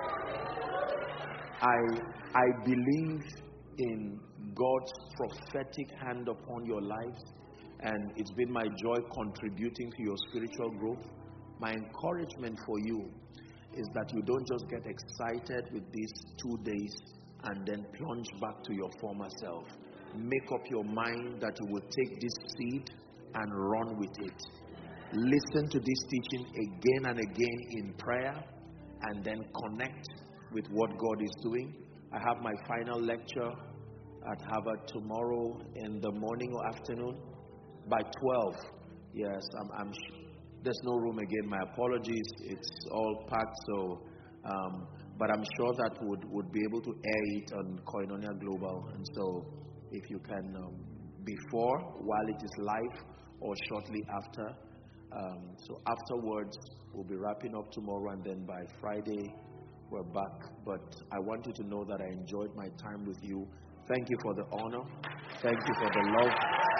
I believe in God's prophetic hand upon your lives. And it's been my joy contributing to your spiritual growth. My encouragement for you is that you don't just get excited with these 2 days and then plunge back to your former self. Make up your mind that you will take this seed and run with it. Listen to this teaching again and again in prayer, and then connect with what God is doing. I have my final lecture at Harvard tomorrow in the morning or afternoon by 12. Yes, there's no room again. My apologies. It's all packed. So, but I'm sure that would be able to air it on Koinonia Global. And so, if you can, before, while it is live, or shortly after. So afterwards, we'll be wrapping up tomorrow, and then by Friday, we're back. But I want you to know that I enjoyed my time with you. Thank you for the honor. Thank you for the love.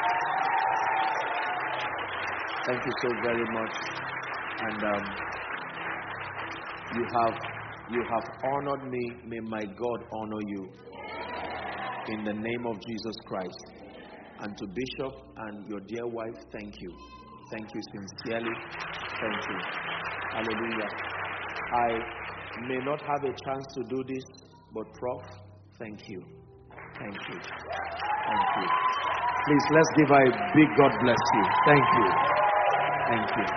Thank you so very much. And you have honored me. May my God honor you. In the name of Jesus Christ. And to Bishop and your dear wife, thank you. Thank you sincerely. Thank you. Hallelujah. I may not have a chance to do this, but Prof, thank you. Thank you. Thank you. Please, let's give her a big God bless you. Thank you. Thank you.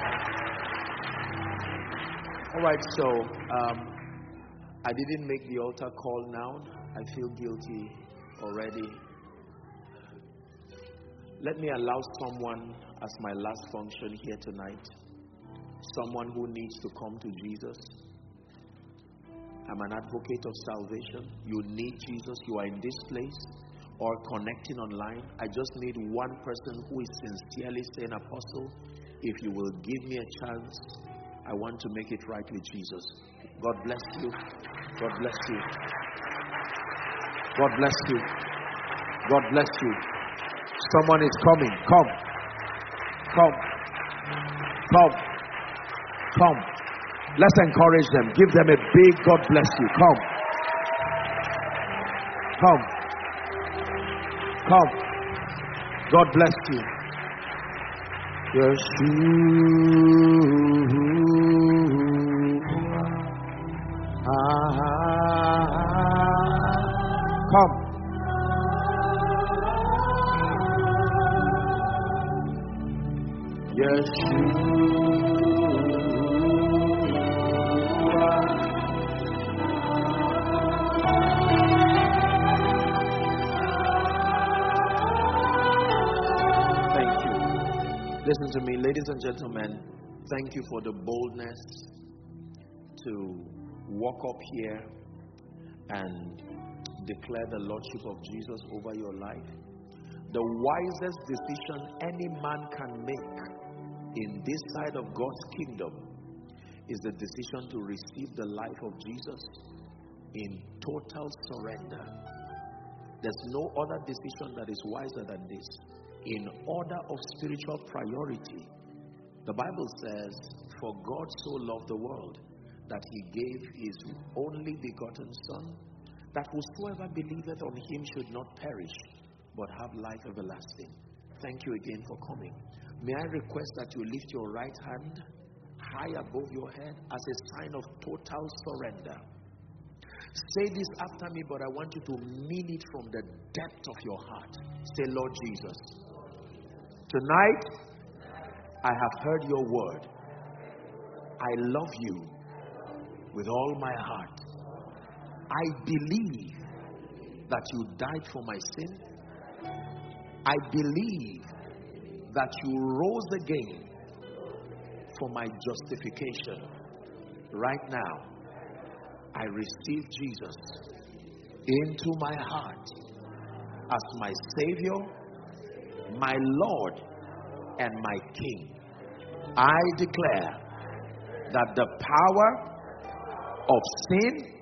All right, so I didn't make the altar call now. I feel guilty already. Let me allow someone as my last function here tonight. Someone who needs to come to Jesus. I'm an advocate of salvation. You need Jesus. You are in this place or connecting online. I just need one person who is sincerely saying, Apostle, if you will give me a chance, I want to make it right with Jesus. God bless you. God bless you. God bless you. God bless you. Someone is coming. Come. Come. Come. Come. Let's encourage them. Give them a big God bless you. Come. Come. Come. God bless you. Come. Listen to me, ladies and gentlemen. Thank you for the boldness to walk up here and declare the Lordship of Jesus over your life. The wisest decision any man can make in this side of God's kingdom is the decision to receive the life of Jesus in total surrender. There's no other decision that is wiser than this. In order of spiritual priority, the Bible says, for God so loved the world that he gave his only begotten Son, that whosoever believeth on him should not perish, but have life everlasting. Thank you again for coming. May I request that you lift your right hand high above your head as a sign of total surrender. Say this after me, but I want you to mean it from the depth of your heart. Say, Lord Jesus, tonight I have heard your word. I love you with all my heart. I believe that you died for my sin. I believe that you rose again for my justification. Right now, I receive Jesus into my heart as my Savior, my Lord, and my King. I declare that the power of sin,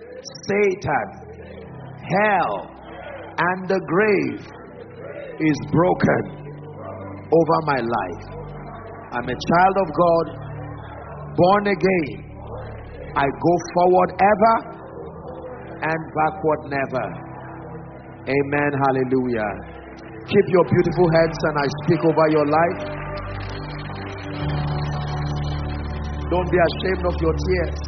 Satan, hell, and the grave is broken over my life. I'm a child of God, born again. I go forward ever and backward never. Amen. Hallelujah. Keep your beautiful hands and I speak over your life. Don't be ashamed of your tears.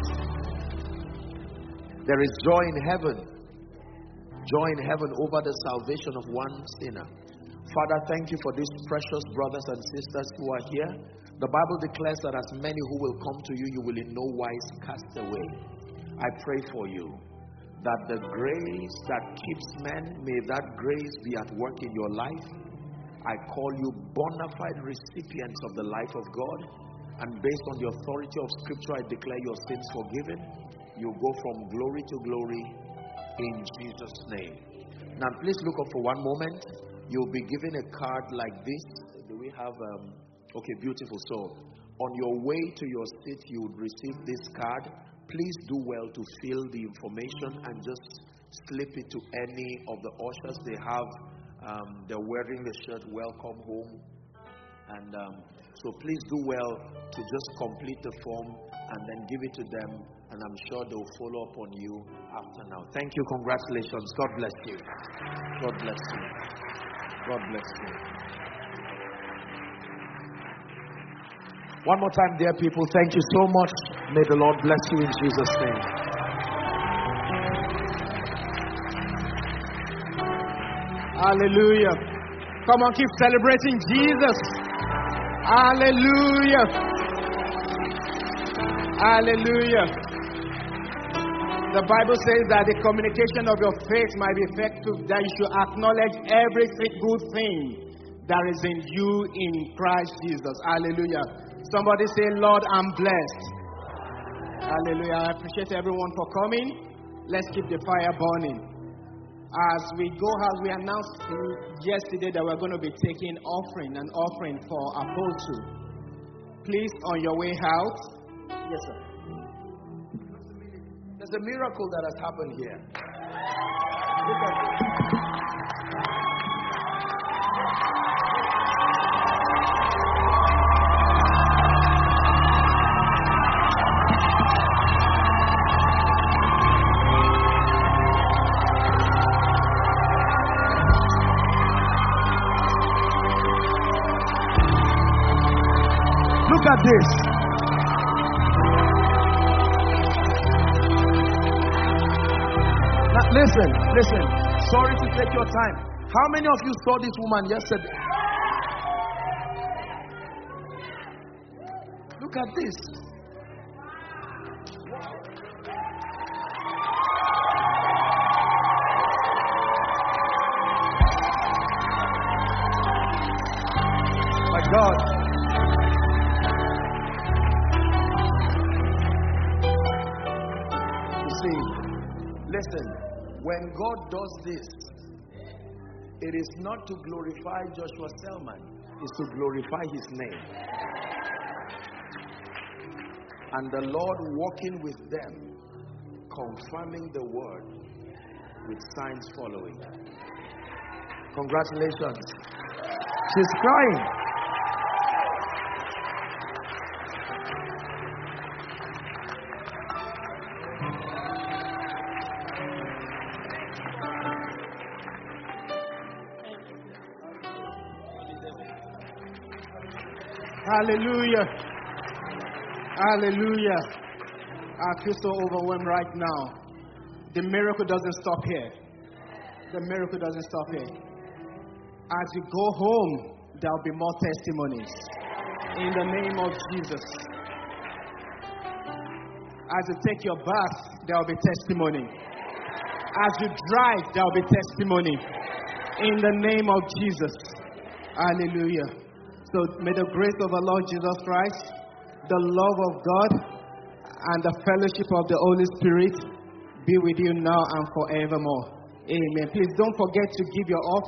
There is joy in heaven. Joy in heaven over the salvation of one sinner. Father, thank you for these precious brothers and sisters who are here. The Bible declares that as many who will come to you, you will in no wise cast away. I pray for you that the grace that keeps men, may that grace be at work in your life. I call you bona fide recipients of the life of God, and based on the authority of Scripture, I declare your sins forgiven. You go from glory to glory in Jesus' name. Now please look up for one moment. You'll be given a card like this. Do we have okay, beautiful. So on your way to your seat, you would receive this card. Please do well to fill the information and just slip it to any of the ushers. They have they're wearing the shirt "Welcome Home," and so please do well to just complete the form and then give it to them, and I'm sure they'll follow up on you after now. Thank you. Congratulations. God bless you. God bless you. God bless you. One more time, dear people, thank you so much. May the Lord bless you in Jesus' name. Hallelujah. Come on, keep celebrating Jesus. Hallelujah. Hallelujah. The Bible says that the communication of your faith might be effective, that you should acknowledge every good thing that is in you in Christ Jesus. Hallelujah. Somebody say, Lord, I'm blessed. Hallelujah. I appreciate everyone for coming. Let's keep the fire burning. As we go, as we announced yesterday that we're going to be taking an offering for Apostle. Please, on your way out. Yes, sir. There's a miracle that has happened here. Look at this. Look at this. Now, listen. Sorry to take your time. How many of you saw this woman yesterday? Look at this. My God. Listen, when God does this, it is not to glorify Joshua Selman, it's to glorify his name. And the Lord walking with them, confirming the word with signs following. Congratulations. She's crying. Hallelujah. Hallelujah. I feel so overwhelmed right now. The miracle doesn't stop here. The miracle doesn't stop here. As you go home, there will be more testimonies. In the name of Jesus. As you take your bath, there will be testimony. As you drive, there will be testimony. In the name of Jesus. Hallelujah. So may the grace of our Lord Jesus Christ, the love of God, and the fellowship of the Holy Spirit be with you now and forevermore. Amen. Please don't forget to give your offering.